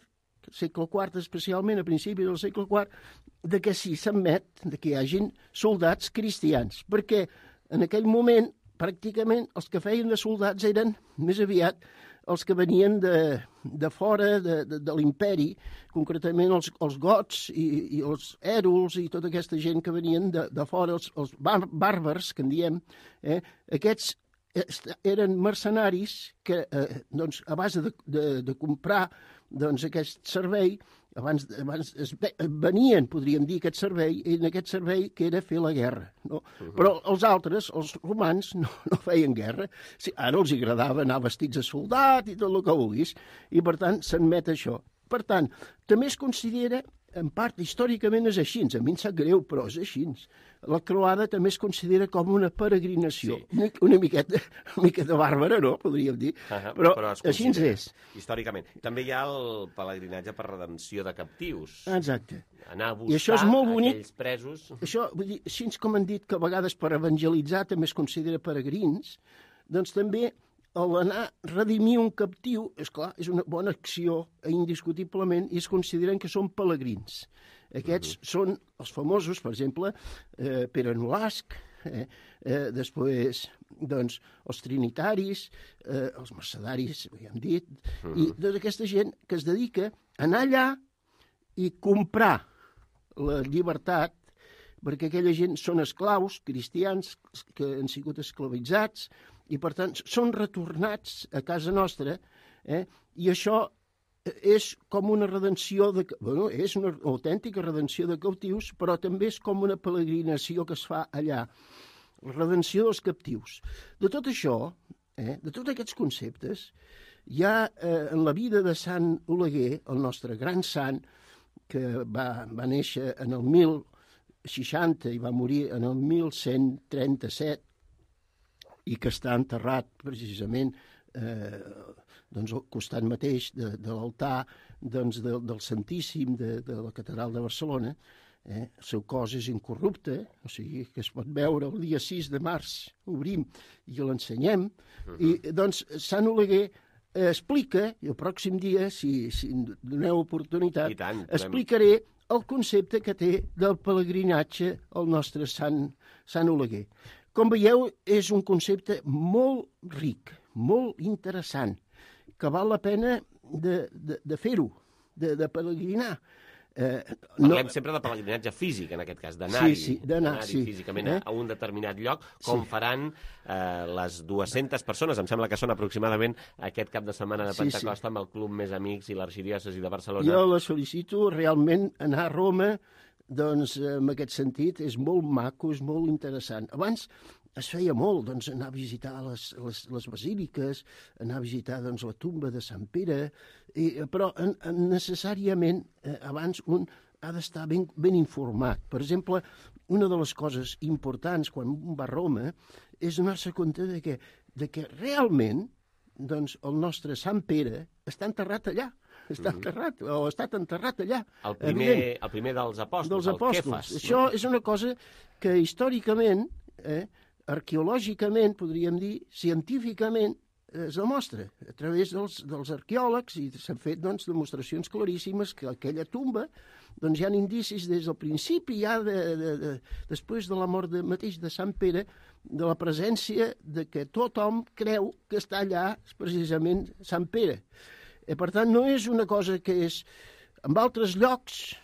IV especialment a principis del segle IV, de que sí s'admet que hi hagin soldats cristians, perquè en aquell moment pràcticament els que feien de soldats eren més aviat els que venien de fora de l'imperi, concretament els gots i els èruls i tota aquesta gent que venien de fora, els bàrbars, que en diem, aquests eren mercenaris que, doncs, a base de comprar doncs, aquest servei, abans venien, podríem dir, aquest servei, i en aquest servei que era fer la guerra. No? Però els altres, els romans, no feien guerra. Ara els agradava anar vestits de soldat i tot el que vulguis, i per tant s'admet això. Per tant, també es considera, en part, històricament és així, a mi em sap greu, però és així. La croada també es considera com una peregrinació, una miqueta bàrbara, no?, podríem dir, però així és. Històricament. També hi ha el pelegrinatge per redenció de captius. Exacte. Anar a buscar aquells presos. Això, vull dir, així com han dit que a vegades per evangelitzar també es considera peregrins, doncs també l'anar a redimir un captiu, esclar, és una bona acció, indiscutiblement, i es consideren que són pelegrins. Aquests són els famosos, per exemple, Pere Nolasc, després, doncs, els trinitaris, els mercedaris, ho hem dit, i tota aquesta gent que es dedica a anar allà i comprar la llibertat, perquè aquella gent són esclaus cristians que han sigut esclavitzats, i per tant són retornats a casa nostra, i això és com una redenció, és una autèntica redenció de cautius, però també és com una peregrinació que es fa allà, la redenció dels captius. De tot això, de tots aquests conceptes, hi ha en la vida de Sant Oleguer, el nostre gran sant, que va néixer en el 1060 i va morir en el 1137, i que està enterrat precisament doncs, al costat mateix de l'altar doncs, del Santíssim de la Catedral de Barcelona. El seu cos és incorrupte, o sigui que es pot veure el dia 6 de març, obrim i l'ensenyem, i doncs Sant Oleguer explica, i el pròxim dia, si doneu oportunitat, explicaré el concepte que té del pelegrinatge el nostre Sant Oleguer. Com veieu, és un concepte molt ric, molt interessant, que val la pena de fer-ho, de peregrinar. Parlem sempre de pelegrinatge físic, en aquest cas, d'anar-hi físicament a un determinat lloc, com faran les 200 persones, em sembla que són aproximadament aquest cap de setmana de Pentecosta amb el Club Més Amics i l'Arxidiòcesi de Barcelona. Jo la sol·licito realment anar a Roma, doncs en aquest sentit és molt maco, és molt interessant. Abans es feia molt, doncs, anar a visitar les basíliques, anar a visitar doncs, la tomba de Sant Pere, però necessàriament abans un ha d'estar ben informat. Per exemple, una de les coses importants quan un va a Roma és donar-se compte de que realment doncs, el nostre Sant Pere està enterrat allà. Està enterrat, o ha estat enterrat allà. El primer dels apòstols, dels apòstols. El Kefas. Això és una cosa que històricament, arqueològicament, podríem dir, científicament, es demostra a través dels arqueòlegs, i s'han fet doncs, demostracions claríssimes que aquella tomba, doncs hi ha indicis des del principi, ja després de la mort mateix de Sant Pere, de la presència de que tothom creu que està allà precisament Sant Pere. Per tant, no és una cosa que és... En altres llocs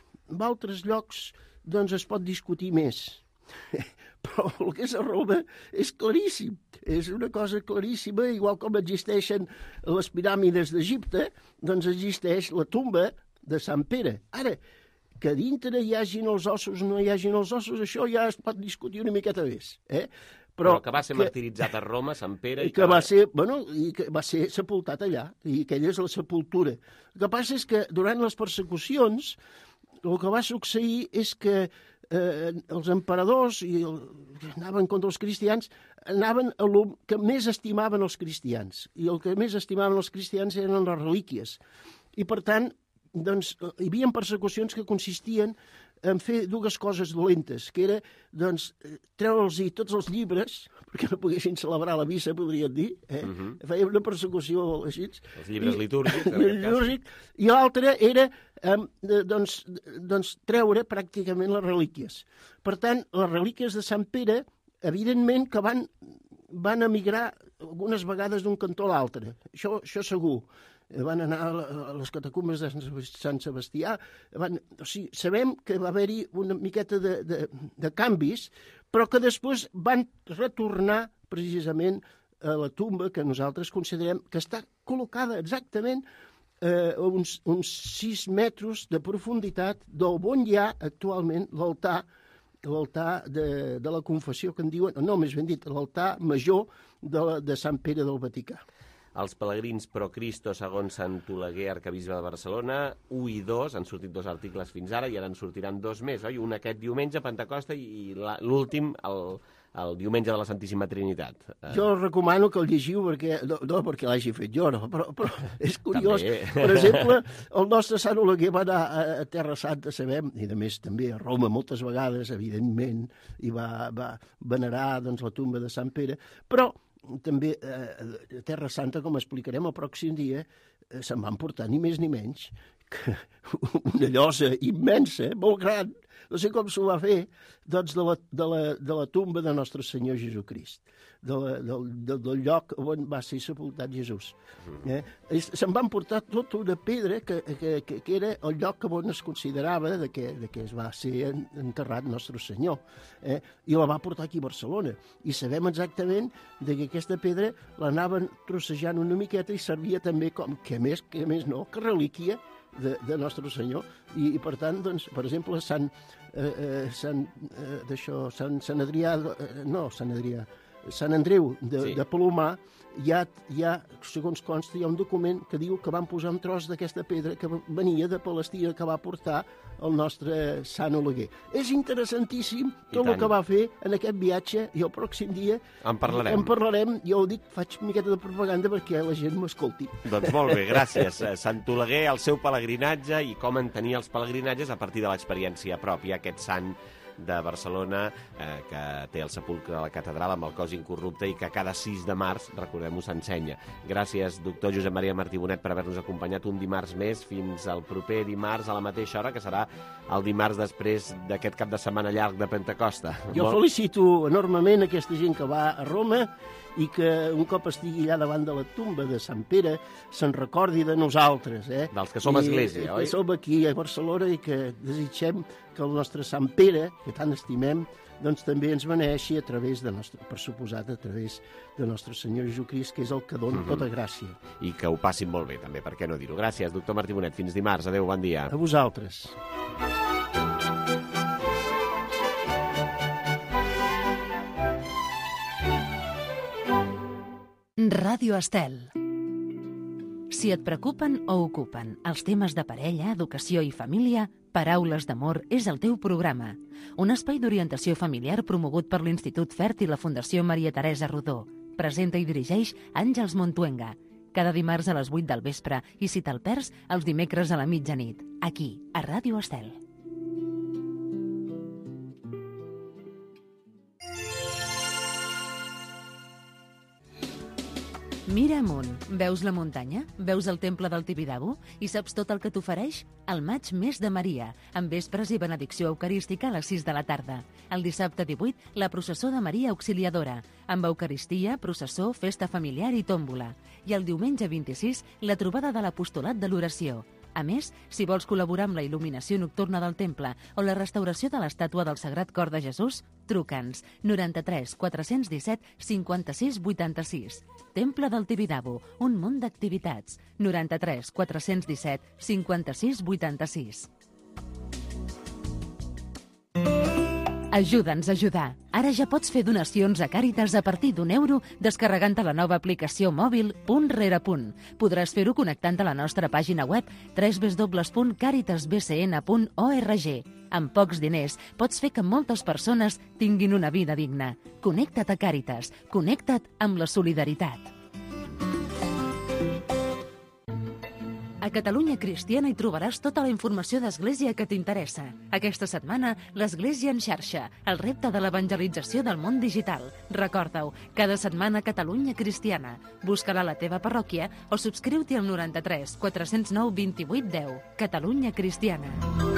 doncs es pot discutir més. Però el que és a Roma és claríssim. És una cosa claríssima, igual com existeixen les piràmides d'Egipte, doncs existeix la tomba de Sant Pere. Ara, que dintre hi hagin els ossos o no hi hagin els ossos, això ja es pot discutir una miqueta més. Però que va ser martiritzat a Roma, Sant Pere... I que va ser sepultat allà, i aquella és la sepultura. El que passa és que durant les persecucions el que va succeir és que els emperadors anaven contra els cristians, anaven a el que més estimaven els cristians. I el que més estimaven els cristians eren les relíquies. I per tant, doncs, hi havia persecucions que consistien en fer dues coses dolentes, que era doncs, treure'ls tots els llibres, perquè no poguessin celebrar la missa, podríem dir. Feia una persecució així. Els llibres litúrgics, en aquest cas. I l'altre era doncs, treure pràcticament les relíquies. Per tant, les relíquies de Sant Pere, evidentment que van emigrar algunes vegades d'un cantó a l'altre. Això segur. Van anar a les catacumbes de Sant Sebastià. O sigui, sabem que va haver-hi una miqueta de canvis, però que després van retornar precisament a la tomba que nosaltres considerem que està col·locada exactament a uns 6 metres de profunditat d'on hi ha actualment l'altar de la confessió, que en diuen, no, més ben dit, l'altar major de Sant Pere del Vaticà. Els pelegrins Pro Cristo, segons Sant Oleguer, arcabisbe de Barcelona, 1 i 2, han sortit 2 articles fins ara i ara en sortiran 2 més, oi? Un aquest diumenge, Pentecosta, i l'últim, el diumenge de la Santíssima Trinitat. Jo recomano que el llegiu, no perquè l'hagi fet jo, no, però és curiós. També. Per exemple, el nostre Sant Oleguer va anar a Terra Santa, sabem, i a més també a Roma moltes vegades, evidentment, i va venerar doncs, la tomba de Sant Pere, però també a Terra Santa, com explicarem el pròxim dia, se'n van portar ni més ni menys que una llosa immensa, molt gran, no sé com s'ho va fer, doncs de la tomba de Nostre Senyor Jesucrist, del lloc on va ser sepultat Jesús. Se'n van portar tota una pedra que era el lloc on es considerava que es va ser enterrat Nostre Senyor, i la va portar aquí a Barcelona. I sabem exactament que aquesta pedra l'anaven trossejant una miqueta i servia també com, que més no, que relíquia de Nostre Senyor. I per tant, doncs, per exemple, Sant Andreu de Palomar, segons consta, hi ha un document que diu que van posar un tros d'aquesta pedra que venia de Palestina, que va portar el nostre Sant Oleguer. És interessantíssim tot el que va fer en aquest viatge, i el pròxim dia en parlarem. Jo ho dic, faig una miqueta de propaganda perquè la gent m'escolti. Doncs molt bé, gràcies. Sant Oleguer, el seu pelegrinatge i com entenia els pelegrinatges a partir de l'experiència pròpia, aquest sant de Barcelona, que té el sepulcre de la catedral amb el cos incorrupte i que cada 6 de març, recordem-ho, s'ensenya. Gràcies, doctor Josep Maria Martí Bonet, per haver-nos acompanyat un dimarts més. Fins al proper dimarts a la mateixa hora, que serà el dimarts després d'aquest cap de setmana llarg de Pentecosta. Jo felicito enormement aquesta gent que va a Roma i que un cop estigui allà davant de la tomba de Sant Pere se'n recordi de nosaltres. Dels que som església, oi? Que som aquí a Barcelona i que desitgem que el nostre Sant Pere, que tant estimem, doncs també ens beneixi a través per suposat, a través de Nostre Senyor Jesucrist, que és el que dona tota gràcia. I que ho passin molt bé, també, per què no dir-ho. Gràcies, doctor Martí Bonet. Fins dimarts. Adéu, bon dia. A vosaltres. Ràdio Estel. Si et preocupen o ocupen els temes de parella, educació i família, Paraules d'Amor és el teu programa. Un espai d'orientació familiar promogut per l'Institut Fert i la Fundació Maria Teresa Rodó. Presenta i dirigeix Àngels Montuenga. Cada dimarts a les 8 del vespre i si te'l perds, els dimecres a la mitjanit. Aquí, a Ràdio Estel. Mira amunt. Veus la muntanya? Veus el temple del Tibidabo? I saps tot el que t'ofereix? El maig mes de Maria, amb vespres i benedicció eucarística a les 6 de la tarda. El dissabte 18, la processó de Maria Auxiliadora, amb eucaristia, processó, festa familiar i tòmbola. I el diumenge 26, la trobada de l'apostolat de l'oració. A més, si vols col·laborar amb la il·luminació nocturna del temple o la restauració de l'estàtua del Sagrat Cor de Jesús, truca'ns 93 417 56 86. Temple del Tibidabo, un munt d'activitats. 93 417 56 86. Ajuda'ns a ajudar. Ara ja pots fer donacions a Càritas a partir d'€1 descarregant-te la nova aplicació mòbil Punt Rere Punt. Podràs fer-ho connectant a la nostra pàgina web www.caritasbcn.org. Amb pocs diners pots fer que moltes persones tinguin una vida digna. Connecta't a Càritas. Connecta't amb la solidaritat. A Catalunya Cristiana hi trobaràs tota la informació d'Església que t'interessa. Aquesta setmana, l'Església en xarxa, el repte de l'evangelització del món digital. Recorda-ho, cada setmana Catalunya Cristiana. Busca-la a la teva parròquia o subscriu-t'hi al 93 409 28 10. Catalunya Cristiana.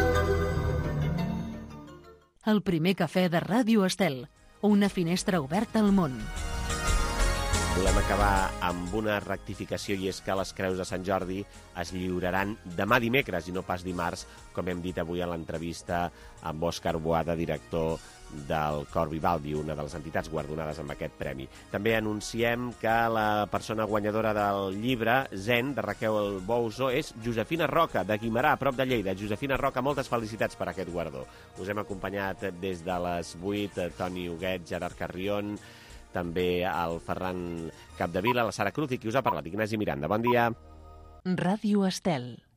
El primer cafè de Ràdio Estel. Una finestra oberta al món. Volem acabar amb una rectificació i és que les creus de Sant Jordi es lliuraran demà dimecres i no pas dimarts, com hem dit avui a l'entrevista amb Òscar Boada, director del Cor Vivaldi, una de les entitats guardonades amb aquest premi. També anunciem que la persona guanyadora del llibre Zen, de Raquel Bouzo, és Josefina Roca, de Guimerà, a prop de Lleida. Josefina Roca, moltes felicitats per aquest guardó. Us hem acompanyat des de les 8, Toni Huguet, Gerard Carrion, també el Ferran Capdevila, la Sara Cruz i qui us ha parlat, Ignasi Miranda. Bon dia. Ràdio Estel.